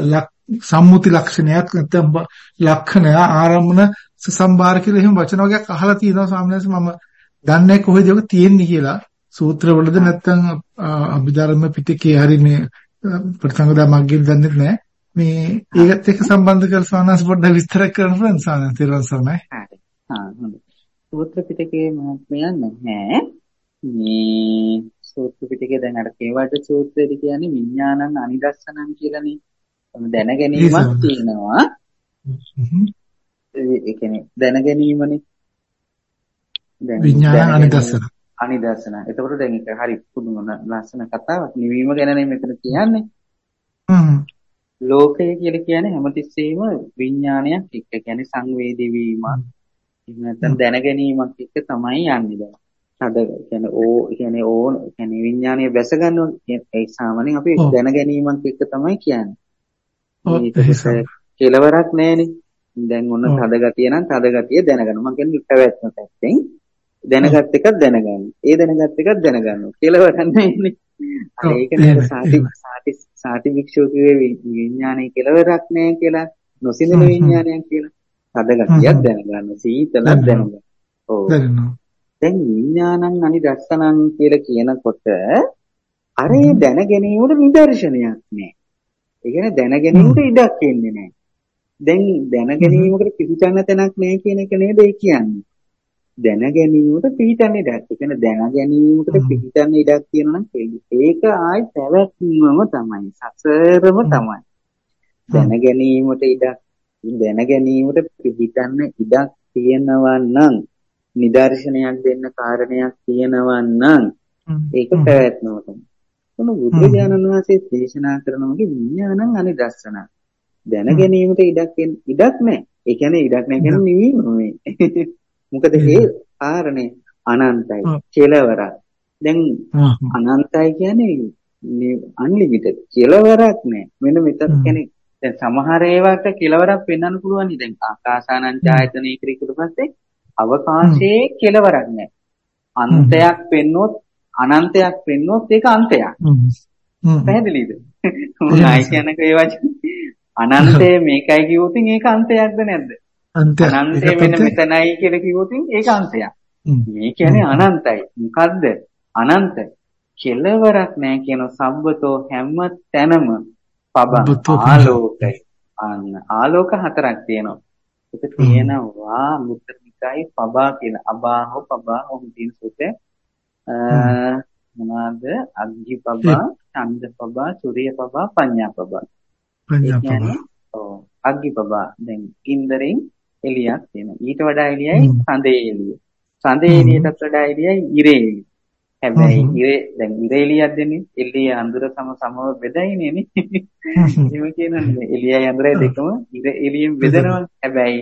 Speaker 6: සම්මුති ලක්ෂණයක් නැත්නම් ලක්ෂණය ආරම්මන සම්භාර කියලා එහෙම වචන වර්ගයක් අහලා තියෙනවා සම්මාස මම දන්නේ කොහෙද ඒක තියෙන්නේ කියලා සූත්‍රවලද නැත්නම් අභිධර්ම පිටකේ හරි මේ ප්‍රතිසංගදා මග්ගෙන් දන්නේ නැහැ. මේ ඒකත් එක්ක සම්බන්ධ කරලා සානස් පොඩ්ඩක් විස්තර කරන්න පුළුවන් සානස් තේරුවන් සරණයි.
Speaker 1: හරි. හා හොඳයි. සූත්‍ර පිටකයේ මහත්මයන් නැහැ. මේ සූත්‍ර පිටකයේ දැන් අර කේවඩ සූත්‍රයේදී කියන්නේ විඥානං අනිදස්සනං කියලානේ. දැන ගැනීමක් තියෙනවා. ඒ කියන්නේ දැන ගැනීමනේ.
Speaker 6: විඥානං අනිදස්සන.
Speaker 1: අනිදස්සන. එතකොට දැන් ඒක හරි පුදුම ලස්සන කතාවක්. නිවීම ගැනනේ මෙතන කියන්නේ.
Speaker 6: හ්ම්.
Speaker 1: ලෝකය කියලා කියන්නේ හැමතිස්සෙම විඥානයක් එක්ක කියන්නේ සංවේදී වීමක්. එහෙම නැත්නම් දැන ගැනීමක් එක්ක තමයි යන්නේ දැන්. අද කියන්නේ ඕ කියන්නේ ඕන කියන්නේ විඥානය වැස ගන්නවා ඒ සාමාන්‍යයෙන් අපි දැන ගැනීමක් එක්ක තමයි කියන්නේ. ඒක කෙලවරක් නැහැනේ. දැන් ඔන්න තද ගතිය නම් තද ගතිය දැනගන්න. මම කියන්නේ පැවැත්ම පැත්තෙන් දැනගත් එකක් දැනගන්න. ඒ දැනගත් එකක් දැනගන්න. කෙලවරක් නැහැනේ. ඒක නේද සාටි සාටි සාටි වික්ෂෝපයේ විඥානයේ කෙලවරක් නැහැ කියලා නොසිඳන විඥානයක් කියලා. තද ගතියක් දැනගන්න. සීතලක් දැනගන්න. ඔව්. දැන් විඥානං අනිදස්සනං කියලා කියනකොට අර ඒ දැන ගැනීමට නිදර්ශනයක් නැහැ. ඒ කියන්නේ දැන ගැනීමට ඉඩක් එන්නේ නැහැ. දැන් දැන ගැනීමකට පිළිචන්න තැනක් නැහැ කියන එක නේද ඒ කියන්නේ. දැන ගැනීමට පිළිචන්න ඉඩක්. ඒ කියන්නේ දැන ගැනීමකට පිළිචන්න ඉඩක් තියෙනවා නම් ඒක ආයි පැවැත්මම තමයි. සසරම තමයි. දැන ගැනීමට ඉඩක් දැන ගැනීමට පිළිචන්න ඉඩක් තියෙනවා නම් නිදර්ශනයක් දෙන්න කාරණයක් තියෙනවා නම් ඒක පැවැත්මම තමයි. මොන බුදුරජාණන් වහන්සේ දේශනා කරනවාගේ විඥානං අනිදස්සන. දැන ගැනීමට ඉඩක් ඉඩක් නැහැ. ඒ කියන්නේ ඉඩක් නැහැ කියන්නේ නිවීම මේ. මොකද ඒ කාරණේ අනන්තයි. කෙලවරක්. දැන් අනන්තයි කියන්නේ අන්ලිමිටඩ්. කෙලවරක් නෑ. මෙන්න මෙතන කියන්නේ දැන් සමහර ඒවාට කෙලවරක් පෙන්වන්න පුළුවන්. දැන් ආකාසානං ඡායතනෙ ක්‍රිකුට පස්සේ අවකාශයේ කෙලවරක් නෑ. අන්තයක් පෙන්වොත් අනන්තයක් පෙන්වොත් ඒක අන්තයක්. පැහැදිලිද? උනායි කියනක ඒ වචනේ අනන්තය මේකයි කිව්වොත් ඒක අන්තයක්ද නැද්ද? අනන්තය මෙන්න මෙතනයි කියලා කිව්වොත් ඒක අන්තයක්. මේ කියන්නේ අනන්තයි. මොකද්ද? අනන්ත. කෙලවරක් නැහැ කියන සම්බතෝ හැම තැනම පබ ආලෝකයි. අන්න ආලෝක හතරක් තියෙනවා. ඒක තියෙනවා මුත්‍රිකයි පබා කියන අබාහෝ පබාහෝ කියන සුතේ මොනවාද? අග්ගි පබා, ඡන්ද පබා, සූර්ය පබා, පඤ්ඤා පබා. පඤ්ඤා පබා. ඔව් අග්ගි පබා දැන් ඉන්දරින් එළියක් තියෙනවා. ඊට වඩා එළියයි සඳේ එළිය. සඳේ එළියටත් වඩා එළියයි ඉරේ එළිය. හැබැයි ඉරේ දැන් ඉරේ එළියක් දෙන්නේ එළිය අඳුර සම සමව බෙදයිනේ නේ. එහෙම කියනනේ එළියයි අඳුරයි දෙකම ඉරේ එළියෙන් බෙදනවා. හැබැයි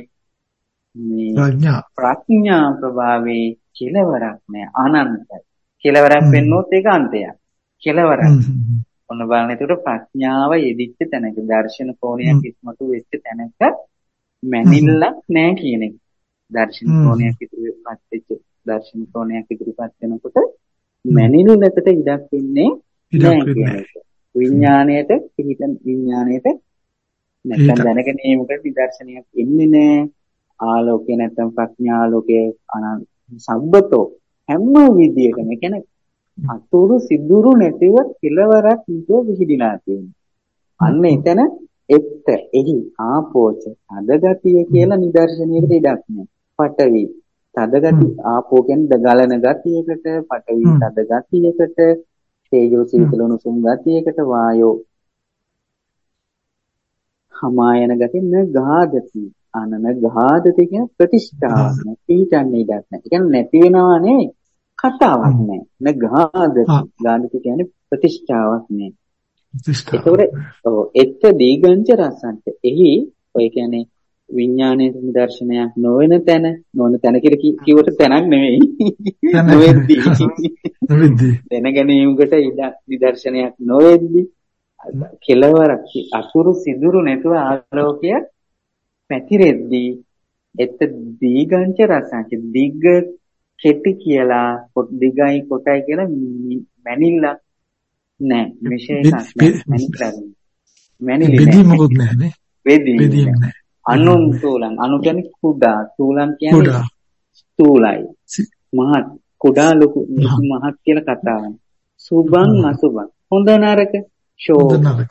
Speaker 1: මේ ප්‍රඥා ප්‍රභාවේ කෙලවරක් නෑ අනන්තයි. කෙලවරක් වෙන්නොත් ඒක අන්තයක්. කෙලවරක්. ඔන්න බලන්න එතකොට ප්‍රඥාව යෙදිච්ච තැනක දර්ශන කෝණයක් ඉස්මතු වෙච්ච තැනක මැනිල්ලක් නෑ කියන එක. දර්ශන කෝණයක් ඉදිරිපත් වෙච්ච දර්ශන කෝණයක් ඉදිරිපත් වෙනකොට මැනිල්ලකට ඉඩක් වෙන්නේ නෑ කියන එක. විඥාණයට පිටින් විඥාණයට නැත්නම් දැනගැනීමකට නිදර්ශනයක් එන්නේ නෑ. ආලෝකේ නැත්නම් ප්‍රඥාලෝකයේ අනන්ත සම්බතෝ හැම විදියකම කියන්නේ අතුරු සිදුරු නැතිව කෙලවරක් නිතර විහිදිනා තියෙනවා. අන්න එතන එත්ත එහි ආපෝච තදගතිය කියලා නිදර්ශනයකට ඉඩක් නෑ. පඨවි තදගති ආපෝ කියන්නේ ගලන ගතියකට, පඨවි තද ගතියකට, තේජෝ සීතල උණුසුම් ගතියකට, වායෝ හමායන ගතිය නගාදති අනන ගාදති කියන ප්‍රතිෂ්ඨාවක් නෑ. ඊටන්නේ ඉඩක් නෑ. ඒ කියන්නේ නැති වෙනවා නේ කතාවක් නෑ. නගාදති ගාදති කියන්නේ ප්‍රතිෂ්ඨාවක් නෑ. ඒතකොට ඔව් එත්ත දීගංච රසංච එහි ඔය කියන්නේ විඥානයේ නිදර්ශනයක් නොවන තැන නොවන තැන කියලා කිව්වට තැනක් නෙවෙයි. නොවෙද්දී. නොවෙද්දී. දැන ගැනීමකට ඉඩ නිදර්ශනයක් නොවෙද්දී කෙලවරක් අසුරු සිදුරු නැතුව ආලෝකය පැතිරෙද්දී එත් දීගංච රසංච දිග්ග කෙටි කියලා කොට දිගයි කොටයි කියලා මැනිල්ලක් නෑ. විශේෂයක් නෑ. මැනිල්ලක්. මැනිලි නෑ.
Speaker 6: බෙදී මොකොත් නෑ නේ.
Speaker 1: බෙදී නෑ. අනුන් තූලං අනු කියන්නේ කුඩා තූලං කියන්නේ ස්ථූලයි මහත් කුඩා ලොකු මහත් කියලා කතාවක්. සුභං අසුභං හොඳ නරක ෂෝ නරක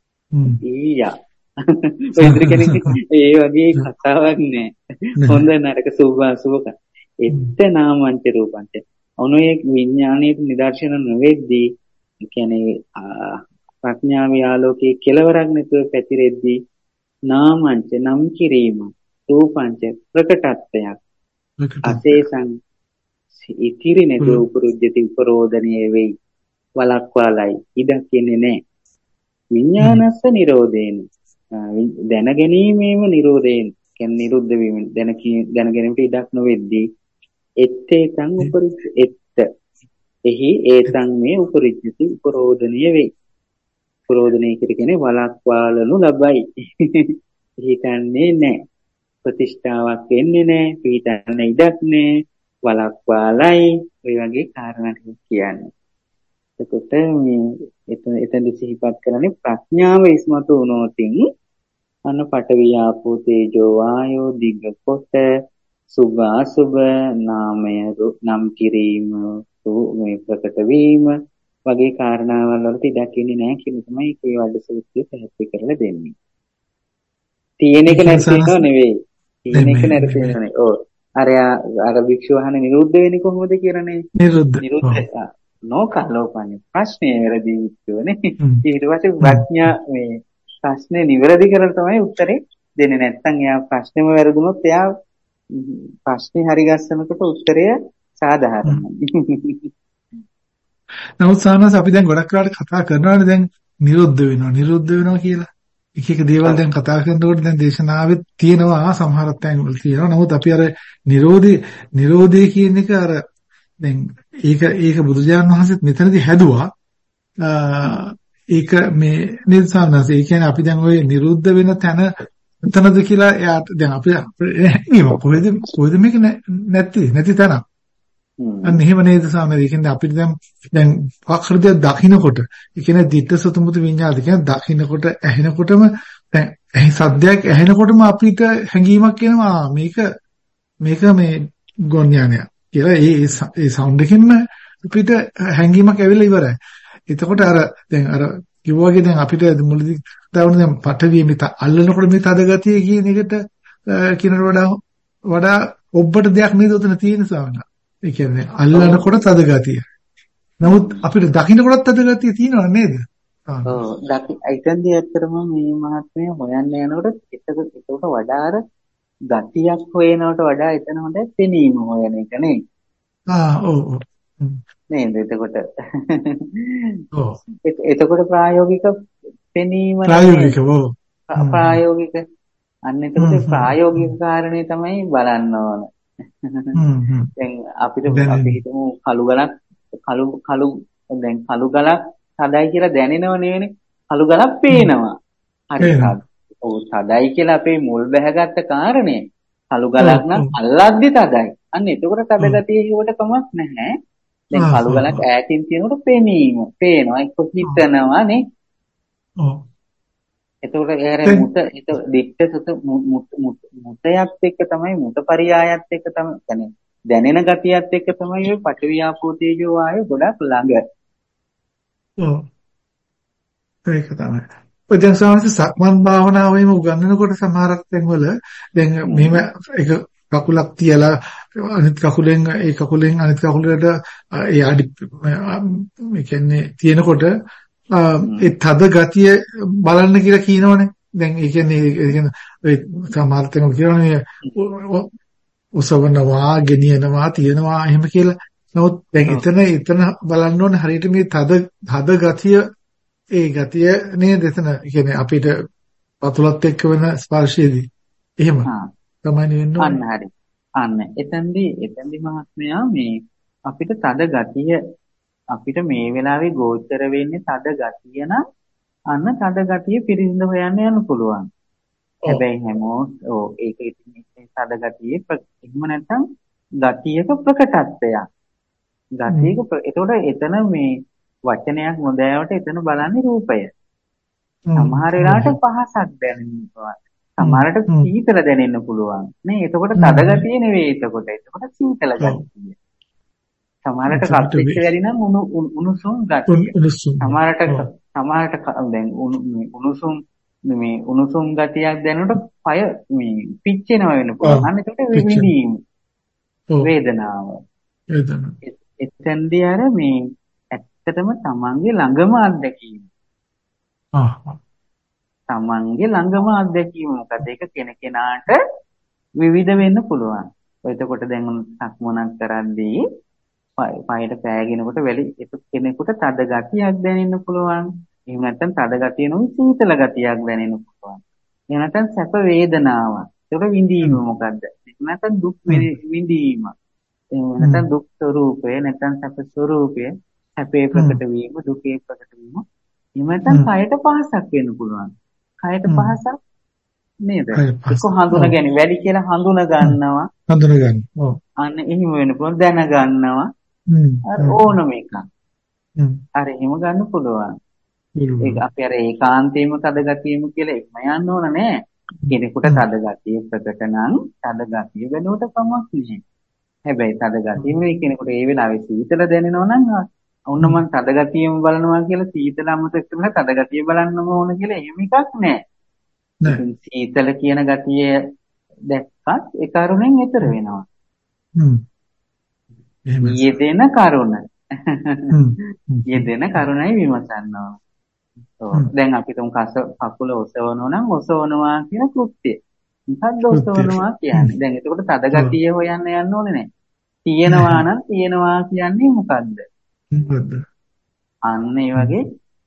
Speaker 1: ඊයා ඔය කෙනෙක් ඒ වගේ කතාවක් නෑ. හොඳ නරක සුභ අසුභක එත්ත නාමංච රූපංච අනුයේ විඥානයේ නිදර්ශන නොවේද්දී කියන්නේ ප්‍රඥාවේ ආලෝකයේ කෙලවරක් නැතුව පැතිරෙද්දී නාමංච නම් කිරීම රූපංච ප්‍රකටත්වයක් අසේසං ඉතිරි නැතුව උපරුජ්ජති උපරෝධණයේ වෙයි වලක්වාලයි ඉඩක් කියන්නේ නැහැ. විඥානස්ස නිරෝධේන දැනගැනීමේම නිරෝධයෙන් කියන්නේ නිරුද්ධ වීම දැන දැනගැනීමට ඉඩක් නොවෙද්දී එත්තේතං උපරිච්ඡ එත්ත එහි ඒතං මේ උපරිච්ඡති උපරෝධණයේ වෙයි. උපරෝධණය කියන්නේ වලක්වාලනු ලබයි. හිතන්නේ නැහැ. ප්‍රතිෂ්ඨාවක් වෙන්නේ නැහැ. පිටන්න ඉඩක් නැහැ. වලක්වාලයි ඔය වගේ කාරණා කියන්නේ. එතකොට මේ එතන එතන සිහිපත් කරන්නේ ප්‍රඥාව ඉස්මතු වුණොතින් අන පඨවි ආපෝ තේජෝ වායෝ දිග්ග කොට සුභ අසුභ නාමය නම් කිරීම මේ ප්‍රකට වීම වගේ කාරණාවල් වලට ඉඩක් ඉන්නේ නැහැ කියන තමයි ඒ වඩ සූත්‍රය පැහැදිලි කරලා දෙන්නේ. තියෙන එක නැතිව නෙවෙයි. තියෙන එක නැතිව නෙවෙයි. ඔව්. අර අර භික්ෂුව අහන්නේ නිරුද්ධ වෙන්නේ කොහොමද කියලානේ.
Speaker 6: නිරුද්ධ.
Speaker 1: නිරුද්ධ. නෝකලෝපන්නේ ප්‍රශ්නේ වැරදි විශ්වනේ. ඊට පස්සේ ප්‍රඥා මේ ප්‍රශ්නේ නිවැරදි කරලා තමයි උත්තරේ දෙන්නේ. නැත්නම් එයා ප්‍රශ්නේම වැරදුනොත් එයා ප්‍රශ්නේ හරි ගස්සනකොට උත්තරය සාධාරණයි.
Speaker 6: නමුත් සානස් අපි දැන් ගොඩක් වෙලාවට කතා කරනවානේ දැන් නිරුද්ධ වෙනවා නිරුද්ධ වෙනවා කියලා. එක එක දේවල් දැන් කතා කරනකොට දැන් දේශනාවෙත් තියෙනවා සමහර තැන්වල තියෙනවා. නමුත් අපි අර නිරෝධේ නිරෝධය කියන එක අර දැන් ඒක ඒක බුදුජානක වහන්සේත් මෙතනදී හැදුවා. ඒක මේ නිර්සාරණස ඒ කියන්නේ අපි දැන් ওই නිරුද්ධ වෙන තැන එතනද කියලා එයාට දැන් අපි නේම කොහෙද කොහෙද මේක නැති නැති තැන. අන්න එහෙම නේද සාමද? ඒ කියන්නේ අපිට දැන් දැන් වක්‍රදයක් දකින්නකොට ඒ කියන්නේ ditta sutumutu විඤ්ඤාද කියන්නේ දකින්නකොට ඇහෙනකොටම දැන් ඇහි සද්දයක් ඇහෙනකොටම අපිට හැඟීමක් එනවා මේක මේක මේ ගොන්ඥානයක් කියලා. ඒ ඒ සවුන්ඩ් එකෙන්ම අපිට හැඟීමක් ඇවිල්ලා ඉවරයි. එතකොට අර දැන් අර කිව්වාගේ දැන් අපිට මුලදී දාවන දැන් පටවිය මෙත අල්ලනකොට මේ තද ගතිය කියන එකට කියනට වඩා වඩා ඔබට දෙයක් නේද උතන තියෙන සාවනා. ඒ කියන්නේ අල්ලනකොට තද ගතිය. නමුත් අපිට දකින්නකොටත් තද ගතිය තියෙනව නේද?
Speaker 1: ඔව් දකි එතෙන්දී ඇත්තටම මේ මහත්මය හොයන්න යනකොට ඒකට ඒකට වඩා අර ගතියක් හොයනවට වඩා එතන හොඳ පෙනීම හොයන එක නේ.
Speaker 6: ආ ඔව් ඔව්.
Speaker 1: නේද එතකොට. ඔව්. එතකොට ප්‍රායෝගික පෙනීම
Speaker 6: ප්‍රායෝගික ඔව්.
Speaker 1: ප්‍රායෝගික අන්න එතකොට ප්‍රායෝගික කාරණේ තමයි බලන්න ඕන. දැන් අපිට අපි හිතමු කළු ගලක් කළු කළු දැන් කළු ගලක් සදයි කියලා දැනෙනව නෙවෙයි. කළු ගලක් පේනවා. හරි. ඔව් සදයි කියලා අපේ මුල් බැහැගත්ත කාරණේ කළු ගලක් නම් අල්ලද්දි තදයි. අන්න එතකොට තද ගතිය හිවට කමක් නැහැ. දැන් කළු ගලක් ඈතින් තියෙනකොට පෙනීම පේනවා එක්ක හිතනවා නේ.
Speaker 6: ඔව්.
Speaker 1: එතකොට ඒ මුත ඒක දිට්ඨ සුත මුතයත් එක්ක තමයි මුත පරියායත් එක්ක තමයි يعني දැනෙන ගතියත් එක්ක තමයි ඔය පඨවියාපෝ තේජෝ වායු ගොඩක් ළඟ.
Speaker 6: ඔව්. ඒක තමයි. දැන් සමහරවිට සක්මන් භාවනාවෙම උගන්වනකොට සමහරක් තැන්වල දැන් මෙහෙම එක කකුලක් තියලා අනිත් කකුලෙන් ඒ කකුලෙන් අනිත් කකුලට ඒ අඩි මේ කියන්නේ තියෙනකොට ඒ තද ගතිය බලන්න කියලා කියනවනේ. දැන් ඒ කියන්නේ ඒ කියන්නේ ඒ සමහර තැන්වල කියනවනේ උසවනවා, ගෙනියනවා, තියනවා එහෙම කියලා. නමුත් දැන් එතන එතන බලන්න ඕනේ හරියට මේ තද තද ගතිය ඒ ගතිය නේද එතන කියන්නේ අපිට පතුලත් එක්ක වෙන ස්පර්ශයේදී එහෙම තමයි වෙන්න ඕනේ.
Speaker 1: අන්න හරි. අන්න එතෙන්දී එතෙන්දී මහත්මයා මේ අපිට තද ගතිය අපිට මේ වෙලාවේ ගෝචර වෙන්නේ තද ගතිය නම් අන්න තද ගතිය පිරිසිදු හොයන්න යන්න පුළුවන්. හැබැයි හැමෝම ඔව් ඒක ඉතින් තද ගතියේ එහෙම නැත්නම් ගතියක ප්‍රකටත්වයක්. ගතියක එතකොට එතන මේ වචනයක් නොදෑවට එතන බලන්නේ රූපය. සමහර වෙලාවට පහසක් දැනෙනවා. සමහරට සීතල දැනෙන්න පුළුවන්. නේ එතකොට තද ගතිය නෙවෙයි එතකොට. එතකොට සීතල ගතිය. සමහරට කප්පිච්ච වැඩි නම් උණුසුම් ගතිය. සමහරට සමහරට දැන් උණුසුම් මේ උණුසුම් ගතියක් දැනනකොට පය මේ පිච්චෙනවා වෙන්න පුළුවන්. අන්න එතකොට විඳීම. වේදනාව.
Speaker 6: වේදනාව.
Speaker 1: එතෙන්දී අර මේ ඇත්තටම තමන්ගේ ළඟම අත්දැකීම.
Speaker 6: ආ.
Speaker 1: තමන්ගේ ළඟම අත්දැකීම මොකද? ඒක කෙනකෙනාට විවිධ වෙන්න පුළුවන්. එතකොට දැන් සක්මනක් කරද්දී පයට පෑගෙනකොට වැලි කෙනෙකුට තද ගතියක් දැනෙන්න පුළුවන්. එහෙම නැත්නම් තද ගතිය නෙවෙයි සීතල ගතියක් දැනෙන්න පුළුවන්. එහෙම නැත්නම් සැප වේදනාවක්. ඒක විඳීම මොකද්ද? එහෙම නැත්නම් දුක් විඳීම. එහෙම නැත්නම් දුක් ස්වરૂපය නැත්නම් සැප ස්වરૂපය. සැපේ ප්‍රකට වීම දුකේ ප්‍රකට වීම. එහෙම නැත්නම් කයට පහසක් වෙන්න පුළුවන්. කයට පහසක් නේද? ඒක හඳුන ගැනීම වැඩි කියලා හඳුන ගන්නවා.
Speaker 6: හඳුන ගන්න. ඔව්.
Speaker 1: අන්න එහෙම වෙන්න පුළුවන් දැන ගන්නවා. අර ඕනම එකක්. අර එහෙම ගන්න පුළුවන්. ඒක අපි අර ඒකාන්තයෙන්ම තද ගතියම කියලා එක්ම යන්න ඕන නෑ. කෙනෙකුට තද ගතිය ප්‍රකට නම් තද ගතිය වෙනුවට කමක් නෑ. හැබැයි තද ගතිය මේ කෙනෙකුට ඒ වෙලාවේ සීතල දැනෙනවා නම් ඔන්න මම තද ගතියම බලනවා කියලා සීතල අමතක කරලා තද ගතිය බලන්නම ඕන කියලා එහෙම එකක් නෑ. නෑ. සීතල කියන ගතිය දැක්කත් ඒ කරුණෙන් ඈතර වෙනවා. හ්ම්. එහෙම. යෙදෙන කරුණ. හ්ම්. යෙදෙන කරුණයි විමසන්නවා. ඔව්. දැන් අපි තුන් කස කකුල ඔසවනවා නම් ඔසවනවා කියන කෘත්‍යය. මොකද්ද ඔසවනවා කියන්නේ? දැන් එතකොට තද ගතිය හොයන්න යන්න ඕනේ නෑ. තියෙනවා නම් තියෙනවා කියන්නේ මොකද්ද?
Speaker 6: මොකද්ද?
Speaker 1: අන්න ඒ වගේ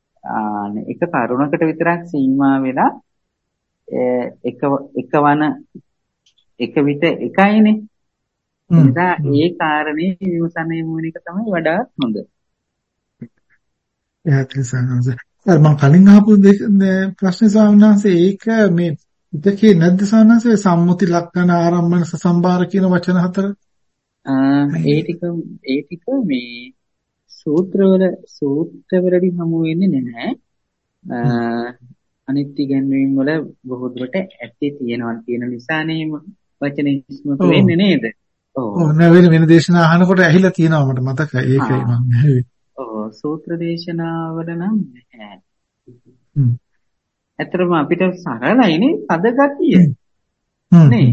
Speaker 1: එක කරුණකට විතරක් සීමා වෙලා එක එකවන එක විට එකයිනේ. නිසා ඒ කාරණේ විමසන්නේ මොන එක තමයි වඩාත් හොඳ.
Speaker 6: පැහැදිලි සානස. අර මම කලින් අහපු ප්‍රශ්නේ ස්වාමීන් වහන්සේ ඒක මේ ඉතකේ නැද්ද සානස සම්මුති ලක්ෂණ ආරම්භන සසම්බාර කියන වචන හතර?
Speaker 1: ඒ ටික ඒ ටික මේ සූත්‍රවල සූත්‍රවලදී හමු වෙන්නේ නැහැ. අනිත් ඉගැන්වීම් වල බොහෝ දුරට ඇත්තේ තියෙනවා කියන නිසානේ වචන ඉස්මතු වෙන්නේ නේද? ඔව්.
Speaker 6: ඔව් නෑ වෙන දේශනා අහනකොට ඇහිලා තියෙනවා මට මතකයි. ඒකයි මම ඇහුවේ.
Speaker 1: ඔව් සූත්‍ර දේශනාවල නම් නැහැ. ඇත්තටම අපිට සරලයිනේ තද ගතිය. නේ?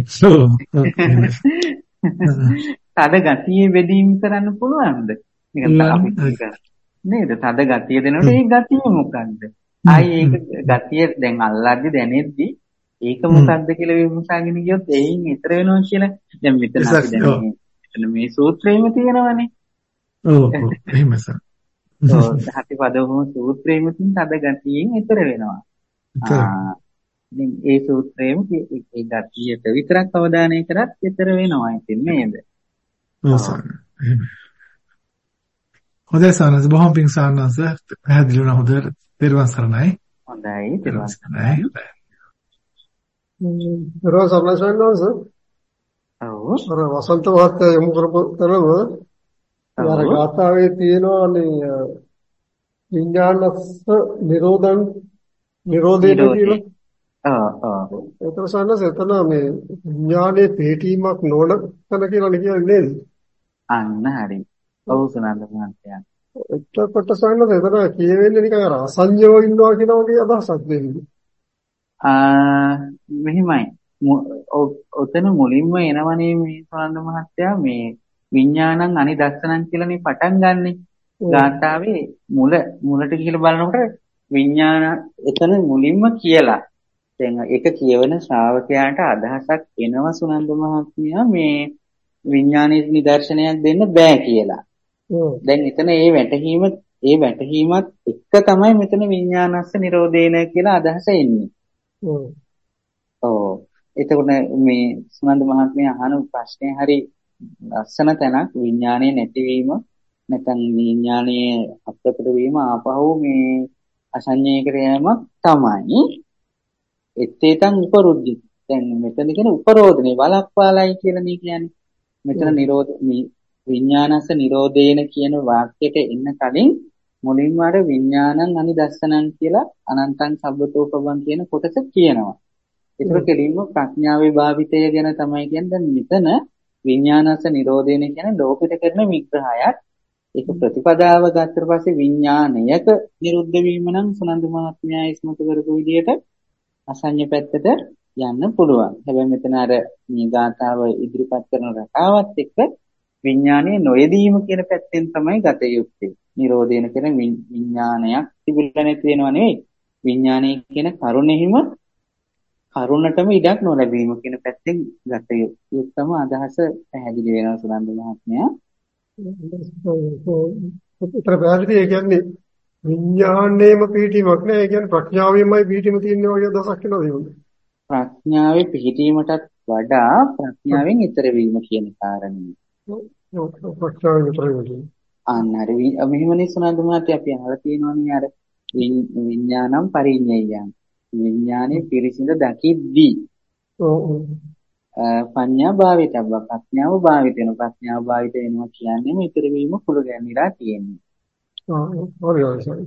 Speaker 1: තද ගතිය වෙදීම් කරන්න පුළුවන්ද? නිකන් අපිට නේද? තද ගතිය දෙනකොට ඒ ගතිය මොකක්ද? ආයි ඒක ගතිය දැන් අල්ලද්දි දැනෙද්දි ඒක මොකක්ද කියලා විමසාගෙන ගියොත් එයින් ඊතර වෙනවා කියලා දැන් මෙතන අපි දැන් මෙතන මේ සූත්‍රයේම තියෙනවනේ. ඔව් ඔව් එහෙමයි සර්. ඔව් හතිපදවම සූත්‍රයේම තියෙන තද ගතියෙන් ඊතර වෙනවා. ආ ඉතින් ඒ සූත්‍රයේම ඒ ගතියට විතරක් අවධානය කරත් ඊතර වෙනවා ඉතින් නේද?
Speaker 6: ඔව් සර්. හොඳයි සානස් බොහොම පිං සානස් පැහැදිලි වුණා හොඳට. පෙරවන් සරණයි.
Speaker 1: හොඳයි පෙරවන් සරණයි.
Speaker 3: පෙරවන් සරණයි සන්නස.
Speaker 1: ඔව්.
Speaker 3: අර වසන්ත මහත්තයා යොමු කරපු තරම අර ගාථාවේ තියෙනවානේ විඥානස්ස නිරෝධං නිරෝධේ කියලා.
Speaker 1: ආ ආ.
Speaker 3: ඒතර සන්නස එතන මේ විඥානයේ පිටීමක් නොවන තන කියලා කියන්නේ නේද?
Speaker 1: අන්න හරි. ඔව් සනන්ද මහත්තයා.
Speaker 3: එතකොට සන්නස එතන කියවෙන්නේ නිකන් අර අසංයෝ ඉන්නවා කියන වගේ අදහසක් දෙන්නේ.
Speaker 1: ආ මෙහිමයි. ඔතන මුලින්ම එනවනේ මේ සනන්ද මහත්තයා මේ විඥානං අනිදස්සනං කියලානේ පටන් ගන්නෙ. ගාථාවේ මුල මුලට කියලා බලනකොට විඥාන එතන මුලින්ම කියලා. දැන් ඒක කියවන ශ්‍රාවකයාට අදහසක් එනවා සුනන්ද මහත්මයා මේ විඥානයේ නිදර්ශනයක් දෙන්න බෑ කියලා. දැන් එතන ඒ වැටහීම ඒ වැටහීමත් එක්ක තමයි මෙතන විඥානස්ස නිරෝධේන කියලා අදහස එන්නේ. ඔව්. එතකොට මේ සුනන්ද මහත්මයා අහන ප්‍රශ්නේ හරි ලස්සන තැනක් විඥානයේ නැතිවීම නැත්නම් විඥානයේ අප්‍රකට වීම ආපහු මේ අසඤ්ඤයකට යෑමක් තමයි. එත්තේතං උපරුද්ධි. දැන් මෙතන කියන්නේ උපරෝධනේ වලක්වාලයි කියලා නේ කියන්නේ. මෙතන නිරෝධ විඥානස්ස නිරෝධේන කියන වාක්‍යයට එන්න කලින් මුලින්ම අර විඥානං අනිදස්සනං කියලා අනන්තං සබ්බතෝපබං කියන කොටස කියනවා. ඒක කෙලින්ම ප්‍රඥාවේ භාවිතය ගැන තමයි කියන්නේ. දැන් මෙතන විඥානස්ස නිරෝධේන කියන්නේ ලෝකෙට කරන විග්‍රහයක්. ඒක ප්‍රතිපදාව ගත්තට පස්සේ විඥානයක නිරුද්ධ වීම නම් සුනන්ද මහත්මයා ඉස්මතු කරපු විදිහට අසඤ්ඤ පැත්තට යන්න පුළුවන්. හැබැයි මෙතන අර මේ ගාථාව ඉදිරිපත් කරන රටාවත් එක්ක විඥානයේ නොයෙදීම කියන පැත්තෙන් තමයි ගත යුත්තේ. නිරෝධේන කියන විඥානයක් තිබුණා නැති වෙනව නෙවෙයි. විඥානයේ කියන කරුණෙහිම කරුණටම ඉඩක් නොලැබීම කියන පැත්තෙන් ගත යුත්තම අදහස පැහැදිලි වෙනවා සුනන්ද මහත්මයා.
Speaker 3: උත්තර පැහැදිලි. ඒ කියන්නේ විඥාණයම පිහිටීමක් නෑ. ඒ කියන්නේ ප්‍රඥාවෙමයි පිහිටීම තියෙන්නේ වගේ අදහසක් වෙනවද?
Speaker 1: ප්‍රඥාවේ පිහිටීමටත් වඩා ප්‍රඥාවෙන් ඈතර වීම කියන කාරණේ.
Speaker 3: ඔව් ප්‍රඥාවෙන් ඈතර වීම.
Speaker 1: අන්න හරි. මෙහෙමනේ සුනන්ද මහත්තයා අපි අහලා තියෙනවානේ අර විඥානම් පරිඤ්ඤයයන්. විඥානේ පිරිසිඳ දකිද්දී.
Speaker 3: ඔව් ඔව්.
Speaker 1: පඤ්ඤා භාවිතබ්බ ප්‍රඥාව භාවිත වෙන ප්‍රඥාව භාවිත වෙනවා කියන්නේ ඈතර වීම කුළු ගැන්විලා තියෙන්නේ.
Speaker 3: ඔව් හරි හරි.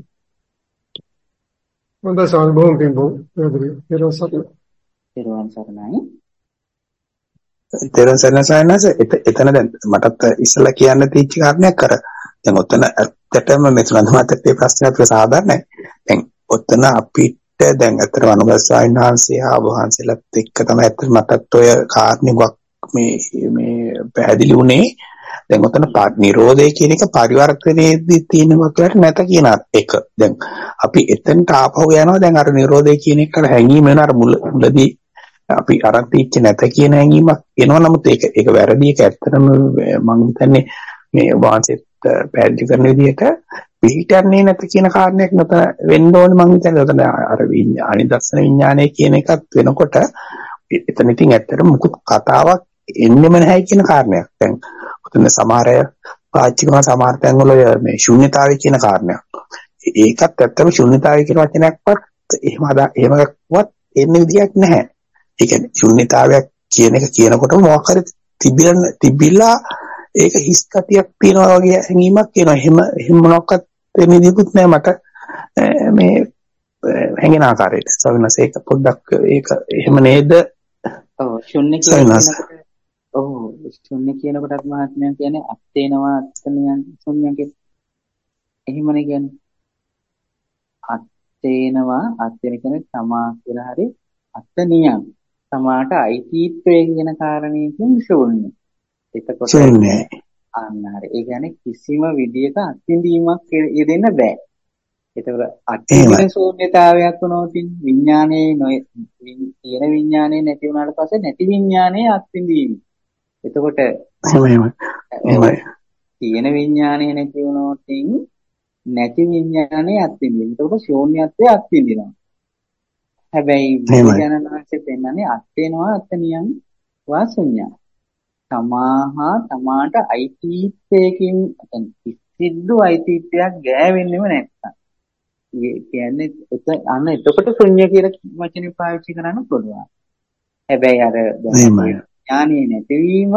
Speaker 3: මොන්ද සල්බෝම් පින්බෝ පෙරසත්
Speaker 1: පෙරවන් සරණයි.
Speaker 5: පෙරවන් සරණයි එතන දැන් මටත් ඉස්සලා කියන්න තීච්ච කාරණයක් කර. දැන් ඔතන ඇත්තටම මෙතන මතකේ ප්‍රශ්නයක් සාධාරණයි. දැන් ඔතන අපිට දැන් අතර අනුගතයන් වහන්සේ ආ වහන්සේලාත් එක්ක තමයි අතර මටත් ඔය කාරණයක් මේ මේ පැහැදිලි වුණේ. දැන් ඔතන නිරෝධය කියන එක පරිවර්තනයේදී තියෙනවා කියලා නැත කියන එක. දැන් අපි එතනට ආපහු යනවා. දැන් අර නිරෝධය කියන එක හැංගීම වෙන අර මුලදී අපි අරන් තිච්ච නැත කියන හැංගීමක් එනවා. නමුත් ඒක ඒක වැරදි. ඒක ඇත්තටම මම හිතන්නේ මේ වහන්සේත් පැහැදිලි කරන විදිහට පිළිටන්නේ නැත කියන කාරණයක් නැත වෙන්න ඕනේ. මම හිතන්නේ ඔතන අර අනිදස්සන විඥානය කියන එකත් වෙනකොට එතන ඉතින් ඇත්තටම මුකුත් කතාවක් එන්නෙම නැහැ කියන කාරණයක්. දැන් ඔතන සමහර අය පාවිච්චි කරන සමහර තැන්වල මේ ශුන්‍යතාවය කියන කාරණයක්. ඒකත් ඇත්තම ශුන්‍යතාවය කියන වචනයක්වත් එහෙම අදා එහෙමවත් එන්නේ විදියක් නැහැ. ඒ කියන්නේ ශුන්‍යතාවයක් කියන එක කියනකොටම මොකක් හරි තිබිලා තිබිලා ඒක හිස් කතියක් තියනවා වගේ හැඟීමක් එනවා. එහෙම එහෙම මොනක්වත් එන්නේ විදියකුත් නැහැ මට මේ හැඟෙන ආකාරයට. සවිනස් ඒක පොඩ්ඩක් ඒක එහෙම නේද?
Speaker 1: ඔව් ශුන්‍ය කියනකොට ඔව් ශුන්‍ය කියනකොටත් මහත්මයා කියන්නේ අත්තේනවා අත්තනියන් ශුන්‍යකේ එහෙමනේ කියන්නේ අත්තේනවා අත්තේන කියන්නේ තමා කියලා හරි අත්තනියන් තමාට අයිතිත්වයේ කියන කාරණේකින් ශුන්‍ය. එතකොට ශුන්‍ය අන්න හරි. ඒ කියන්නේ කිසිම විදියක අත්විඳීමක් යෙදෙන්න බෑ. එතකොට අත්විඳින ශූන්‍යතාවයක් වුණොත් විඥානයේ තියෙන විඥානයේ නැති වුණාට පස්සේ නැති විඥානයේ අත්විඳීම. එතකොට
Speaker 5: එහෙමයි එහෙමයි
Speaker 1: තියෙන විඥානයේ නැති වුණොත් නැති විඥානයේ අත්විඳීම. එතකොට ශූන්‍යත්වයේ අත්විඳිනවා. හැබැයි විඥානනාංශයෙන් පෙන්නන්නේ අත්ේනවා අත්නියන් වාසුඤ්ඤා. තමාහා තමාට අයිතිත්වයකින් සිද්ධු අයිතිත්වයක් ගෑවෙන්නේම නැත්තම්. ඒ කියන්නේ අන්න එතකොට ශුන්‍ය කියලා වචනේ පාවිච්චි කරන්න පුළුවන්. හැබැයි අර විඥානයේ නැතිවීම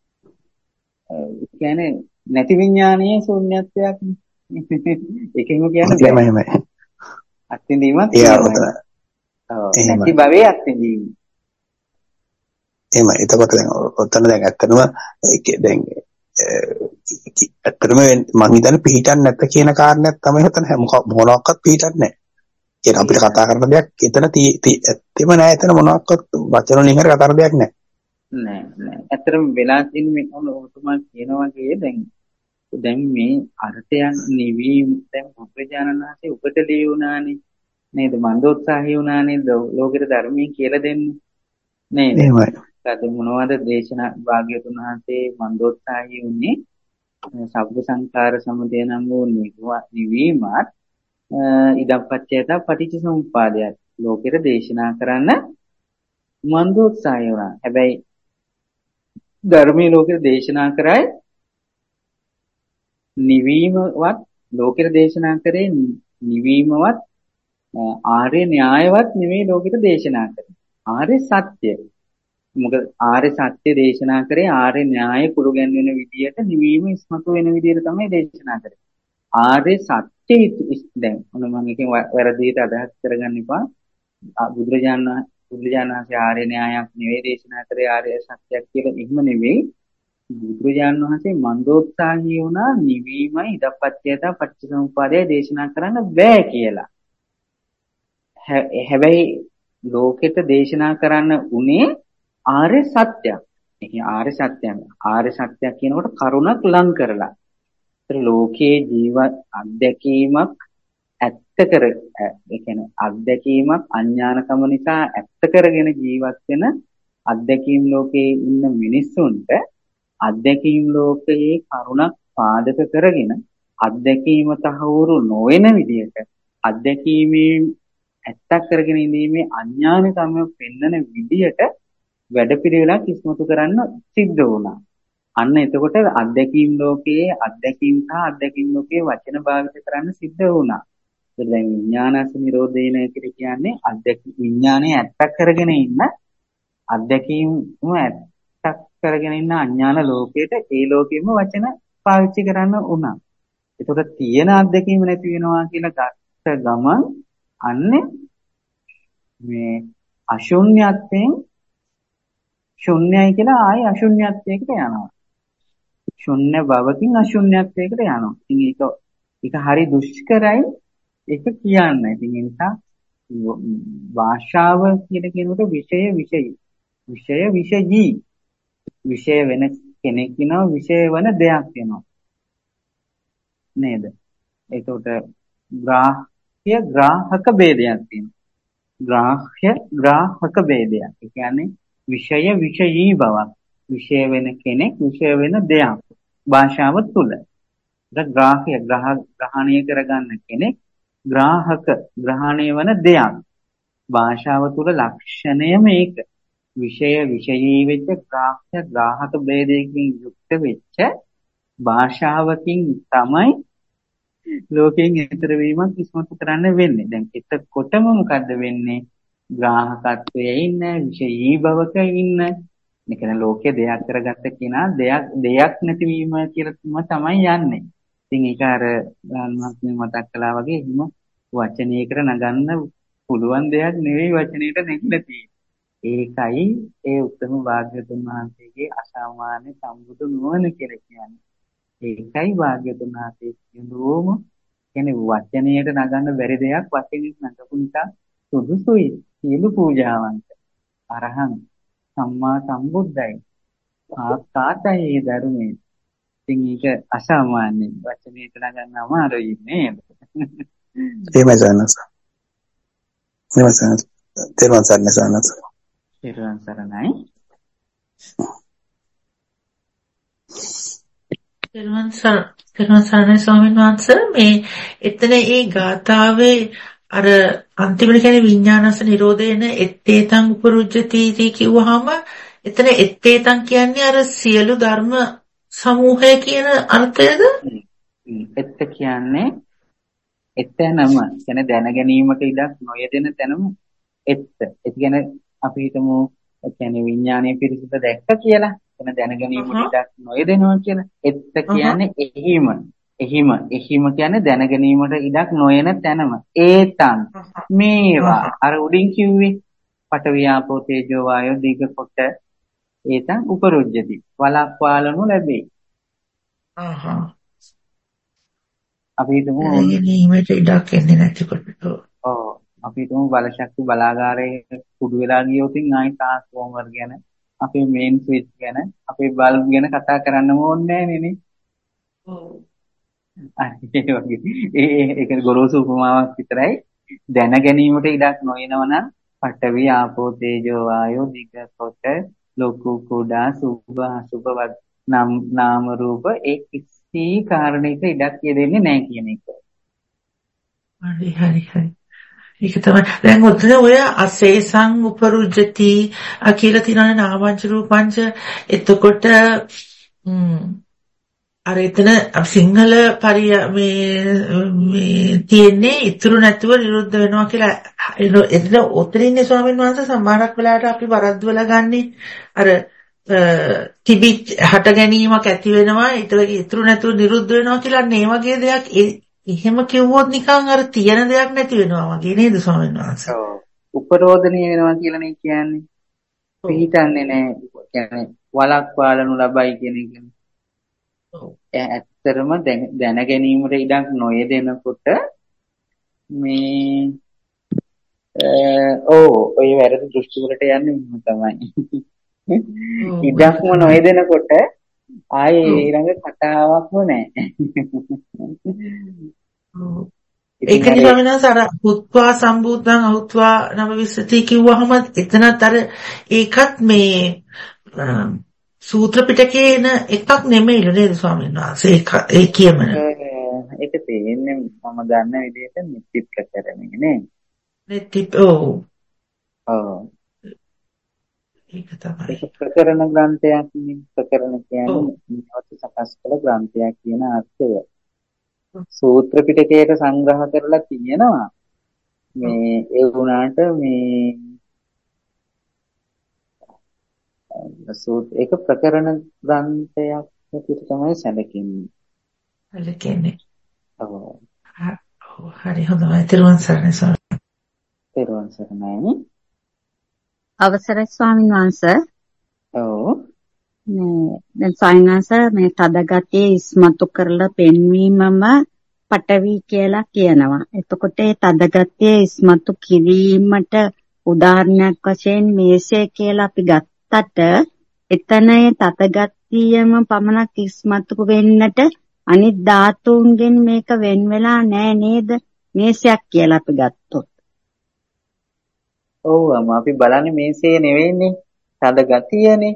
Speaker 1: කියන්නේ නැති විඥානයේ ශුන්‍යත්වයක් ඒකෙම කියන්නේ
Speaker 5: එහෙමයි
Speaker 1: අත්විඳීමක් තියෙනවා. නැති භවයේ අත්විඳීම.
Speaker 5: එහෙමයි. එතකොට දැන් ඔතන දැන් ඇත්තටම දැන් ඇත්තටම මම හිතන්නේ පිළිටන්නේ නැත්te කියන කාරණයක් තමයි හිතන මොනවාක්වත් පිළිටන්නේ නැහැ. කියන අපිට කතා කරන දෙයක් එතන ඇත්තෙම නැහැ. එතන මොනවාක්වත් වචන වලින් හරි කතා කරන දෙයක් නැහැ.
Speaker 1: නෑ නෑ. ඇත්තටම වෙලා තියෙන මේ ඔබතුමා කියන වගේ දැන් දැන් මේ අර්ථයන් නිවීම දැන් බුදුරජාණන් වහන්සේ උපත ලියුණානේ නේද? මන්දෝත්සාහී වුණානේ ලෝකෙට ධර්මයෙන් කියලා දෙන්නේ නේද?
Speaker 5: එහෙමයි.
Speaker 1: අද මොනවද දේශනා භාග්‍යවතුන් වහන්සේ මන්දෝත්සාහී වුණේ සබ්බ සංඛාර සමුදය නම් වූ නිවීමත් ඉදප්පච්චයත පටිච්චසමුප්පාදයක් ලෝකෙට දේශනා කරන්න මන්දෝත්සාහී වුණා. හැබැයි ධර්මයේ ලෝකෙට දේශනා කරයි නිවීමවත් ලෝකෙට දේශනා කරේ නිවීමවත් ආර්ය න්‍යායවත් නෙමෙයි ලෝකෙට දේශනා කරේ. ආර්ය සත්‍ය. මොකද ආර්ය සත්‍ය දේශනා කරේ ආර්ය න්‍යාය කුළු ගැන්වෙන විදියට නිවීම ඉස්මතු වෙන විදියට තමයි දේශනා කරේ. ආර්ය සත්‍ය දැන් මොන මම එකෙන් වැරදියට අදහස් කරගන්න එපා. බුදුරජාණන් බුදුරජාණන් වහන්සේ ආර්ය න්‍යායක් නෙවෙයි දේශනා කරේ ආර්ය සත්‍යයක් කියලා එහෙම නෙවෙයි. බුදුරජාණන් වහන්සේ මන්දෝත්සාහී වුණා නිවීමයි ඉදප්පච්චයත පටිච්චසමුප්පාදය දේශනා කරන්න බෑ කියලා. හැබැයි ලෝකෙට දේශනා කරන්න උනේ ආර්ය සත්‍යයක්. ඒ ආර්ය සත්‍යයක්. ආර්ය සත්‍යයක් කියනකොට කරුණක් ලං කරලා. ඒතර ලෝකයේ ජීවත් අත්දැකීමක් ඇත්ත කර ඒ කියන්නේ අත්දැකීමක් අඥානකම නිසා ඇත්ත කරගෙන ජීවත් වෙන අත්දැකීම් ලෝකයේ ඉන්න මිනිස්සුන්ට අත්දැකීම් ලෝකයේ කරුණක් පාදක කරගෙන අත්දැකීම තහවුරු නොවන විදිහට අත්දැකීමේ ඇත්තක් කරගෙන ඉඳීමේ අඥානකම පෙන්වන විදිහට වැඩපිළිවෙලක් ඉස්මතු කරන්න සිද්ධ වුණා. අන්න එතකොට අත්දැකීම් ලෝකයේ අත්දැකීම් සහ අත්දැකීම් ලෝකයේ වචන භාවිත කරන්න සිද්ධ වුණා. ඒ දැන් විඥානස නිරෝධේන කියලා කියන්නේ අත්දැකීම් විඥානයේ ඇත්තක් කරගෙන ඉන්න අත්දැකීම් ඇත්තක් කරගෙන ඉන්න අඥාන ලෝකයට ඒ ලෝකෙම වචන පාවිච්චි කරන්න වුණා. එතකොට තියෙන අත්දැකීම නැති වෙනවා කියලා ගත්ත ගමන් අන්නේ මේ අශුන්‍යත්වයෙන් ශුන්‍යයි කියලා ආයි අශුන්‍යත්වයකට යනවා. ශුන්‍ය භවකින් අශුන්‍යත්වයකට යනවා. ඉතින් ඒක ඒක හරි දුෂ්කරයි ඒක කියන්න. ඉතින් ඒ නිසා භාෂාව කියන කෙනෙකුට විෂය විෂයි. විෂය විෂයී. විෂය වෙන කෙනෙක් වෙනවා විෂය වෙන දෙයක් වෙනවා. නේද? ඒකට ග්‍රාහ්‍ය ග්‍රාහක ભેදයක් තියෙනවා. ග්‍රාහ්‍ය ග්‍රාහක ભેදයක්. ඒ කියන්නේ විෂය විෂයී බවක්. විෂය වෙන කෙනෙක් විෂය වෙන දෙයක්. භාෂාව තුල. ඒක ග්‍රාහ්‍ය ග්‍රහණය කරගන්න කෙනෙක් ග්‍රාහක ග්‍රහණය වන දෙයක්. භාෂාව තුල ලක්ෂණය මේක. විෂය විෂයී වෙච්ච ග්‍රාහ්‍ය ග්‍රාහක ભેදයකින් යුක්ත වෙච්ච භාෂාවකින් තමයි ලෝකයෙන් ඈතර වීමක් ඉස්මතු කරන්න වෙන්නේ. දැන් එතකොටම මොකද්ද වෙන්නේ? ග්‍රාහකත්වයේ ඉන්න විෂයී භවක ඉන්න. ඒ කියන්නේ ලෝකයේ දෙයක් කරගත්ත කෙනා දෙයක් දෙයක් නැතිවීම කියලා තමයි යන්නේ. ඉතින් ඒක අර ගාන්මත් මතක් කළා වගේ එහෙම වචනයකට නගන්න පුළුවන් දෙයක් නෙවෙයි වචනයට නැගිලා තියෙන්නේ. ඒකයි ඒ උත්තම භාග්‍යතුන් වහන්සේගේ අසාමාන්‍ය සම්බුදු නුවණ කියලා කියන්නේ. ඒකයි භාග්‍යතුන් වහන්සේ කියනෝම කියන්නේ වචනයට නගන්න බැරි දෙයක් වචනෙට නගපු නිසා සුදුසුයි. සියලු පූජාවන්ට අරහං සම්මා සම්බුද්දයි. ආකාතයි ඒ ධර්මයේ. ඉතින් ඒක අසාමාන්‍ය වචනයට නගන්න අමාරුයි නේද?
Speaker 5: එහෙමයි සන්නස. එහෙමයි සන්නස. තේරුම් ගන්න සන්නස.
Speaker 1: තේරුම් සරණයි.
Speaker 2: තෙරුවන් සරණයි ස්වාමීන් වහන්සේ මේ එතන ඒ ගාථාවේ අර අන්තිමට කියන්නේ විඥානස නිරෝධේන ettේතං උපරුජ්ජති කිව්වහම එතන ettේතං කියන්නේ අර සියලු ධර්ම සමූහය කියන අර්ථයද?
Speaker 1: එත්ත කියන්නේ එතනම කියන්නේ දැන ගැනීමට ඉඩක් නොයදෙන තැනම එත්ත. ඒ කියන්නේ අපි හිතමු කියන්නේ විඥානයේ පිරිසිදු දැක්ක කියලා. එන දැන ගැනීමට ඉඩක් නොයදෙනවා කියලා. එත්ත කියන්නේ එහිම. එහිම එහිම කියන්නේ දැන ගැනීමට ඉඩක් නොයන තැනම. ඒතන් මේවා අර උඩින් කිව්වේ පඨවි ආපෝ තේජෝ වායෝ දීඝ කොට ඒතන් උපරුජ්ජති. වලක්වාලනු ලැබේ.
Speaker 2: ආහා.
Speaker 1: අපි හිතමු
Speaker 2: ගැනීමට ඉඩක් එන්නේ නැතිකොට.
Speaker 1: ඔව් අපි හිතමු බලශක්ති බලාගාරයේ කුඩු වෙලා ගියොත් ආයි ට්‍රාන්ස්ෆෝමර් ගැන අපේ මේන් ස්විච් ගැන අපේ බල්බ් ගැන කතා කරන්න ඕනේ නෑනේ නේ.
Speaker 2: ඔව්.
Speaker 1: ඒ වගේ ඒ ඒක ගොරෝසු උපමාවක් විතරයි. දැන ගැනීමට ඉඩක් නොයනවා නම් පඨවි ආපෝ තේජෝ වායෝ දීඝ කොට ලෝකු කුඩා සුභ අසුභ නම් නාම රූප ඒ කිසි කාරණයක ඉඩක් දෙන්නේ නැහැ කියන එක.
Speaker 2: හරි හරි හරි. ඒක තමයි දැන් ඔතන ඔය අසේසං උපරුජ්ජති කියලා තියෙනනේ නාමංච රූපංච. එතකොට අර එතන සිංහල පරිය මේ මේ තියෙන්නේ ඉතුරු නැතුව නිරුද්ධ වෙනවා කියලා. එතන ඔතනින්නේ ස්වාමීන් වහන්සේ සමහරක් වෙලාවට අපි වරද්දවලා ගන්නේ අර තිබි හට ගැනීමක් ඇති වෙනවා ඊට වගේ ඉතුරු නැතුව නිරුද්ධ වෙනවා කියලා මේ වගේ දෙයක් එහෙම කිව්වොත් නිකන් අර තියෙන දෙයක් නැති වෙනවා වගේ නේද ස්වාමීන් වහන්සේ?
Speaker 1: ඔව්. උපරෝධණය වෙනවා කියලා නේ කියන්නේ. පිළිතන්නේ නැහැ. කියන්නේ වලක්වාලනු ලබයි කියන එක. ඇත්තටම දැන ගැනීමට ඉඩක් නොයෙදෙනකොට මේ ඕ ඔය වැරදි දෘෂ්ටි වලට යන්නේ මොකද තමයි. ඉඩක්ම නොයෙදෙනකොට ආයේ ඊළඟ කතාවක්ම නැහැ.
Speaker 2: ඒක නිකම්නස අර පුත්වා සම්බුද්ධං අහුත්වා නම විසති කිව්වහම එතනත් අර ඒකත් මේ සූත්‍ර පිටකේ එන එකක් නෙමෙයි නේද ස්වාමීන් වහන්සේ? ඒක ඒ කියමන.
Speaker 1: ඒක තේන්නේ මම දන්න විදිහට නිත්‍ය ප්‍රකරණය නේ.
Speaker 2: නිත්‍ය ඔව්.
Speaker 1: ඔව්.
Speaker 2: ඒක තමයි.
Speaker 1: ඒක ප්‍රකරණ ග්‍රන්ථයක් නේ. ප්‍රකරණ කියන්නේ නිවත සකස් කළ ග්‍රන්ථයක් කියන අර්ථය. සූත්‍ර පිටකයට සංග්‍රහ කරලා තියෙනවා. මේ ඒ වුණාට මේ සූත් ඒක ප්‍රකරණ ග්‍රන්ථයක් විදිහට තමයි සැලකෙන්නේ.
Speaker 2: සැලකෙන්නේ.
Speaker 1: ඔව්.
Speaker 2: ඔව් හරි හොඳයි. තිරුවන් සරණයි ස්වාමී.
Speaker 1: තිරුවන් සරණයි.
Speaker 4: අවසරයි ස්වාමීන් වහන්සේ.
Speaker 1: ඔව්.
Speaker 4: මේ දැන් ස්වාමීන් වහන්සේ මේ තදගතිය ඉස්මතු කරලා පෙන්වීමම පටවි කියලා කියනවා. එතකොට ඒ තදගතිය ඉස්මතු කිරීමට උදාහරණයක් වශයෙන් මේසේ කියලා අපි ගත්තට එතන ඒ තදගතියම පමණක් ඉස්මතු වෙන්නට අනිත් ධාතුන්ගෙන් මේක වෙන් වෙලා නෑ නේද? මේසයක් කියලා අපි ගත්තොත්.
Speaker 1: ඔව් අපි බලන්නේ මේසේ නෙවෙයිනේ. තදගතියනේ.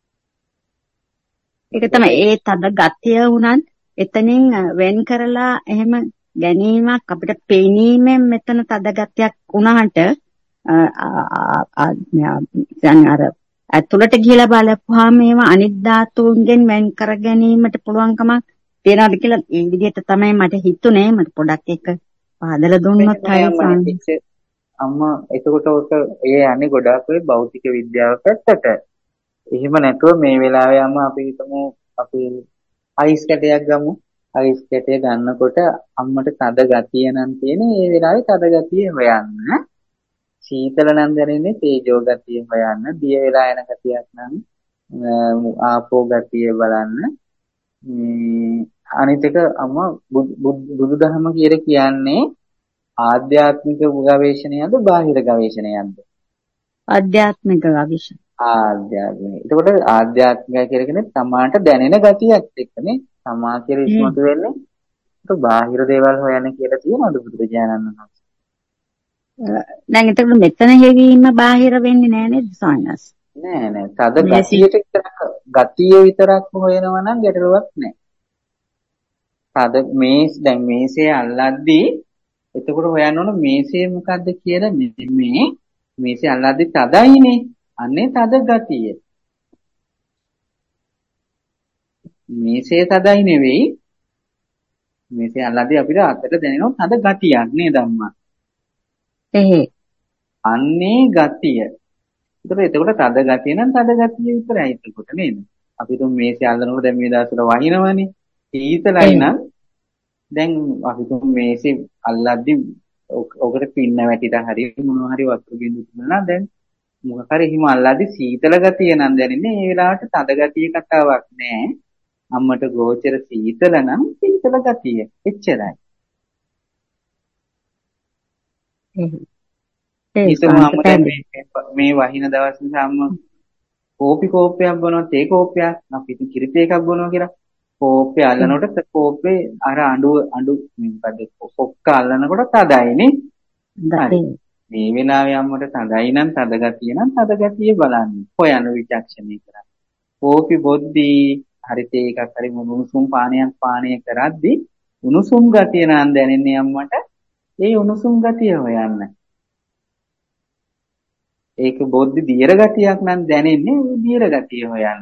Speaker 4: ඒක තමයි ඒ තද ගතිය වුණත් එතනින් වෙන් කරලා එහෙම ගැනීමක් අපිට පෙනීමෙන් මෙතන තද ගතියක් වුණාට අර ඇතුළට ගිහලා බලපුවාම මේවා අනිත් ධාතුන්ගෙන් වෙන් කර ගැනීමට පුළුවන්කමක් තියනවාද කියලා ඒ විදිහට තමයි මට හිතුනේ. මට පොඩක් එක පාදලා දුන්නොත් හරියි.
Speaker 1: අම්මා එතකොට ඔක ඒ යන්නේ ගොඩාක් ඔය භෞතික විද්‍යාව පැත්තට. එහෙම නැතුව මේ වෙලාවේ අම්මා අපි හිතමු අපි අයිස් කැටයක් ගමු. අයිස් කැටය ගන්නකොට අම්මට තද ගතිය නම් තියෙන්නේ. ඒ වෙලාවේ තද ගතිය හොයන්න. සීතල නම් දැනෙන්නේ තේජෝ ගතිය හොයන්න. දිය වෙලා යන ගතියක් නම් ආපෝ ගතිය බලන්න. අනිත් එක අම්මා බුදුදහම කියලා කියන්නේ ආධ්‍යාත්මික ගවේෂණයක්ද බාහිර ගවේෂණයක්ද?
Speaker 4: ආධ්‍යාත්මික ගවේෂණ.
Speaker 1: ආධ්‍යාත්මික. එතකොට ආධ්‍යාත්මිකය කියලා කියන්නේ තමාට දැනෙන ගතියක් එක්කනේ. තමා කියලා ඉස්මතු වෙන්නේ. ඒක බාහිර දේවල් හොයන්න කියලා තියෙනවද බුදුරජාණන් වහන්සේ?
Speaker 4: දැන් එතකොට මෙතන හැවීම බාහිර වෙන්නේ නැහැ නේද සානස්?
Speaker 1: නෑ නෑ. තද ගතියට විතරක් ගතිය විතරක් හොයනවා නම් ගැටලුවක් නෑ. තද මේස් දැන් මේසේ අල්ලද්දී එතකොට හොයන්න ඕන මේසේ මොකද්ද කියලා මේ මේසේ අල්ලද්දී තදයිනේ. අන්නේ තද ගතිය. මේසේ තදයි නෙවෙයි. මේසේ අල්ලද්දී අපිට අතට දැනෙන තද ගතියක් නේද අම්මා?
Speaker 4: එහේ.
Speaker 1: අන්නේ ගතිය. ඒතකොට එතකොට තද ගතිය නම් තද ගතිය විතරයි එතකොට නේද? අපි තුන් මේසේ අල්ලනකොට දැන් මේ දවස්වල වහිනවනේ. සීතලයි නම් දැන් අපි තුන් මේසේ අල්ලද්දී ඔකට පින්න වැටිලා හරි මොනවා හරි වතුර බින්දු තුනලා දැන් මොකක් හරි හිම අල්ලද්දී සීතල ගතිය නම් දැනෙන්නේ. ඒ වෙලාවට තද ගතිය කතාවක් නෑ. අම්මට ගෝචර සීතල නම් සීතල ගතිය. එච්චරයි. මේ වහින දවස් නිසා අම්මා කෝපි කෝප්පයක් බොනවා තේ කෝප්පයක් අපි ඉතින් කිරිපි එකක් බොනවා කියලා කෝප්පේ අල්ලනකොට කෝප්පේ අර අඬු අඬු මොකද කොක්ක අල්ලනකොට තදයිනේ. මේ වෙලාවේ අම්මට තදයි නම් තද ගතිය නම් තද ගතිය බලන්න. හොයන විචක්ෂණය කරන්න. කෝපි බොද්දී හරි තේ එකක් හරි උණුසුම් පානයක් පානය කරද්දී උණුසුම් ගතිය නම් දැනෙන්නේ අම්මට. ඒ උණුසුම් ගතිය හොයන්න. ඒක බොද්දි දියර ගතියක් නම් දැනෙන්නේ ඒ දියර ගතිය හොයන්න.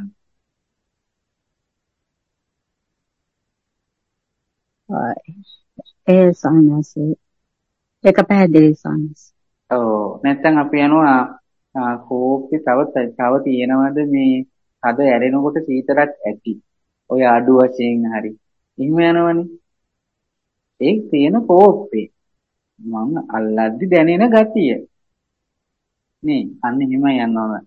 Speaker 4: ඒ සානස් ඒක පැහැදිලි සානස්.
Speaker 1: ඔව් නැත්නම් අපි යනවා කෝප්පේ තව තව තියෙනවද මේ අද ඇරෙනකොට සීතලක් ඇති. ඔය අඩු වශයෙන් හරි. එහෙම යනවනේ. ඒක තියෙන කෝප්පේ මම අල්ලද්දි දැනෙන ගතිය. නේ අන්න එහෙම යනවා.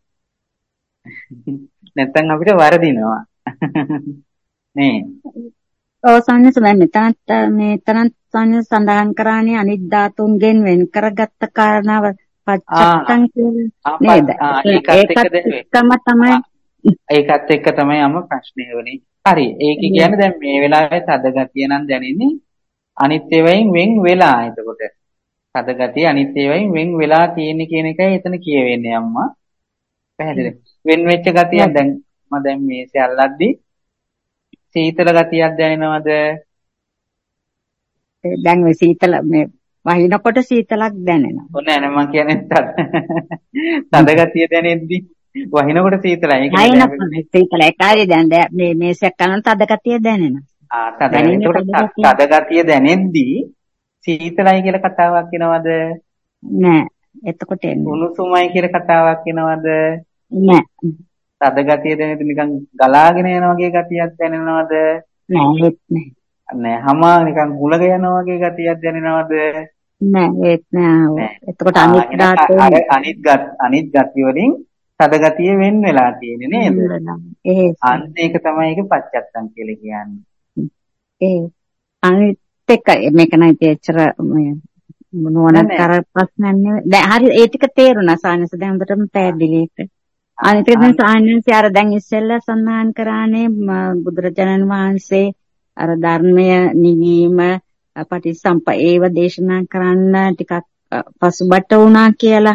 Speaker 1: නැත්නම් අපිට වරදිනවා. නේ.
Speaker 4: ඔව් සානස් දැන් මෙතනත් මේ තරම් සානස් සඳහන් කරානේ අනිත් ධාතුන්ගෙන් වෙන් කරගත්ත කාරණාව පච්චත්තං කියලා නේද? ඒකත් එක්කම තමයි
Speaker 1: ඒකත් එක්ක තමයි අම ප්‍රශ්නේ වෙන්නේ. හරි. ඒක කියන්නේ දැන් මේ වෙලාවේ තද ගතිය නම් දැනෙන්නේ අනිත් ඒවායින් වෙන් වෙලා. එතකොට තද ගතිය අනිත් ඒවායින් වෙන් වෙලා තියෙන කියන එකයි එතන කියවෙන්නේ අම්මා. පැහැදිලිද? වෙන් වෙච්ච ගතිය දැන් මම දැන් මේසේ අල්ලද්දී සීතල ගතියක් දැනෙනවද?
Speaker 4: දැන් මේ සීතල මේ වහිනකොට සීතලක් දැනෙනවා.
Speaker 1: ඔන්න නෑ මම කියන්නේ තද ගතිය දැනෙද්දී වහිනකොට සීතලයි. ඒක
Speaker 4: නෑ සීතල ඒකයි දැන් මේ මේසයක් කරන තද ගතිය දැනෙනවා.
Speaker 1: ආ තද ඒකට තද ගතිය දැනෙද්දී සීතලයි කියලා කතාවක් එනවද?
Speaker 4: නෑ. එතකොට එන්නේ.
Speaker 1: උණුසුමයි කියලා කතාවක් එනවද?
Speaker 4: නෑ.
Speaker 1: තද ගතිය දැනෙද්දී නිකන් ගලාගෙන යන වගේ ගතියක් දැනෙනවද?
Speaker 4: නෑ ඒත් නෑ.
Speaker 1: නෑ හැම නිකන් හුලග යනවා වගේ ගතියක් දැනෙනවද?
Speaker 4: නෑ ඒත් නෑ. එතකොට අනිත් ධාතු
Speaker 1: අනිත් ගත් අනිත් ගති වලින් තද ගතිය වෙන් වෙලා තියෙන්නේ නේද?
Speaker 4: ඒ
Speaker 1: අන්න ඒක තමයි ඒක පච්චත්තං කියලා කියන්නේ.
Speaker 4: ඒ අනිත් එක මේක නම් එච්චර මොනවද කර ප්‍රශ්නයක් නෙවෙයි. දැන් හරි ඒ ටික තේරුණා සානස දැන් හොඳටම පැහැදිලි ඒක. අනිත් එක දැන් සානස අර දැන් ඉස්සෙල්ලා සඳහන් කරානේ බුදුරජාණන් වහන්සේ අර ධර්මය නිවීම පටිසම්ප ඒව දේශනා කරන්න ටිකක් පසුබට වුණා කියලා.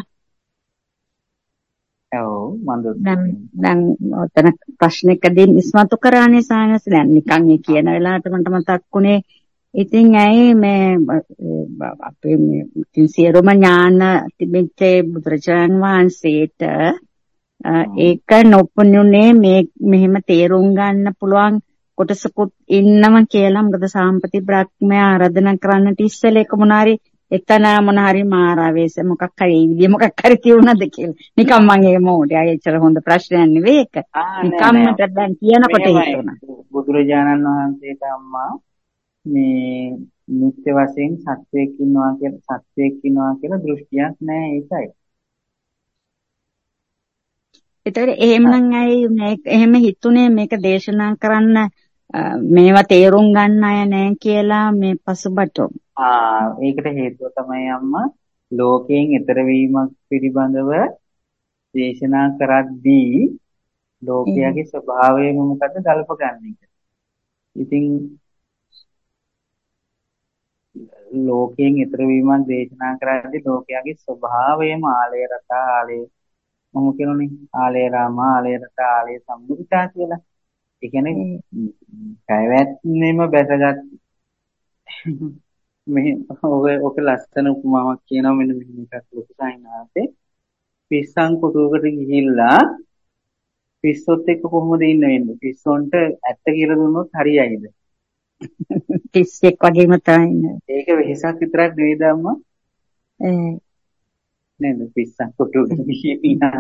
Speaker 1: ඔව් මන්ද
Speaker 4: දැන් දැන් ඔතන ප්‍රශ්නයකදී ඉස්මතු කරානේ සානස් දැන් නිකන් ඒ කියන වෙලාවට මට මතක් වුණේ ඉතින් ඇයි මේ අපේ මේ සියලුම ඥාන තිබෙච්ච බුදුරජාණන් වහන්සේට ඒක නොපුණුනේ මේ මෙහෙම තේරුම් ගන්න පුළුවන් කොටසකුත් ඉන්නම කියලා. මොකද සාම්පති බ්‍රහ්මයා ආරාධනා කරන්නට ඉස්සෙල්ලා එක මොනාරි එතන මොනාරි මාරාවේශ මොකක් හරි ඒ විදිහ මොකක් හරි කියුණාද කියලා. නිකම් මම ඒ මොඩේ අයචර හොඳ ප්‍රශ්නයක් නෙවෙයි ඒක. නිකම් මට දැන් කියනකොට හිතුණා.
Speaker 1: බුදුරජාණන් වහන්සේට අම්මා මේ නිත්‍ය වශයෙන් සත්වයක් ඉන්නවා කියලා සත්වයක් ඉන්නවා කියලා දෘෂ්ටියක් නැහැ ඒකයි.
Speaker 4: ඒතර එහෙමනම් අය මේක එහෙම හිතුනේ මේක දේශනා කරන්න මේවා තේරුම් ගන්න අය නැහැ කියලා මේ පසුබටෝ.
Speaker 1: ආ ඒකට හේතුව තමයි අම්මා ලෝකයෙන් ඈතර වීමක් පිළිබඳව දේශනා කරද්දී ලෝකයාගේ ස්වභාවය මොකක්ද ගල්ප ගන්න එක. ඉතින් ලෝකයෙන් ඈතර වීමක් දේශනා කරද්දී ලෝකයාගේ ස්වභාවයම ආලය රත ආලය මම කියනනේ ආලය රාම ආලය රත ආලය සම්මුතිතා කියලා. ඒ කියන්නේ පැවැත්මෙම බැසගත් මේ ඔය ඔක ලස්සන උපමාවක් කියනවා මෙන්න මෙහෙම එකක් ලොකු සයින්නාසේ පිස්සන් කොටුවකට ගිහිල්ලා පිස්සොත් එක්ක කොහොමද ඉන්න වෙන්නේ? පිස්සොන්ට ඇත්ත කියලා දුන්නොත් හරියයිද?
Speaker 4: පිස්සෙක් වගේම තමයි.
Speaker 1: ඒක වෙහසක් විතරක් නෙවෙයිද අම්මා?
Speaker 4: ඒ
Speaker 1: නේද පිස්සන් කොටුවකට ගිහිල්ලා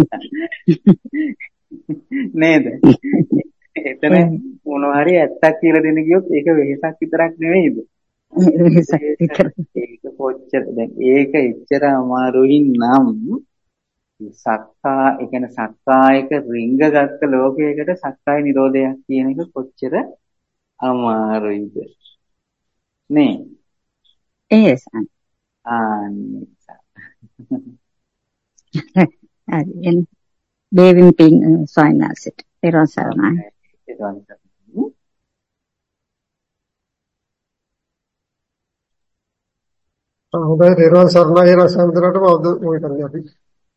Speaker 1: නේද? එතන මොනවා හරි ඇත්තක් කියලා දෙන්න ගියොත් ඒක වෙහසක් විතරක් නෙවෙයිද? ඒක කොච්චර දැන් ඒක එච්චර අමාරුයි නම් සක්කා ඒ කියන්නේ සක්කායක රිංග ගත්ත ලෝකයකට සක්කාය නිරෝධයක් කියන එක කොච්චර අමාරුයිද නේ?
Speaker 4: ඒස
Speaker 1: ආන්නේ
Speaker 4: හරි එන් බේවින් පින් සයින්නාසිට එරසාරණයි
Speaker 3: හොඳයි දේරුවන් සරණයි රසන්තරට බෞද්ධ මොකද කරන්නේ අපි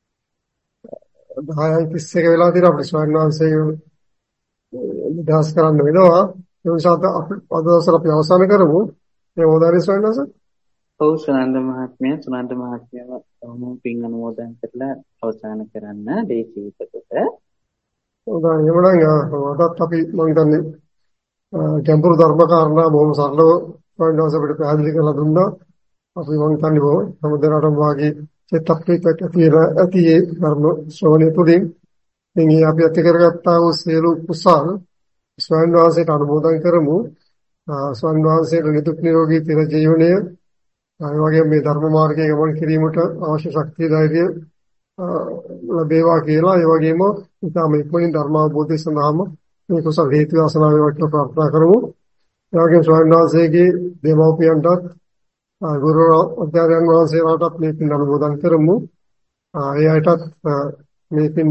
Speaker 3: දහයයි තිස් එක වෙලා තියෙනවා අපේ ස්වාමීන් වහන්සේ නිදහස් කරන්න වෙනවා ඒ නිසා අපි අද දවසට අපි අවසන් කරමු මේ ඕදාරි ස්වාමීන් වහන්සේ
Speaker 1: ඔව් සුනන්ද මහත්මයා සුනන්ද මහත්මයාව තවම පින් අනුමෝදන් කරලා අවසන් කරන්න දේශීවිතකට
Speaker 3: හොඳයි එමුනම් අදත් අපි මම හිතන්නේ ගැඹුරු ධර්ම කාරණා බොහොම සරලව ස්වාමීන් වහන්සේ අපිට පැහැදිලි කරලා දුන්නා අපි මම හිතන්නේ බොහොම හැමදෙනාටම වාගේ චිත්තප්‍රීතක තියෙන ඇති ඒ ධර්ම ශ්‍රවණය තුළින් මේ අපි ඇති කරගත්තා වූ සියලු කුසල් ස්වාමීන් වහන්සේට අනුමෝදන් කරමු. ස්වාමීන් වහන්සේට නිදුක් නිරෝගී චිර ජීවනය ඒ වගේම මේ ධර්ම මාර්ගයේ ගමන් කිරීමට අවශ්‍ය ශක්තිය ධෛර්යය ලැබේවා කියලා ඒ වගේම ඉතාම ඉක්මනින් ධර්ම අවබෝධය සඳහාම මේ කුසල හේතු වාසනා වේවා කියලා ප්‍රාර්ථනා කරමු. ඒ වගේම ස්වාමීන් වහන්සේගේ දෙමව්පියන්ටත් ගුරු ආචාර්යයන් වහන්සේලාටත් මේ පින් අනුමෝදන් කරමු. ඒ අයටත් මේ පින්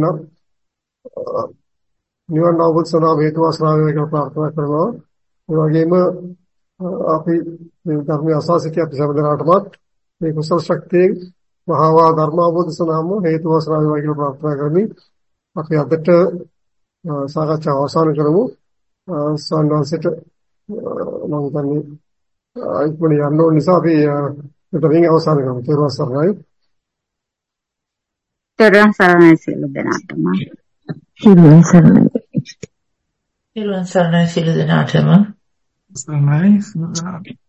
Speaker 3: නිවන් අවබෝධ සඳහා හේතු වාසනා වේවා කියලා ප්‍රාර්ථනා කරනවා. ඒ වගේම අපි මේ ධර්මය අසාසිතිය අපි සම්බන්ධනාටමත් මේ කුසල ශක්තිය මහා ධර්ම අවබෝධ සඳහාම හේතු වාසනා වේවා කියලා ප්‍රාර්ථනා කරමි. අපි අදට සාකච්ඡාව අවසන් කරමු. සම්මාසිත මම හිතන්නේ ඉක්මන යන්න ඕන නිසා අපි මෙතනින් අවසන් කරමු. තෙරුවන් සරණයි.
Speaker 4: තෙරුවන් සරණයි සියලු දෙනාටම.
Speaker 2: තෙරුවන් සරණයි. තෙරුවන් සරණයි සියලු දෙනාටම.
Speaker 6: සරණයි.